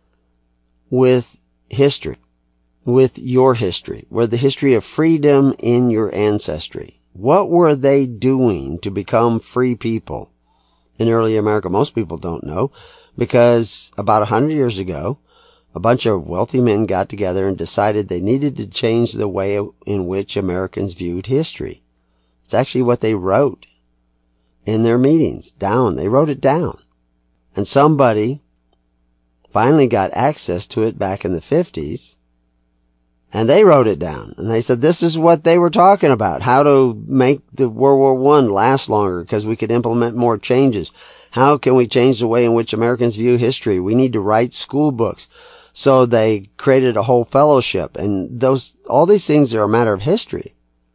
with history, with your history, with the history of freedom in your ancestry. What were they doing to become free people in early America? Most people don't know, because about a hundred years ago, a bunch of wealthy men got together and decided they needed to change the way in which Americans viewed history. It's actually what they wrote in their meetings down. They wrote it down. And somebody finally got access to it back in the fifties, and they wrote it down. And they said this is what they were talking about, how to make the World War One last longer because we could implement more changes. How can we change the way in which Americans view history? We need to write school books. So they created a whole fellowship, and those, all these things are a matter of history.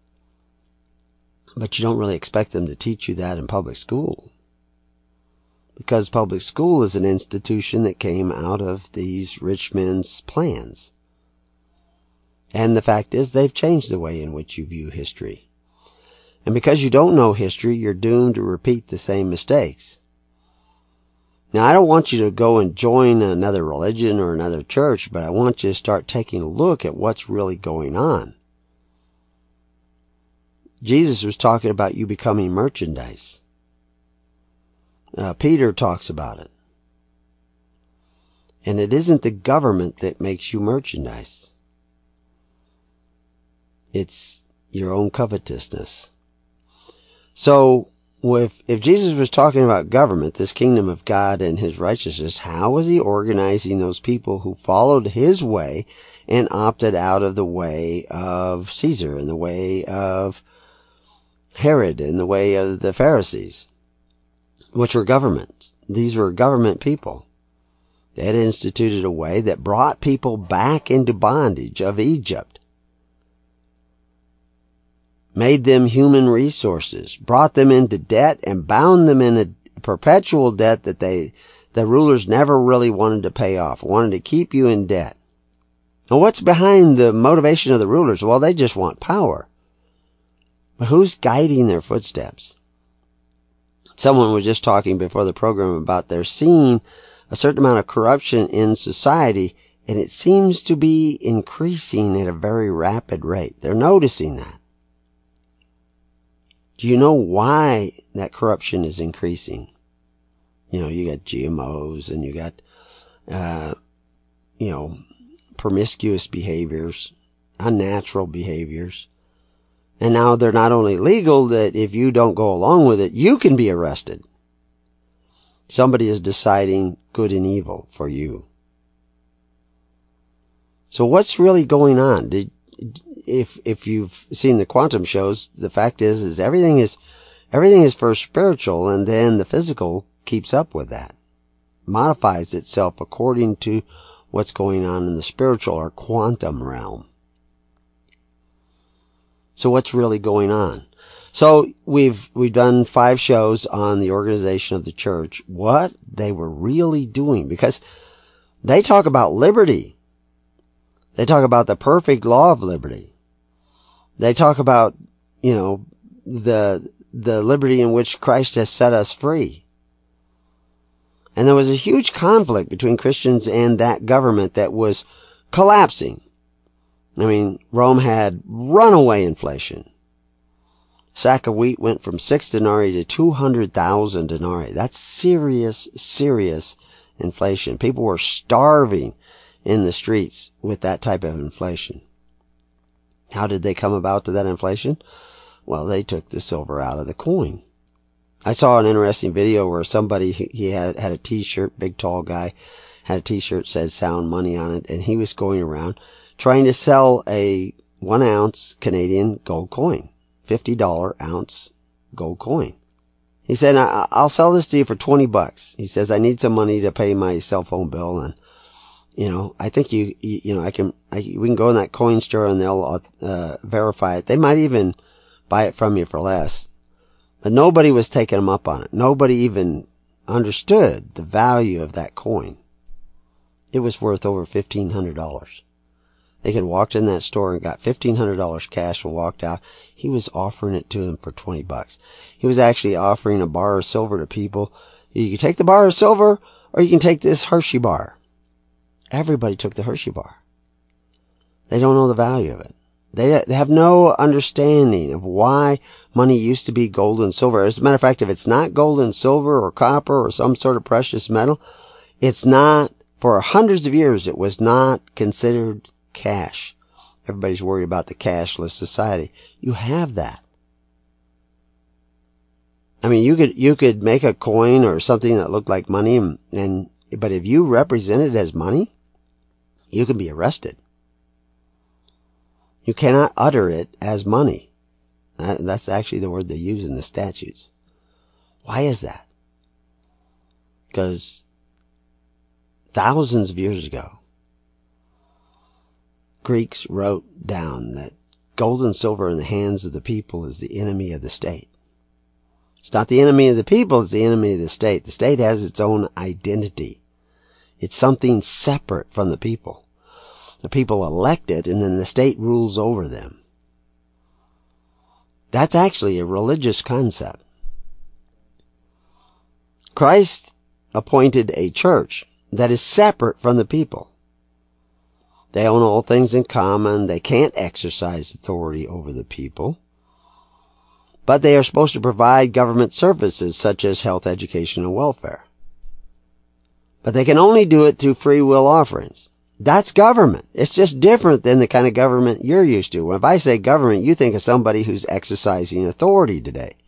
But you don't really expect them to teach you that in public school, because public school is an institution that came out of these rich men's plans. And the fact is, they've changed the way in which you view history. And because you don't know history, you're doomed to repeat the same mistakes. Now, I don't want you to go and join another religion or another church, but I want you to start taking a look at what's really going on. Jesus was talking about you becoming merchandise. Uh, Peter talks about it. And it isn't the government that makes you merchandise. It's your own covetousness. So, if, if Jesus was talking about government, this kingdom of God and his righteousness, how was he organizing those people who followed his way and opted out of the way of Caesar and the way of Herod and the way of the Pharisees, which were government? These were government people. They had instituted a way that brought people back into bondage of Egypt, made them human resources, brought them into debt, and bound them in a perpetual debt that they, the rulers never really wanted to pay off, wanted to keep you in debt. Now, what's behind the motivation of the rulers? Well, they just want power. But who's guiding their footsteps? Someone was just talking before the program about they're seeing a certain amount of corruption in society, and it seems to be increasing at a very rapid rate. They're noticing that. Do you know why that corruption is increasing? You know, you got G M Os and you got, uh, you know, promiscuous behaviors, unnatural behaviors. And now they're not only legal, that if you don't go along with it, you can be arrested. Somebody is deciding good and evil for you. So what's really going on? Did, if if you've seen the quantum shows, the fact is is everything is everything is first spiritual, and then the physical keeps up with that, modifies itself according to what's going on in the spiritual or quantum realm. So what's really going on? So we've we've done five shows on the organization of the church, what they were really doing, because they talk about liberty. They talk about the perfect law of liberty. They talk about, you know, the the liberty in which Christ has set us free. And there was a huge conflict between Christians and that government that was collapsing. I mean, Rome had runaway inflation. A sack of wheat went from six denarii to two hundred thousand denarii. That's serious, serious inflation. People were starving in the streets with that type of inflation. How did they come about to that inflation? Well, they took the silver out of the coin. I saw an interesting video where somebody, he had, had a t-shirt, big tall guy, had a t-shirt that said sound money on it, and he was going around trying to sell a one ounce Canadian gold coin, fifty dollar ounce gold coin. He said, I'll sell this to you for twenty bucks. He says, I need some money to pay my cell phone bill, and you know, I think you, you, you know, I can, I, we can go in that coin store and they'll, uh, verify it. They might even buy it from you for less. But nobody was taking them up on it. Nobody even understood the value of that coin. It was worth over fifteen hundred dollars. They could have walked in that store and got fifteen hundred dollars cash and walked out. He was offering it to them for twenty bucks. He was actually offering a bar of silver to people. You can take the bar of silver or you can take this Hershey bar. Everybody took the Hershey bar. They don't know the value of it. They, they have no understanding of why money used to be gold and silver. As a matter of fact, if it's not gold and silver or copper or some sort of precious metal, it's not, for hundreds of years, it was not considered cash. Everybody's worried about the cashless society. You have that. I mean, you could, you could make a coin or something that looked like money, and, and but if you represent it as money, you can be arrested. You cannot utter it as money. That, that's actually the word they use in the statutes. Why is that? Because thousands of years ago, Greeks wrote down that gold and silver in the hands of the people is the enemy of the state. It's not the enemy of the people, it's the enemy of the state. The state has its own identity. It's something separate from the people. The people elect it, and then the state rules over them. That's actually a religious concept. Christ appointed a church that is separate from the people. They own all things in common. They can't exercise authority over the people. But they are supposed to provide government services such as health, education, and welfare. But they can only do it through free will offerings. That's government. It's just different than the kind of government you're used to. When if I say government, you think of somebody who's exercising authority today.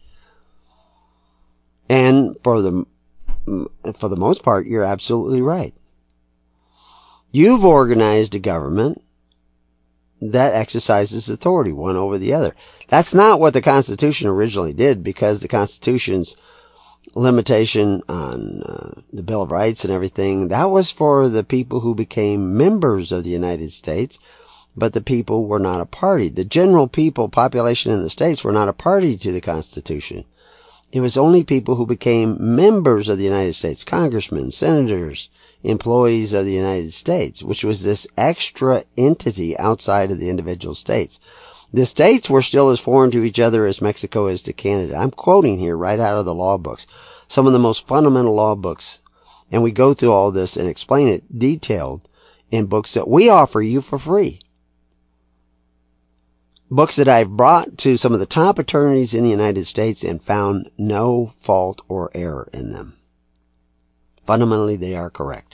And for the, for the most part, you're absolutely right. You've organized a government that exercises authority one over the other. That's not what the Constitution originally did, because the Constitution's limitation on uh, the Bill of Rights and everything, that was for the people who became members of the United States, but the people were not a party. The general people, population in the states, were not a party to the Constitution. It was only people who became members of the United States, congressmen, senators, employees of the United States, which was this extra entity outside of the individual states. The states were still as foreign to each other as Mexico is to Canada. I'm quoting here right out of the law books, some of the most fundamental law books. And we go through all this and explain it detailed in books that we offer you for free. Books that I've brought to some of the top attorneys in the United States and found no fault or error in them. Fundamentally, they are correct.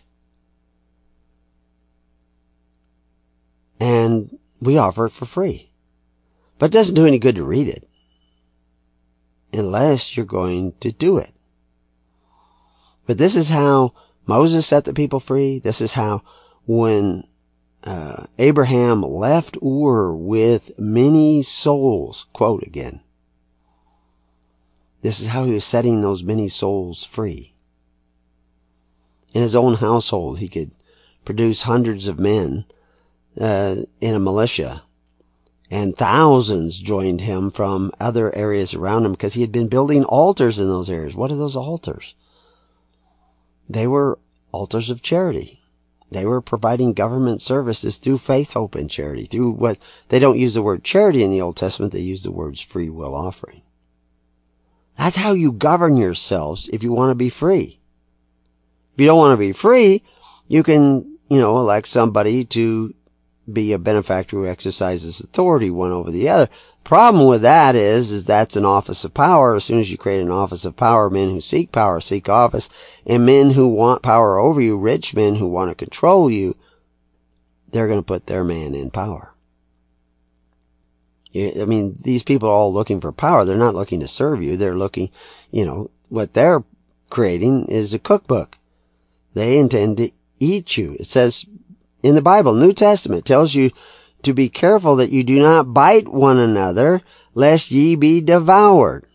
And we offer it for free. But it doesn't do any good to read it unless you're going to do it. But this is how Moses set the people free. This is how when uh, Abraham left Ur with many souls, quote again, this is how he was setting those many souls free. In his own household, he could produce hundreds of men uh, in a militia, and thousands joined him from other areas around him because he had been building altars in those areas. What are those altars? They were altars of charity. They were providing government services through faith, hope, and charity. Through what, they don't use the word charity in the Old Testament, they use the words free will offering. That's how you govern yourselves if you want to be free. If you don't want to be free, you can, you know, elect somebody to be a benefactor who exercises authority one over the other. Problem with that is, is that's an office of power. As soon as you create an office of power, men who seek power seek office, and men who want power over you, rich men who want to control you, they're going to put their man in power. I mean, these people are all looking for power. They're not looking to serve you. They're looking, you know, what they're creating is a cookbook. They intend to eat you. It says in the Bible, New Testament, tells you to be careful that you do not bite one another, lest ye be devoured.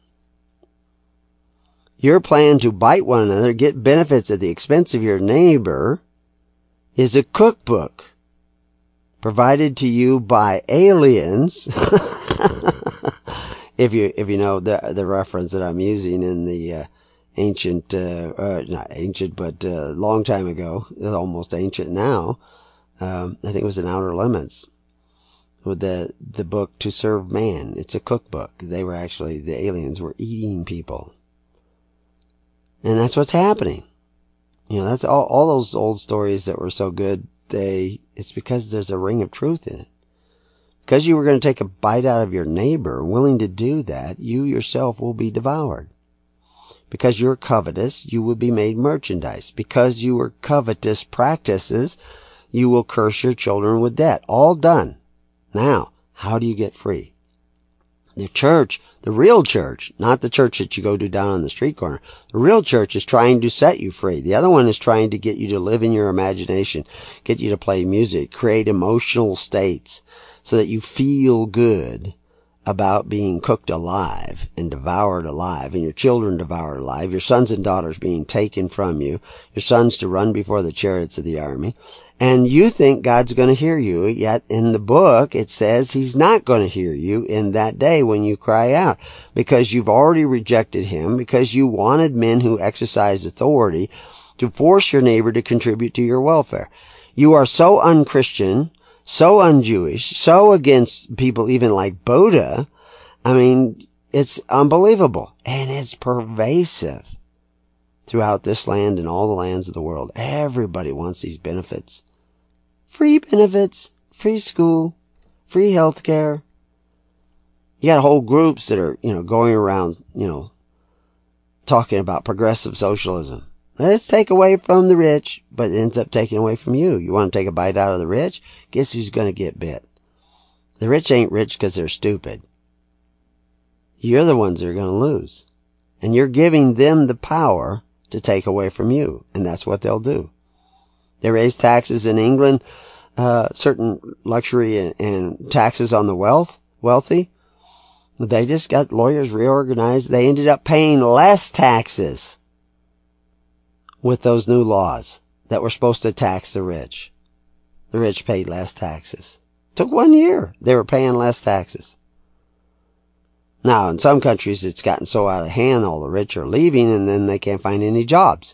Your plan to bite one another, get benefits at the expense of your neighbor, is a cookbook provided to you by aliens. if you if you know the the reference that I'm using in the uh, ancient, uh, uh, not ancient, but uh, long time ago, almost ancient now. Um, I think it was in Outer Limits with the the book To Serve Man. It's a cookbook. They were actually, the aliens were eating people. And that's what's happening. You know, that's all, all those old stories that were so good. They, it's because there's a ring of truth in it. Because you were going to take a bite out of your neighbor, willing to do that, you yourself will be devoured. Because you're covetous, you will be made merchandise. Because you were covetous practices, you will curse your children with debt. All done. Now, how do you get free? The church, the real church, not the church that you go to down on the street corner. The real church is trying to set you free. The other one is trying to get you to live in your imagination, get you to play music, create emotional states so that you feel good about being cooked alive and devoured alive, and your children devoured alive, your sons and daughters being taken from you, your sons to run before the chariots of the army. And you think God's going to hear you, yet in the book it says he's not going to hear you in that day when you cry out, because you've already rejected him, because you wanted men who exercise authority to force your neighbor to contribute to your welfare. You are so unchristian, so un-Jewish, so against people even like Buddha. I mean, it's unbelievable. And it's pervasive throughout this land and all the lands of the world. Everybody wants these benefits. Free benefits, free school, free health care. You got whole groups that are, you know, going around, you know, talking about progressive socialism. Let's take away from the rich, but it ends up taking away from you. You want to take a bite out of the rich? Guess who's going to get bit? The rich ain't rich because they're stupid. You're the ones that are going to lose. And you're giving them the power to take away from you. And that's what they'll do. They raise taxes in England, uh, certain luxury and, and taxes on the wealth, wealthy. They just got lawyers reorganized. They ended up paying less taxes with those new laws that were supposed to tax the rich. The rich paid less taxes. Took one year. They were paying less taxes. Now, in some countries, it's gotten so out of hand, all the rich are leaving, and then they can't find any jobs.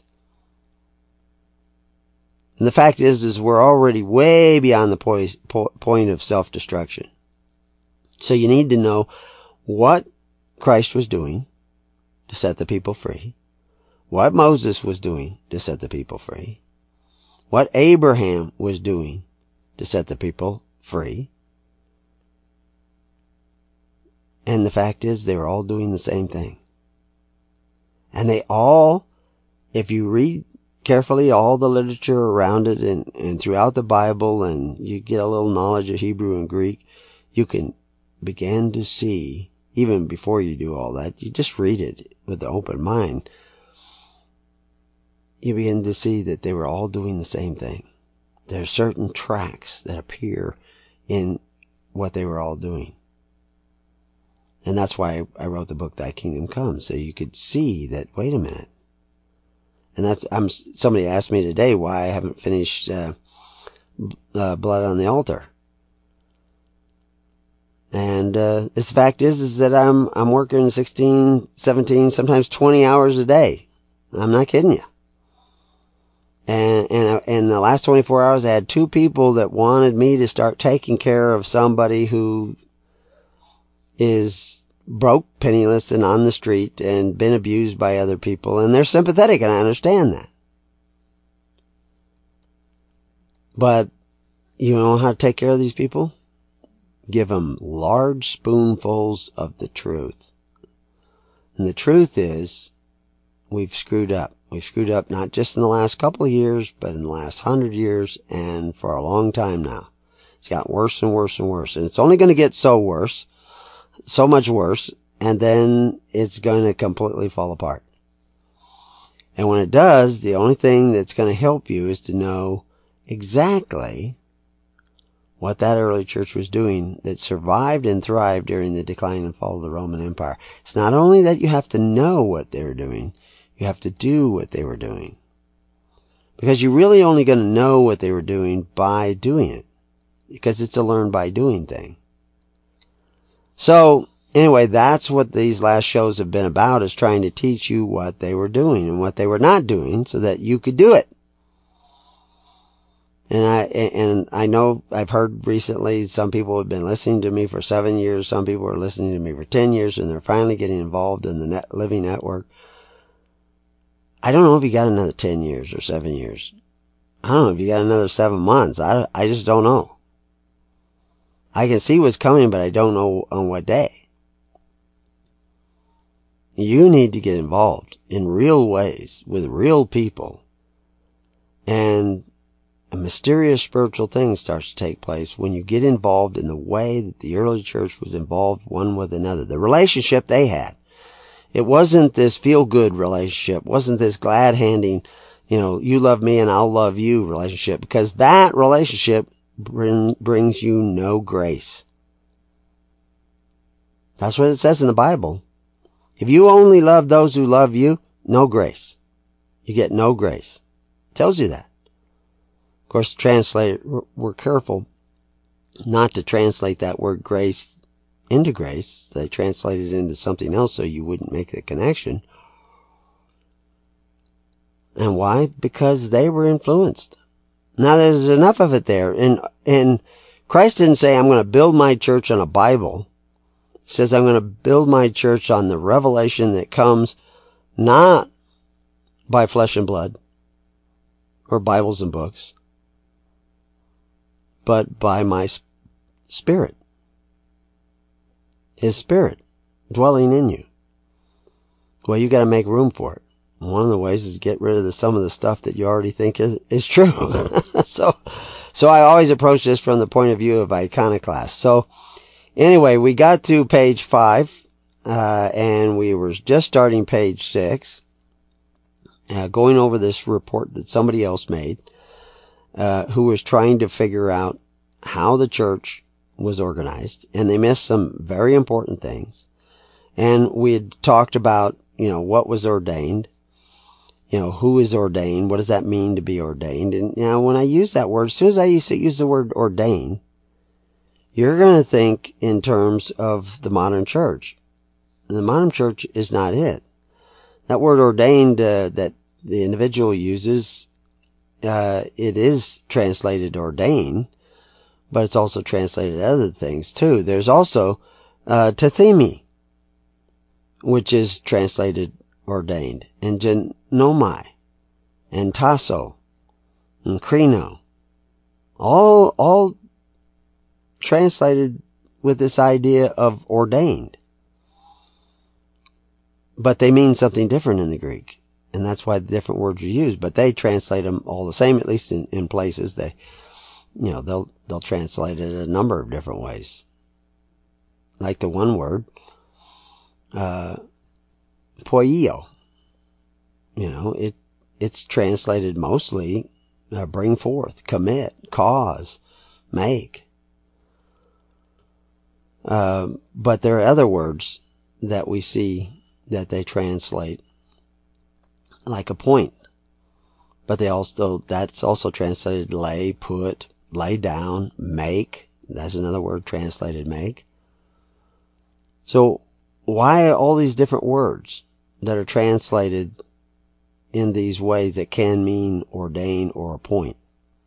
And the fact is, is we're already way beyond the po- po- point of self-destruction. So you need to know what Christ was doing to set the people free, what Moses was doing to set the people free, what Abraham was doing to set the people free. And the fact is, they were all doing the same thing. And they all, if you read carefully all the literature around it and, and throughout the Bible, and you get a little knowledge of Hebrew and Greek, you can began to see, even before you do all that, you just read it with an open mind, you begin to see that they were all doing the same thing. There are certain tracks that appear in what they were all doing. And that's why I wrote the book, Thy Kingdom Come, so you could see that, wait a minute. And that's, I'm, somebody asked me today why I haven't finished, uh, uh Blood on the Altar. And, uh, this fact is, is that I'm, I'm working sixteen, seventeen, sometimes twenty hours a day. I'm not kidding you. And, and, in the last twenty-four hours, I had two people that wanted me to start taking care of somebody who is broke, penniless, and on the street, and been abused by other people, and they're sympathetic, and I understand that. But you know how to take care of these people? Give them large spoonfuls of the truth. And the truth is, we've screwed up. We've screwed up not just in the last couple of years, but in the last hundred years, and for a long time now. It's gotten worse and worse and worse, and it's only going to get so worse, so much worse, and then it's going to completely fall apart. And when it does, the only thing that's going to help you is to know exactly what that early church was doing that survived and thrived during the decline and fall of the Roman Empire. It's not only that you have to know what they were doing, you have to do what they were doing. Because you're really only going to know what they were doing by doing it. Because it's a learn by doing thing. So, anyway, that's what these last shows have been about, is trying to teach you what they were doing and what they were not doing so that you could do it. And I, and I know I've heard recently some people have been listening to me for seven years. Some people are listening to me for ten years, and they're finally getting involved in the net, Living Network. I don't know if you got another ten years or seven years. I don't know if you got another seven months. I, I just don't know. I can see what's coming, but I don't know on what day. You need to get involved in real ways with real people. And a mysterious spiritual thing starts to take place when you get involved in the way that the early church was involved one with another. The relationship they had. It wasn't this feel-good relationship. It wasn't this glad-handing, you know, you love me and I'll love you relationship. Because that relationship bring, brings you no grace. That's what it says in the Bible. If you only love those who love you, no grace. You get no grace. It tells you that. Of course, translate, we're careful not to translate that word grace into grace. They translated it into something else so you wouldn't make the connection. And why? Because they were influenced. Now there's enough of it there. And, and Christ didn't say, I'm going to build my church on a Bible. He says, I'm going to build my church on the revelation that comes not by flesh and blood or Bibles and books, but by my Spirit. His Spirit dwelling in you. Well, you got to make room for it. One of the ways is to get rid of the, some of the stuff that you already think is, is true. so, so I always approach this from the point of view of iconoclast. So, anyway, we got to page five, uh, and we were just starting page six, uh, going over this report that somebody else made, uh, who was trying to figure out how the church was organized, and they missed some very important things. And we had talked about, you know, what was ordained, you know, who is ordained, what does that mean to be ordained? And, you know, when I use that word, as soon as I use, use the word ordained, you're going to think in terms of the modern church. And the modern church is not it. That word ordained, uh, that the individual uses, uh, it is translated ordained, but it's also translated other things too. There's also, uh, tethemi, which is translated ordained, and genomai, and tasso, and krino. All, all translated with this idea of ordained. But they mean something different in the Greek. And that's why the different words are used. But they translate them all the same, at least in, in places. They, you know, they'll, they'll translate it a number of different ways. like the one word, uh, poieo. You know, it it's translated mostly uh, bring forth, commit, cause, make. Uh, but there are other words that we see that they translate like appoint. But they also, that's also translated lay, put, lay down, make. That's another word translated make. So why all these different words that are translated in these ways that can mean ordain or appoint?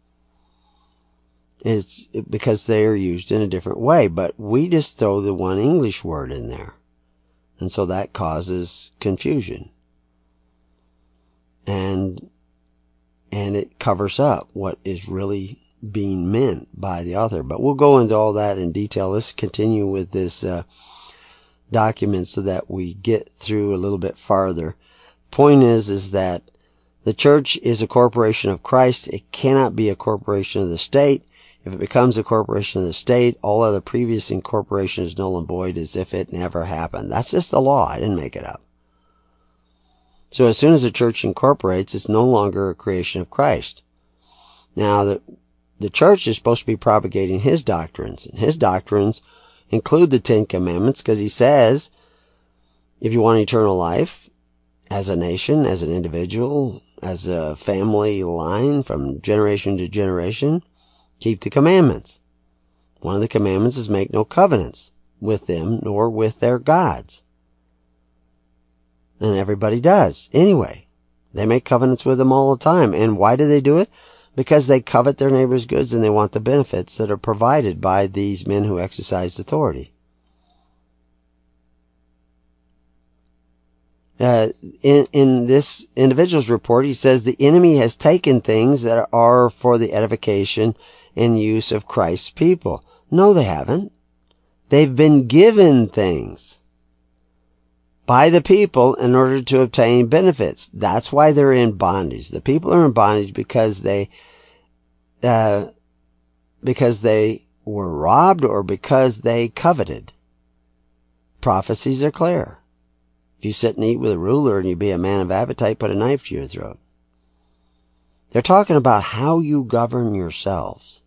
It's because they are used in a different way, but we just throw the one English word in there. And so that causes confusion. And, and it covers up what is really being meant by the author. But we'll go into all that in detail. Let's continue with this, uh, document so that we get through a little bit farther. Point is, is that the church is a corporation of Christ. It cannot be a corporation of the state. If it becomes a corporation of the state, all other previous incorporation is null and void as if it never happened. That's just the law. I didn't make it up. So as soon as the church incorporates, it's no longer a creation of Christ. Now, the, the church is supposed to be propagating his doctrines, and his doctrines include the Ten Commandments, because he says, if you want eternal life, as a nation, as an individual, as a family line from generation to generation, keep the commandments. One of the commandments is make no covenants with them nor with their gods. And everybody does. Anyway, they make covenants with them all the time. And why do they do it? Because they covet their neighbor's goods and they want the benefits that are provided by these men who exercise authority. Uh, in, in this individual's report, he says the enemy has taken things that are for the edification and use of Christ's people. No, they haven't. They've been given things by the people in order to obtain benefits. That's why they're in bondage. The people are in bondage because they, uh, because they were robbed or because they coveted. Prophecies are clear. If you sit and eat with a ruler and you be a man of appetite, put a knife to your throat. They're talking about how you govern yourselves.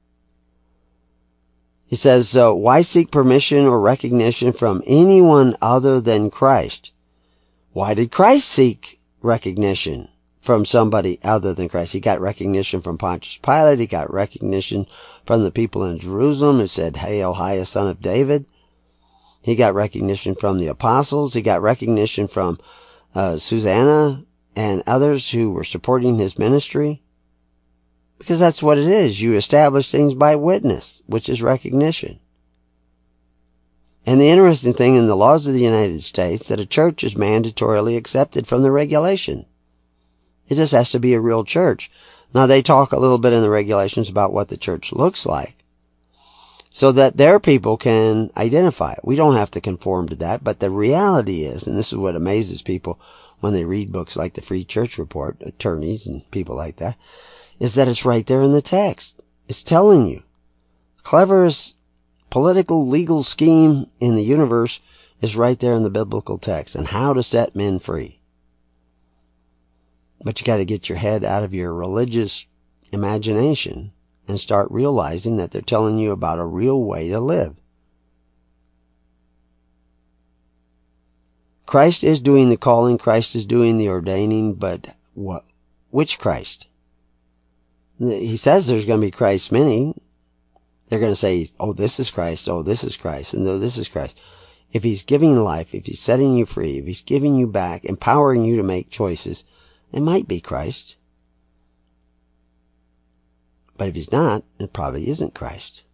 He says, so why seek permission or recognition from anyone other than Christ? Why did Christ seek recognition from somebody other than Christ? He got recognition from Pontius Pilate. He got recognition from the people in Jerusalem who said, Hail, highest son of David. He got recognition from the apostles. He got recognition from uh, Susanna and others who were supporting his ministry. Because that's what it is. You establish things by witness, which is recognition. And the interesting thing in the laws of the United States, that a church is mandatorily accepted from the regulation. It just has to be a real church. Now, they talk a little bit in the regulations about what the church looks like, so that their people can identify it. We don't have to conform to that, but the reality is, and this is what amazes people when they read books like the Free Church Report, attorneys and people like that, is that it's right there in the text. It's telling you. Cleverest political legal scheme in the universe is right there in the biblical text, and how to set men free. But you got to get your head out of your religious imagination and start realizing that they're telling you about a real way to live. Christ is doing the calling, Christ is doing the ordaining, but what? Which Christ? He says there's going to be Christ many. They're going to say, oh, this is Christ, oh, this is Christ, and oh, this is Christ. If he's giving life, if he's setting you free, if he's giving you back, empowering you to make choices, it might be Christ. But if he's not, it probably isn't Christ.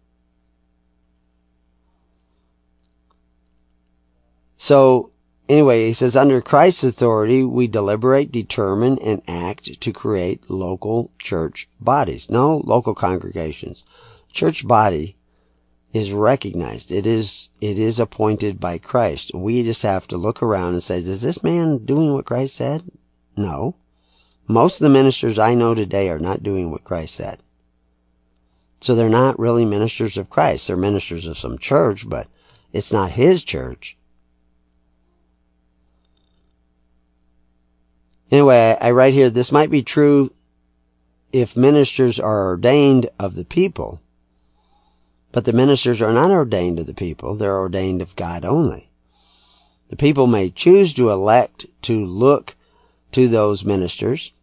So, anyway, he says, under Christ's authority, we deliberate, determine, and act to create local church bodies. No, local congregations. Church body is recognized. It is, it is appointed by Christ. We just have to look around and say, is this man doing what Christ said? No. Most of the ministers I know today are not doing what Christ said. So they're not really ministers of Christ. They're ministers of some church, but It's not his church. Anyway, I write here, this might be true if ministers are ordained of the people, but the ministers are not ordained of the people. They're ordained of God only. The people may choose to elect to look to those ministers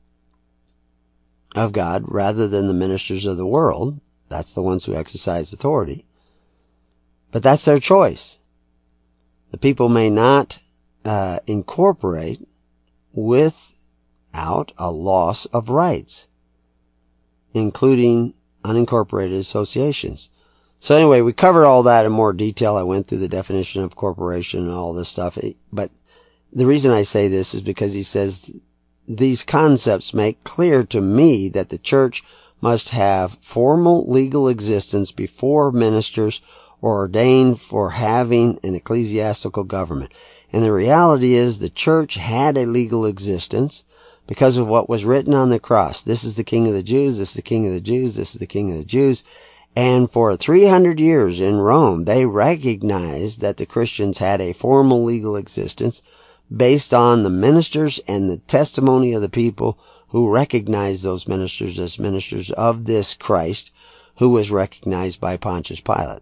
of God rather than the ministers of the world. That's the ones who exercise authority. But that's their choice. The people may not uh, incorporate without a loss of rights, including unincorporated associations. So anyway, we covered all that in more detail. I went through the definition of corporation and all this stuff. But the reason I say this is because he says these concepts make clear to me that the church must have formal legal existence before ministers are ordained for having an ecclesiastical government. And the reality is the church had a legal existence because of what was written on the cross. This is the King of the Jews, this is the King of the Jews, this is the King of the Jews. And for three hundred years in Rome, they recognized that the Christians had a formal legal existence based on the ministers and the testimony of the people who recognized those ministers as ministers of this Christ who was recognized by Pontius Pilate.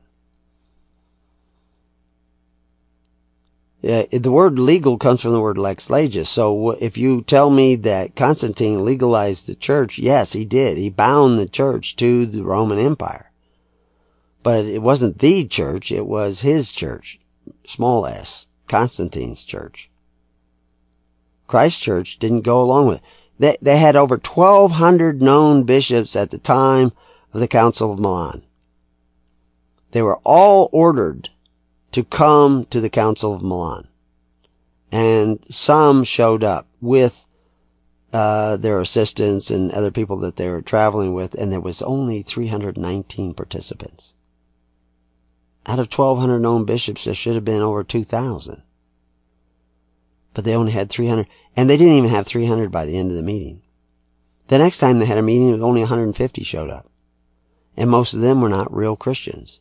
Uh, the word legal comes from the word lex legis. So if you tell me that Constantine legalized the church, yes, he did. He bound the church to the Roman Empire. But it wasn't the church, it was his church, small s, Constantine's church. Christ's church didn't go along with it. They, they had over twelve hundred known bishops at the time of the Council of Milan. They were all ordered to come to the Council of Milan. And some showed up with uh, their assistants and other people that they were traveling with, and there was only three hundred nineteen participants. Out of twelve hundred known bishops, there should have been over two thousand. But they only had three hundred, and they didn't even have three hundred by the end of the meeting. The next time they had a meeting, only one hundred fifty showed up. And most of them were not real Christians.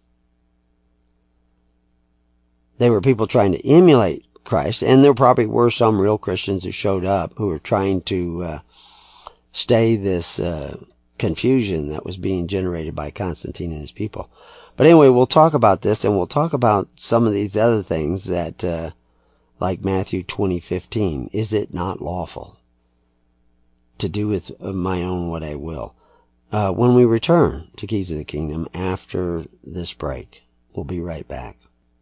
They were people trying to emulate Christ, and there probably were some real Christians who showed up who were trying to uh, stay this uh, confusion that was being generated by Constantine and his people. But anyway, we'll talk about this, and we'll talk about some of these other things that, uh, like Matthew twenty fifteen, is it not lawful to do with my own what I will? Uh, when we return to Keys of the Kingdom after this break, we'll be right back.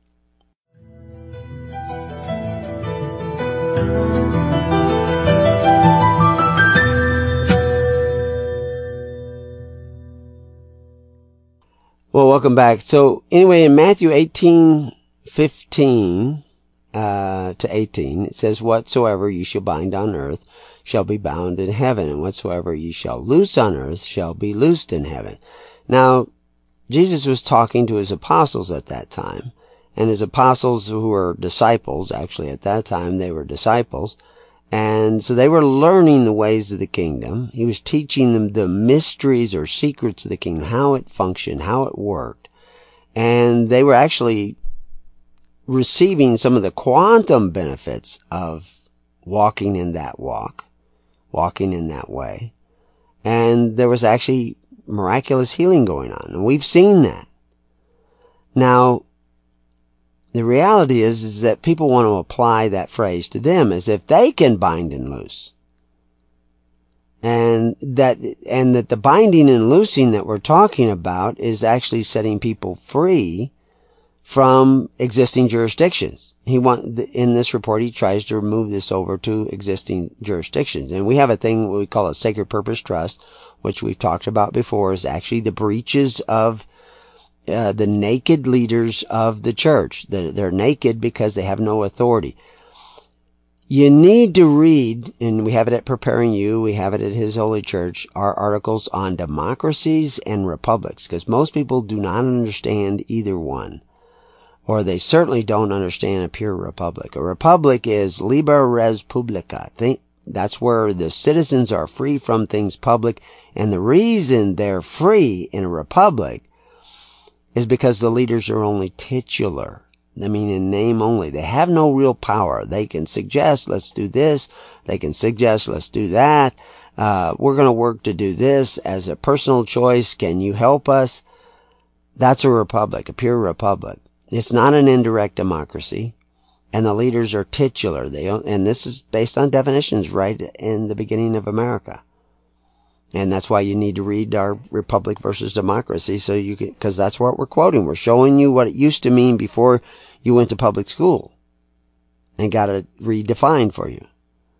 Well, welcome back. So anyway, in Matthew eighteen fifteen uh, to eighteen, it says, whatsoever ye shall bind on earth shall be bound in heaven, and whatsoever ye shall loose on earth shall be loosed in heaven. Now, Jesus was talking to his apostles at that time, and his apostles who were disciples, actually at that time they were disciples, and so they were learning the ways of the kingdom. He was teaching them the mysteries or secrets of the kingdom, how it functioned, how it worked. And they were actually receiving some of the quantum benefits of walking in that walk, walking in that way. And there was actually miraculous healing going on. And we've seen that. Now, the reality is, is that people want to apply that phrase to them as if they can bind and loose. And that, and that the binding and loosing that we're talking about is actually setting people free from existing jurisdictions. He want, in this report, he tries to remove this over to existing jurisdictions. And we have a thing we call a sacred purpose trust, which we've talked about before, is actually the breaches of Uh, the naked leaders of the church. They're, they're naked because they have no authority. You need to read, and we have it at Preparing You, we have it at His Holy Church, our articles on democracies and republics, because most people do not understand either one. Or they certainly don't understand a pure republic. A republic is liber res publica. Think, that's where the citizens are free from things public, and the reason they're free in a republic is because the leaders are only titular. I mean, in name only. They have no real power. They can suggest, let's do this. They can suggest, let's do that. Uh, we're going to work to do this as a personal choice. Can you help us? That's a republic, a pure republic. It's not an indirect democracy. And the leaders are titular. They, and this is based on definitions right in the beginning of America. And that's why you need to read our Republic versus Democracy, so you can, because that's what we're quoting. We're showing you what it used to mean before you went to public school and got it redefined for you.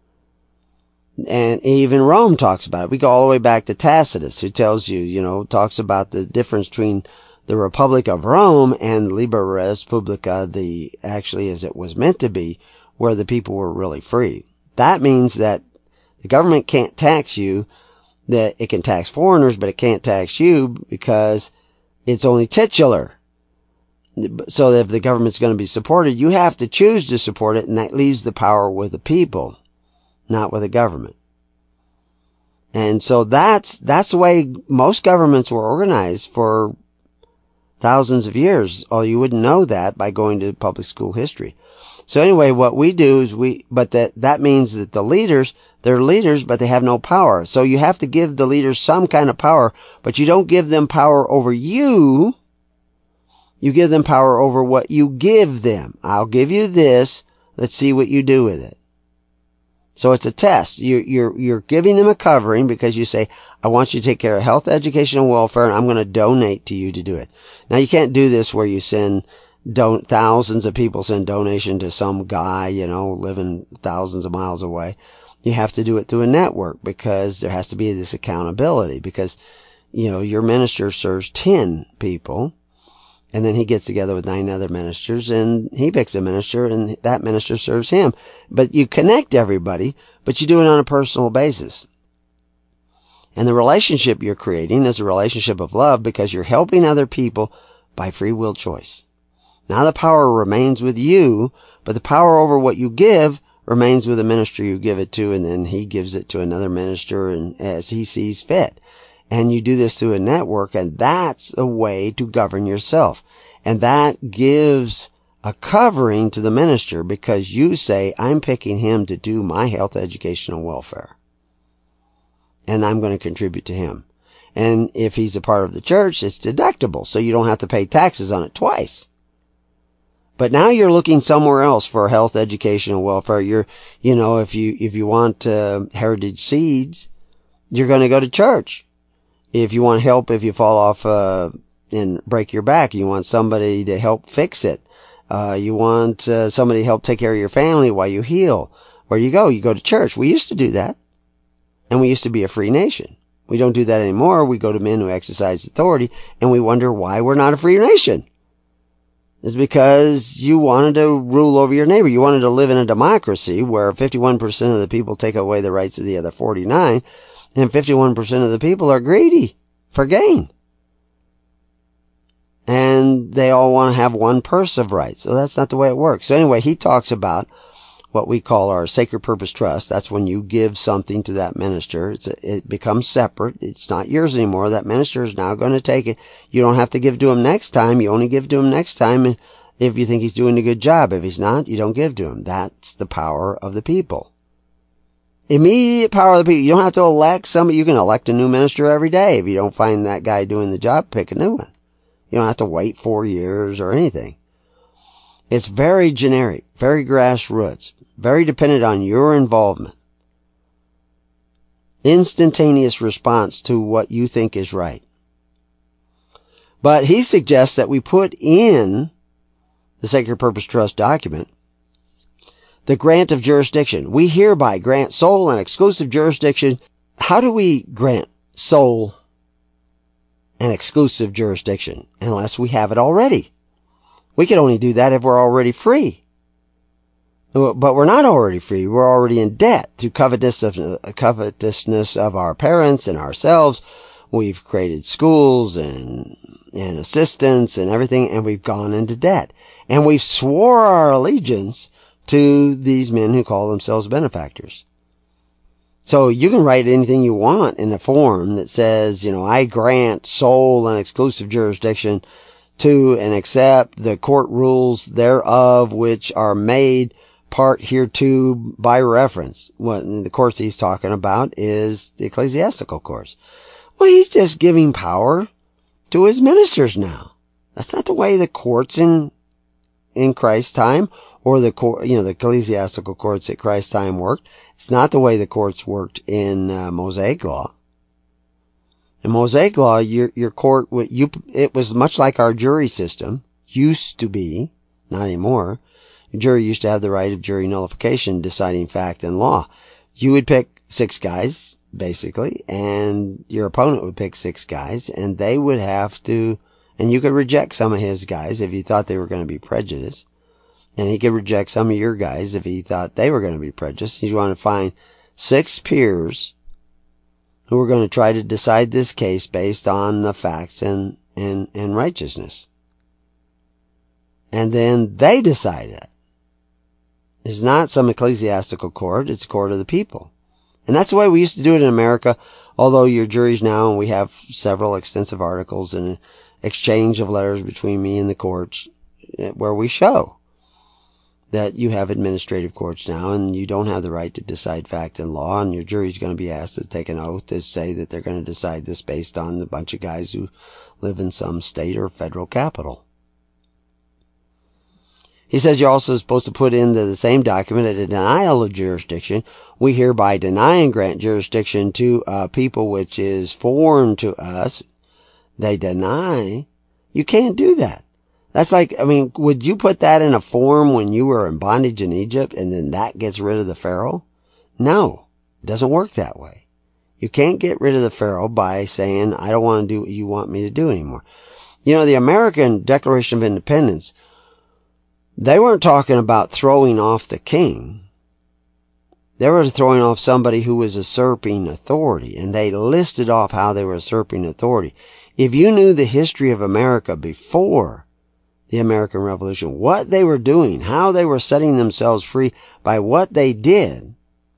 And even Rome talks about it. We go all the way back to Tacitus, who tells you, you know, talks about the difference between the Republic of Rome and Liber Respublica, the, actually as it was meant to be, where the people were really free. That means that the government can't tax you, that it can tax foreigners, but it can't tax you because it's only titular. So if the government's going to be supported, you have to choose to support it, and that leaves the power with the people, not with the government. And so that's, that's the way most governments were organized for thousands of years. Oh, you wouldn't know that by going to public school history. So anyway, what we do is we, but that, that means that the leaders, they're leaders, but they have no power. So you have to give the leaders some kind of power, but you don't give them power over you. You give them power over what you give them. I'll give you this. Let's see what you do with it. So it's a test. You, you're, you're giving them a covering because you say, I want you to take care of health, education, and welfare, and I'm going to donate to you to do it. Now you can't do this where you send Don't thousands of people send donation to some guy, you know, living thousands of miles away. You have to do it through a network because there has to be this accountability because, you know, your minister serves ten people and then he gets together with nine other ministers and he picks a minister and that minister serves him. But you connect everybody, but you do it on a personal basis. And the relationship you're creating is a relationship of love because you're helping other people by free will choice. Now the power remains with you, but the power over what you give remains with the minister you give it to, and then he gives it to another minister and as he sees fit. And you do this through a network, and that's a way to govern yourself. And that gives a covering to the minister because you say, I'm picking him to do my health, education, and welfare. And I'm going to contribute to him. And if he's a part of the church, it's deductible, so you don't have to pay taxes on it twice. But now you're looking somewhere else for health, education, and welfare. You're, you know, if you, if you want, uh, Heritage Seeds, you're going to go to church. If you want help, if you fall off, uh, and break your back, you want somebody to help fix it. Uh, you want, uh, somebody to help take care of your family while you heal. Where you go? You go to church. We used to do that. And we used to be a free nation. We don't do that anymore. We go to men who exercise authority and we wonder why we're not a free nation. It's because you wanted to rule over your neighbor. You wanted to live in a democracy where fifty-one percent of the people take away the rights of the other forty-nine, and fifty-one percent of the people are greedy for gain. And they all want to have one purse of rights. So that's not the way it works. So anyway, he talks about what we call our Sacred Purpose Trust. That's when you give something to that minister. It's a, it becomes separate. It's not yours anymore. That minister is now going to take it. You don't have to give to him next time. You only give to him next time if you think he's doing a good job. If he's not, you don't give to him. That's the power of the people. Immediate power of the people. You don't have to elect somebody. You can elect a new minister every day. If you don't find that guy doing the job, pick a new one. You don't have to wait four years or anything. It's very generic, very grassroots, very dependent on your involvement. Instantaneous response to what you think is right. But he suggests that we put in the Sacred Purpose Trust document the grant of jurisdiction. We hereby grant sole and exclusive jurisdiction. How do we grant sole and exclusive jurisdiction unless we have it already? We can only do that if we're already free. But we're not already free. We're already in debt through covetousness of, covetousness of our parents and ourselves. We've created schools and, and assistants and everything, and we've gone into debt. And we've swore our allegiance to these men who call themselves benefactors. So you can write anything you want in a form that says, you know, I grant sole and exclusive jurisdiction to and accept the court rules thereof, which are made part hereto by reference. What the courts he's talking about is the ecclesiastical courts. Well, he's just giving power to his ministers now. That's not the way the courts in in Christ's time, or the court, you know, the ecclesiastical courts at Christ's time worked. It's not the way the courts worked in uh, Mosaic law. In Mosaic law, your your court, you it was much like our jury system used to be, not anymore. The jury used to have the right of jury nullification, deciding fact and law. You would pick six guys, basically, and your opponent would pick six guys, and they would have to, and you could reject some of his guys if you thought they were going to be prejudiced, and he could reject some of your guys if he thought they were going to be prejudiced. You want to find six peers who are going to try to decide this case based on the facts and, and, and righteousness. And then they decide it. It's not some ecclesiastical court, it's a court of the people. And that's the way we used to do it in America, although your juries now, and we have several extensive articles and an exchange of letters between me and the courts where we show that you have administrative courts now and you don't have the right to decide fact and law, and your jury's going to be asked to take an oath to say that they're going to decide this based on a bunch of guys who live in some state or federal capital. He says you're also supposed to put into the same document a denial of jurisdiction. We hereby deny and grant jurisdiction to a people which is foreign to us. They deny. You can't do that. That's like, I mean, would you put that in a form when you were in bondage in Egypt and then that gets rid of the Pharaoh? No, it doesn't work that way. You can't get rid of the Pharaoh by saying, I don't want to do what you want me to do anymore. You know, the American Declaration of Independence, they weren't talking about throwing off the king. They were throwing off somebody who was usurping authority, and they listed off how they were usurping authority. If you knew the history of America before the American Revolution, what they were doing, how they were setting themselves free by what they did,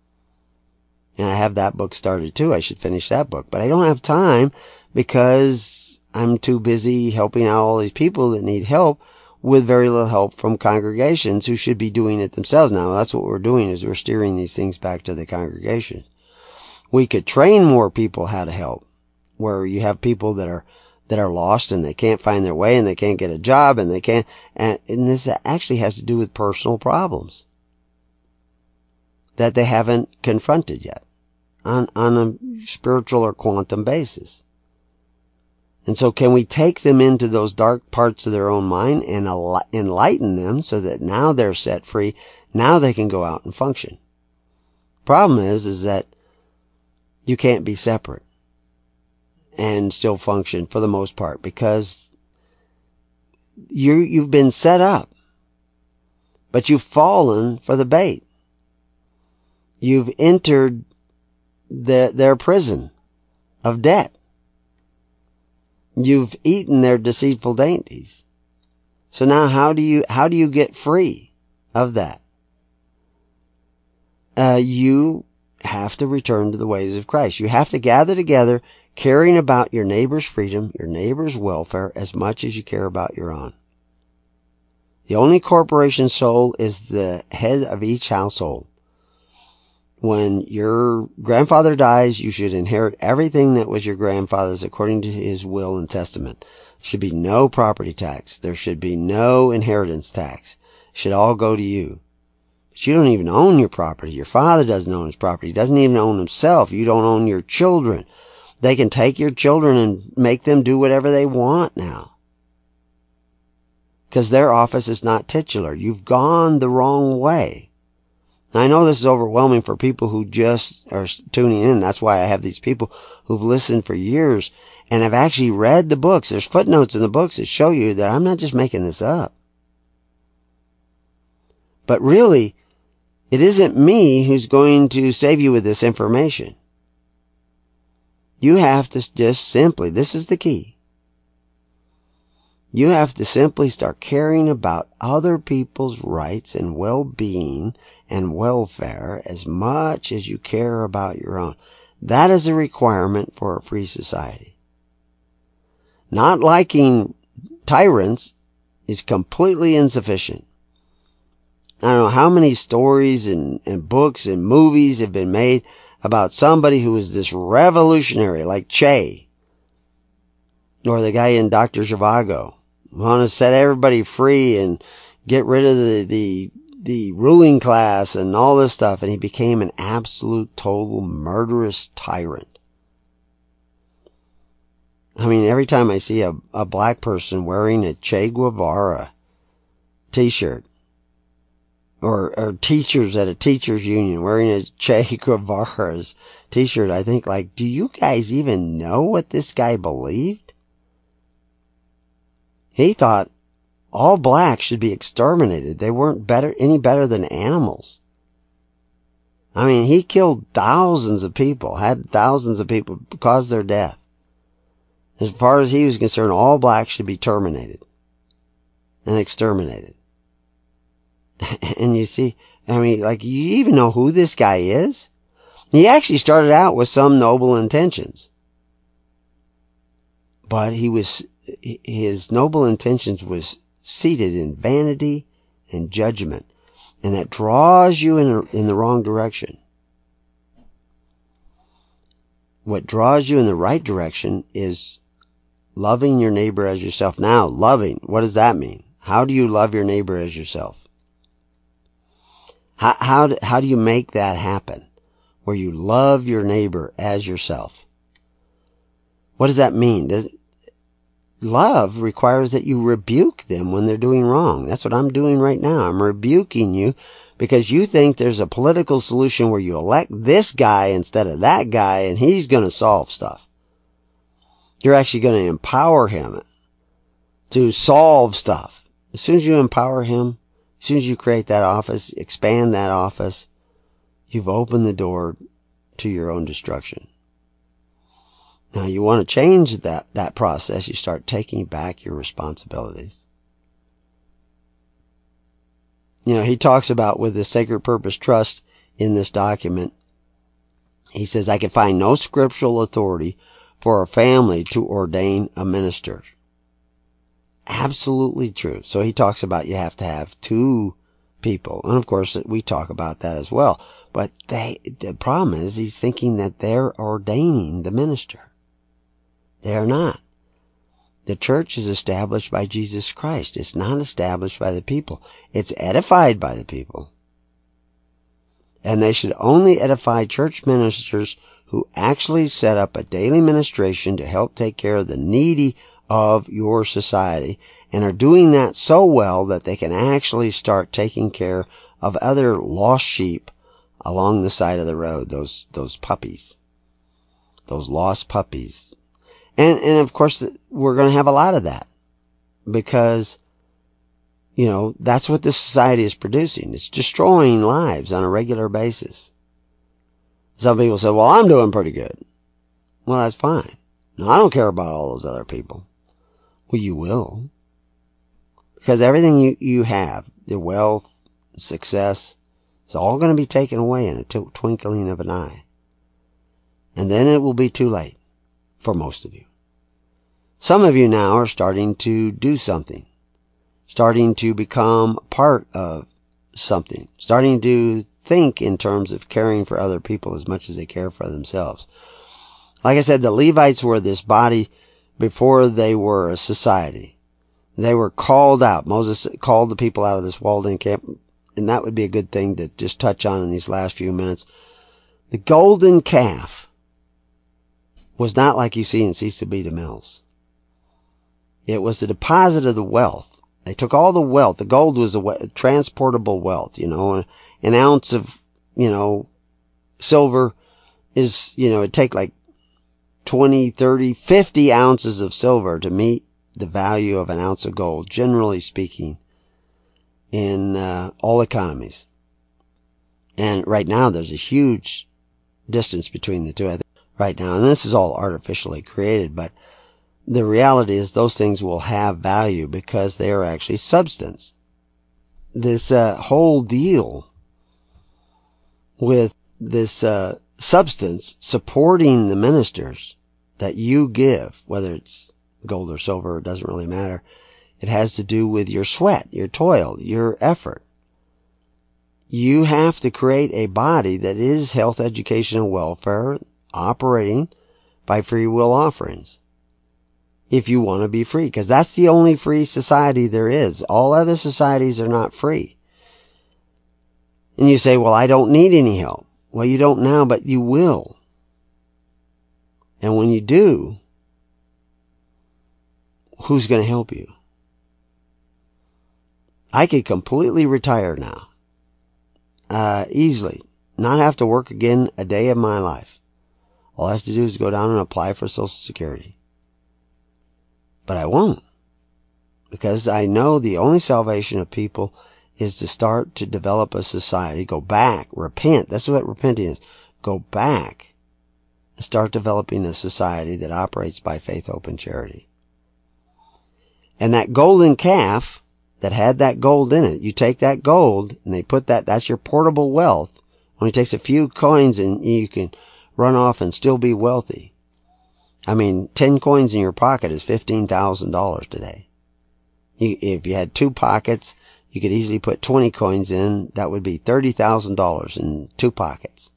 and I have that book started too. I should finish that book, but I don't have time because I'm too busy helping out all these people that need help with very little help from congregations who should be doing it themselves. Now, that's what we're doing, is we're steering these things back to the congregation. We could train more people how to help, where you have people that are that are lost and they can't find their way and they can't get a job and they can't, and, and this actually has to do with personal problems that they haven't confronted yet on, on a spiritual or quantum basis. And so can we take them into those dark parts of their own mind and enlighten them so that now they're set free, now they can go out and function? Problem is, is that you can't be separate and still function for the most part, because you, you've been set up, but you've fallen for the bait. You've entered the, their prison of debt. You've eaten their deceitful dainties. So now how do you, how do you get free of that? Uh, you have to return to the ways of Christ. You have to gather together, caring about your neighbor's freedom, your neighbor's welfare, as much as you care about your own. The only corporation soul is the head of each household. When your grandfather dies, you should inherit everything that was your grandfather's according to his will and testament. There should be no property tax. There should be no inheritance tax. It should all go to you. But you don't even own your property. Your father doesn't own his property. He doesn't even own himself. You don't own your children. They can take your children and make them do whatever they want now, because their office is not titular. You've gone the wrong way. Now, I know this is overwhelming for people who just are tuning in. That's why I have these people who've listened for years and have actually read the books. There's footnotes in the books that show you that I'm not just making this up. But really, it isn't me who's going to save you with this information. You have to just simply, this is the key. You have to simply start caring about other people's rights and well-being and welfare as much as you care about your own. That is a requirement for a free society. Not liking tyrants is completely insufficient. I don't know how many stories and, and books and movies have been made about somebody who was this revolutionary like Che, or the guy in Doctor Zhivago, want to set everybody free and get rid of the, the, the ruling class and all this stuff. And he became an absolute, total, murderous tyrant. I mean, every time I see a, a black person wearing a Che Guevara t-shirt, or, or teachers at a teachers union wearing a Che Guevara's t-shirt, I think, like, do you guys even know what this guy believed? He thought all blacks should be exterminated. They weren't better, any better than animals. I mean, he killed thousands of people, had thousands of people cause their death. As far as he was concerned, all blacks should be terminated and exterminated. And you see, I mean, like, you even know who this guy is? He actually started out with some noble intentions. But he was, his noble intentions was seated in vanity and judgment. And that draws you in, in the wrong direction. What draws you in the right direction is loving your neighbor as yourself. Now, loving, what does that mean? How do you love your neighbor as yourself? How, how, do, how do you make that happen? Where you love your neighbor as yourself. What does that mean? Does, love requires that you rebuke them when they're doing wrong. That's what I'm doing right now. I'm rebuking you because you think there's a political solution where you elect this guy instead of that guy and he's going to solve stuff. You're actually going to empower him to solve stuff. As soon as you empower him, as soon as you create that office, expand that office, you've opened the door to your own destruction. Now, you want to change that, that process. You start taking back your responsibilities. You know, he talks about with the Sacred Purpose Trust in this document, he says, I can find no scriptural authority for a family to ordain a minister. Absolutely true. So he talks about you have to have two people. And of course, we talk about that as well. But they, the problem is he's thinking that they're ordaining the minister. They are not. The church is established by Jesus Christ. It's not established by the people. It's edified by the people. And they should only edify church ministers who actually set up a daily ministration to help take care of the needy of your society and are doing that so well that they can actually start taking care of other lost sheep along the side of the road, those those puppies, those lost puppies. And, and of course, we're going to have a lot of that because, you know, that's what this society is producing. It's destroying lives on a regular basis. Some people say, well, I'm doing pretty good. Well, that's fine. No, I don't care about all those other people. Well, you will. Because everything you, you have, the wealth, success, is all going to be taken away in a t- twinkling of an eye. And then it will be too late for most of you. Some of you now are starting to do something. Starting to become part of something. Starting to think in terms of caring for other people as much as they care for themselves. Like I said, the Levites were this body before they were a society. They were called out. Moses called the people out of this walled-in camp, and that would be a good thing to just touch on in these last few minutes. The golden calf was not like you see in Cecil B. DeMille's. It was the deposit of the wealth. They took all the wealth. The gold was a we- transportable wealth, you know. An ounce of, you know, silver is, you know, it'd take like twenty, thirty, fifty ounces of silver to meet the value of an ounce of gold, generally speaking, in uh, all economies. And right now, there's a huge distance between the two, I think, right now. And this is all artificially created, but the reality is those things will have value because they are actually substance. This uh, whole deal with this uh, substance supporting the ministers that you give, whether it's gold or silver, it doesn't really matter. It has to do with your sweat, your toil, your effort. You have to create a body that is health, education, and welfare, operating by free will offerings. If you want to be free, because that's the only free society there is. All other societies are not free. And you say, well, I don't need any help. Well, you don't now, but you will. And when you do, who's going to help you? I could completely retire now. Uh, easily. Not have to work again a day of my life. All I have to do is go down and apply for Social Security. But I won't. Because I know the only salvation of people is to start to develop a society. Go back. Repent. That's what repenting is. Go back and start developing a society that operates by faith, hope, and charity. And that golden calf that had that gold in it, you take that gold and they put that, that's your portable wealth. Only takes a few coins and you can run off and still be wealthy. I mean, ten coins in your pocket is fifteen thousand dollars today. You, if you had two pockets, you could easily put twenty coins in. That would be thirty thousand dollars in two pockets.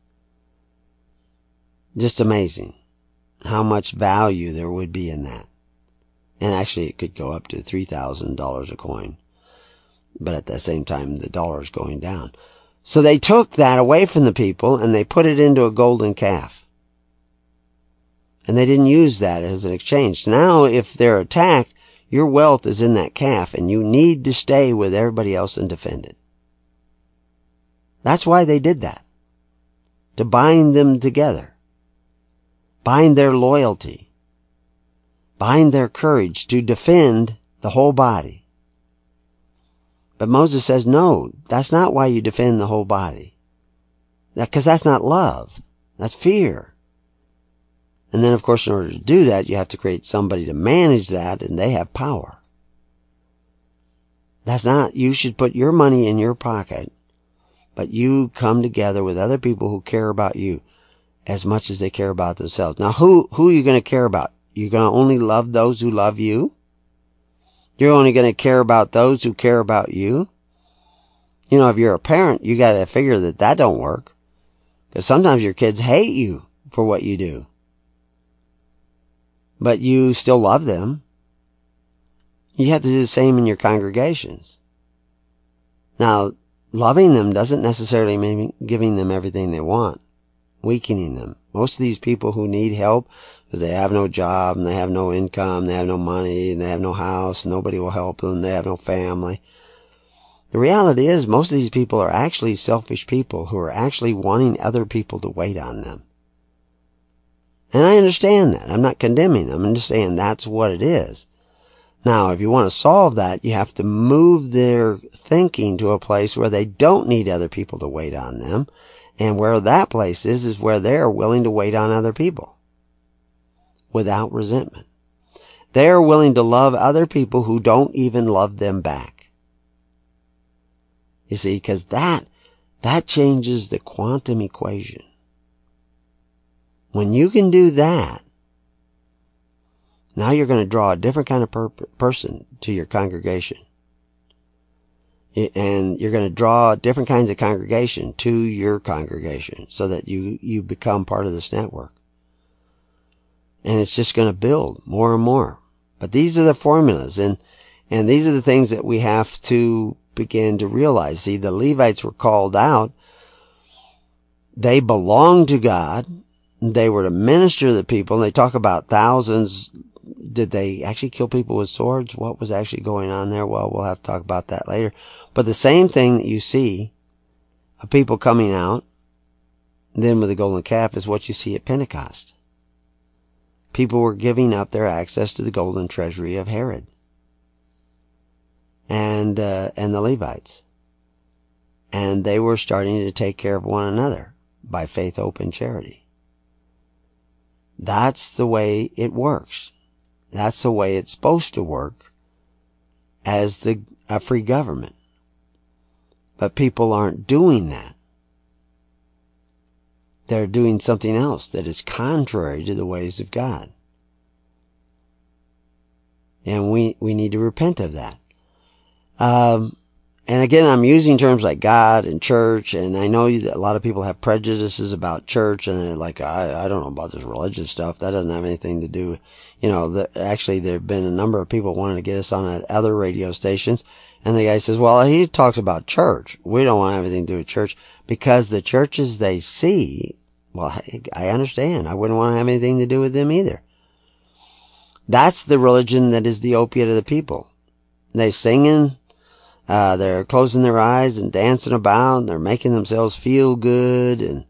Just amazing how much value there would be in that. And actually, it could go up to three thousand dollars a coin. But at the same time, the dollar is going down. So they took that away from the people and they put it into a golden calf. And they didn't use that as an exchange. Now, if they're attacked, your wealth is in that calf and you need to stay with everybody else and defend it. That's why they did that. To bind them together. Bind their loyalty. Bind their courage to defend the whole body. But Moses says, no, that's not why you defend the whole body. Because that's not love. That's fear. And then, of course, in order to do that, you have to create somebody to manage that, and they have power. That's not, you should put your money in your pocket, but you come together with other people who care about you as much as they care about themselves. Now, who, who are you going to care about? You're going to only love those who love you? You're only going to care about those who care about you? You know, if you're a parent, you got to figure that that don't work. Because sometimes your kids hate you for what you do. But you still love them. You have to do the same in your congregations. Now, loving them doesn't necessarily mean giving them everything they want. Weakening them. Most of these people who need help because they have no job and they have no income, they have no money, and they have no house, nobody will help them, they have no family. The reality is most of these people are actually selfish people who are actually wanting other people to wait on them. And I understand that. I'm not condemning them. I'm just saying that's what it is. Now, if you want to solve that, you have to move their thinking to a place where they don't need other people to wait on them. And where that place is, is where they're willing to wait on other people without resentment. They're willing to love other people who don't even love them back. You see, because that, that changes the quantum equation. When you can do that, now you're going to draw a different kind of per- person to your congregation. And you're going to draw different kinds of congregation to your congregation so that you, you become part of this network. And it's just going to build more and more. But these are the formulas and, and these are the things that we have to begin to realize. See, the Levites were called out. They belonged to God. They were to minister to the people. And they talk about thousands. Did they actually kill people with swords? What was actually going on there? Well, we'll have to talk about that later. But the same thing that you see of people coming out, then with the golden calf, is what you see at Pentecost. People were giving up their access to the golden treasury of Herod and uh, and the Levites. And they were starting to take care of one another by faith, hope, and charity. That's the way it works. That's the way it's supposed to work as the a free government. But people aren't doing that. They're doing something else that is contrary to the ways of God. And we, we need to repent of that. Um, and again, I'm using terms like God and church, and I know that a lot of people have prejudices about church, and they're like, I, I don't know about this religious stuff. That doesn't have anything to do with, you know, the, actually there have been a number of people wanting to get us on other radio stations, and the guy says, well, he talks about church. We don't want to have anything to do with church, because the churches they see, well, I understand. I wouldn't want to have anything to do with them either. That's the religion that is the opiate of the people. They singing, uh, they're closing their eyes and dancing about, and they're making themselves feel good, and,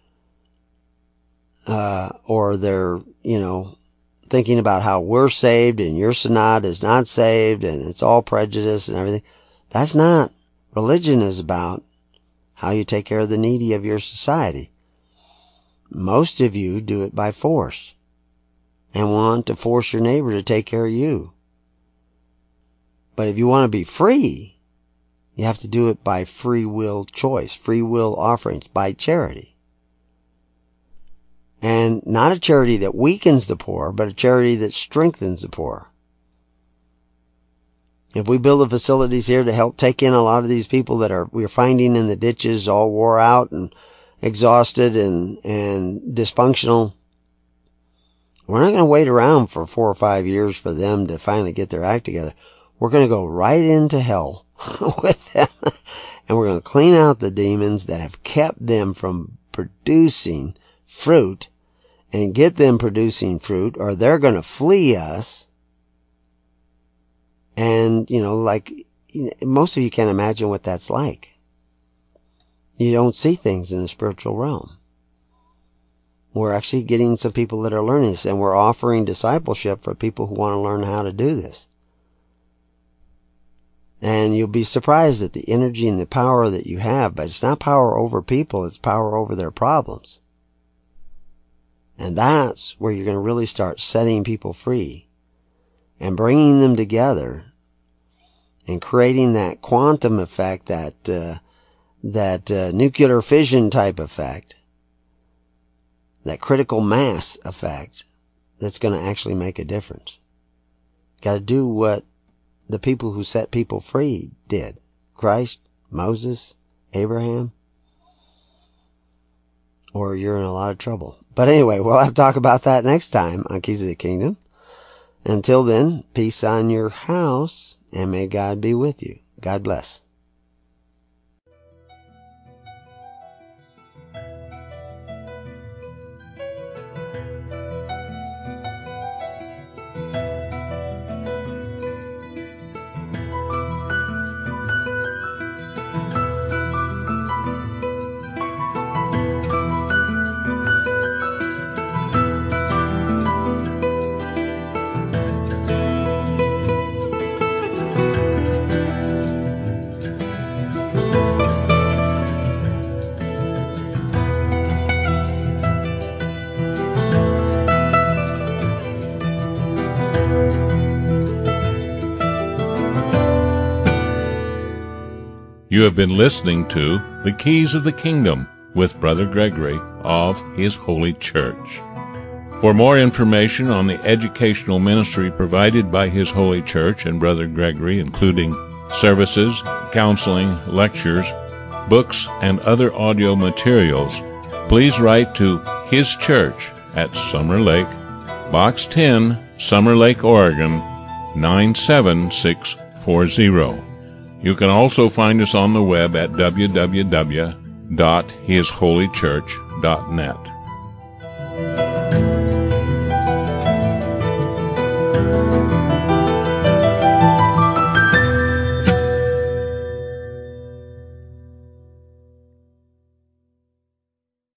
uh, or they're, you know, thinking about how we're saved and your synod is not saved, and it's all prejudice and everything. That's not. Religion is about how you take care of the needy of your society. Most of you do it by force, and want to force your neighbor to take care of you. But if you want to be free, you have to do it by free will choice, free will offerings, by charity. And not a charity that weakens the poor, but a charity that strengthens the poor. If we build the facilities here to help take in a lot of these people that are we're finding in the ditches, all wore out and exhausted and, and dysfunctional, we're not going to wait around for four or five years for them to finally get their act together. We're going to go right into hell with them, and we're going to clean out the demons that have kept them from producing fruit, and get them producing fruit, or they're going to flee us. And, you know, like, most of you can't imagine what that's like. You don't see things in the spiritual realm. We're actually getting some people that are learning this, and we're offering discipleship for people who want to learn how to do this. And you'll be surprised at the energy and the power that you have, but it's not power over people, it's power over their problems. And that's where you're going to really start setting people free and bringing them together and creating that quantum effect, that, uh, that, uh, nuclear fission type effect. That critical mass effect that's going to actually make a difference. Got to do what the people who set people free did. Christ, Moses, Abraham. Or you're in a lot of trouble. But anyway, we'll have to talk about that next time on Keys of the Kingdom. Until then, peace on your house, and may God be with you. God bless. You have been listening to The Keys of the Kingdom with Brother Gregory of His Holy Church. For more information on the educational ministry provided by His Holy Church and Brother Gregory, including services, counseling, lectures, books, and other audio materials, please write to His Church at Summer Lake, Box ten, Summer Lake, Oregon, nine seven six four zero. You can also find us on the web at w w w dot his holy church dot net.